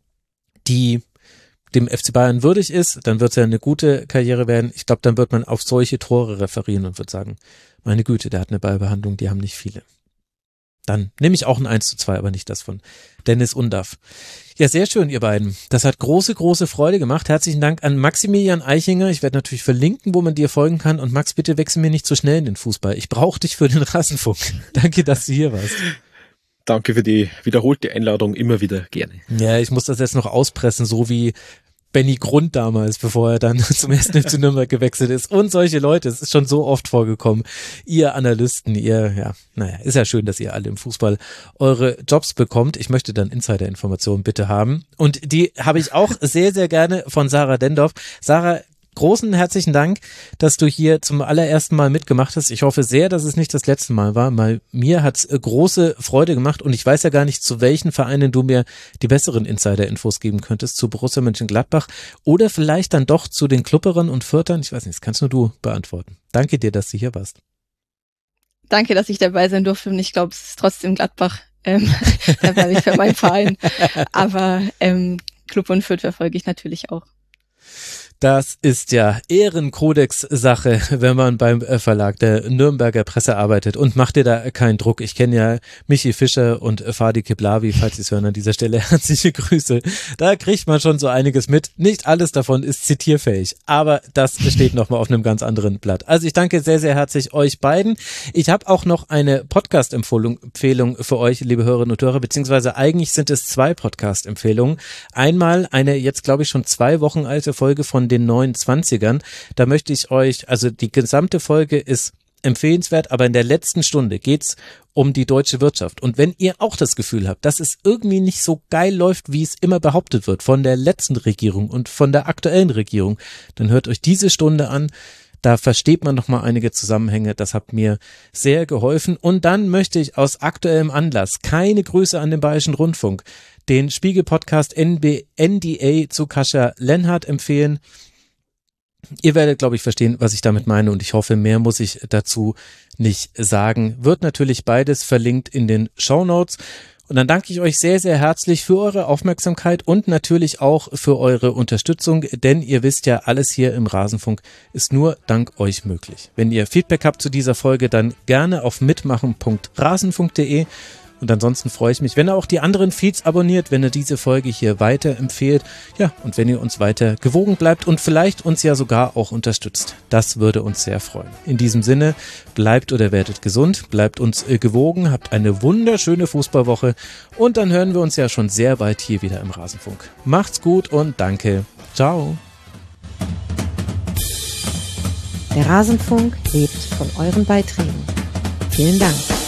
die dem FC Bayern würdig ist, dann wird es ja eine gute Karriere werden. Ich glaube, dann wird man auf solche Tore referieren und wird sagen, meine Güte, der hat eine Ballbehandlung, die haben nicht viele. Dann nehme ich auch ein 1:2, aber nicht das von Dennis Undaff. Ja, sehr schön, ihr beiden. Das hat große, große Freude gemacht. Herzlichen Dank an Maximilian Eichinger. Ich werde natürlich verlinken, wo man dir folgen kann. Und Max, bitte wechsel mir nicht zu schnell in den Fußball. Ich brauche dich für den Rasenfunk. Danke, dass du hier warst. Danke für die wiederholte Einladung, immer wieder gerne. Ja, ich muss das jetzt noch auspressen, so wie Benny Grund damals, bevor er dann zum 1. FC Nürnberg gewechselt ist und solche Leute, es ist schon so oft vorgekommen, ihr Analysten, ist ja schön, dass ihr alle im Fußball eure Jobs bekommt. Ich möchte dann Insider-Informationen bitte haben und die habe ich auch sehr, sehr gerne von Sarah Dendorf. Sarah, großen herzlichen Dank, dass du hier zum allerersten Mal mitgemacht hast. Ich hoffe sehr, dass es nicht das letzte Mal war, weil mir hat's große Freude gemacht und ich weiß ja gar nicht, zu welchen Vereinen du mir die besseren Insider-Infos geben könntest, zu Borussia Mönchengladbach oder vielleicht dann doch zu den Klupperern und Fürtern. Ich weiß nicht, das kannst nur du beantworten. Danke dir, dass du hier warst. Danke, dass ich dabei sein durfte und ich glaube, es ist trotzdem Gladbach. Da bleibe ich für meinen Verein. Aber Klub und Fürth verfolge ich natürlich auch. Das ist ja Ehrenkodex-Sache, wenn man beim Verlag der Nürnberger Presse arbeitet und macht dir da keinen Druck. Ich kenne ja Michi Fischer und Fadi Keblavi, falls Sie es hören, an dieser Stelle herzliche Grüße. Da kriegt man schon so einiges mit. Nicht alles davon ist zitierfähig, aber das steht nochmal auf einem ganz anderen Blatt. Also ich danke sehr, sehr herzlich euch beiden. Ich habe auch noch eine Podcast-Empfehlung für euch, liebe Hörerinnen und Hörer, beziehungsweise eigentlich sind es 2 Podcast-Empfehlungen. Einmal eine jetzt, glaube ich, schon 2 Wochen alte Folge von den 29ern. Da möchte ich euch, also die gesamte Folge ist empfehlenswert, aber in der letzten Stunde geht's um die deutsche Wirtschaft. Und wenn ihr auch das Gefühl habt, dass es irgendwie nicht so geil läuft, wie es immer behauptet wird von der letzten Regierung und von der aktuellen Regierung, dann hört euch diese Stunde an. Da versteht man noch mal einige Zusammenhänge. Das hat mir sehr geholfen. Und dann möchte ich aus aktuellem Anlass, keine Grüße an den Bayerischen Rundfunk, den Spiegel-Podcast NDA zu Kasia Lenhardt empfehlen. Ihr werdet, glaube ich, verstehen, was ich damit meine und ich hoffe, mehr muss ich dazu nicht sagen. Wird natürlich beides verlinkt in den Shownotes. Und dann danke ich euch sehr, sehr herzlich für eure Aufmerksamkeit und natürlich auch für eure Unterstützung, denn ihr wisst ja, alles hier im Rasenfunk ist nur dank euch möglich. Wenn ihr Feedback habt zu dieser Folge, dann gerne auf mitmachen.rasenfunk.de. Und ansonsten freue ich mich, wenn ihr auch die anderen Feeds abonniert, wenn ihr diese Folge hier weiterempfehlt. Ja, und wenn ihr uns weiter gewogen bleibt und vielleicht uns ja sogar auch unterstützt. Das würde uns sehr freuen. In diesem Sinne, bleibt oder werdet gesund, bleibt uns gewogen, habt eine wunderschöne Fußballwoche und dann hören wir uns ja schon sehr bald hier wieder im Rasenfunk. Macht's gut und danke. Ciao. Der Rasenfunk lebt von euren Beiträgen. Vielen Dank.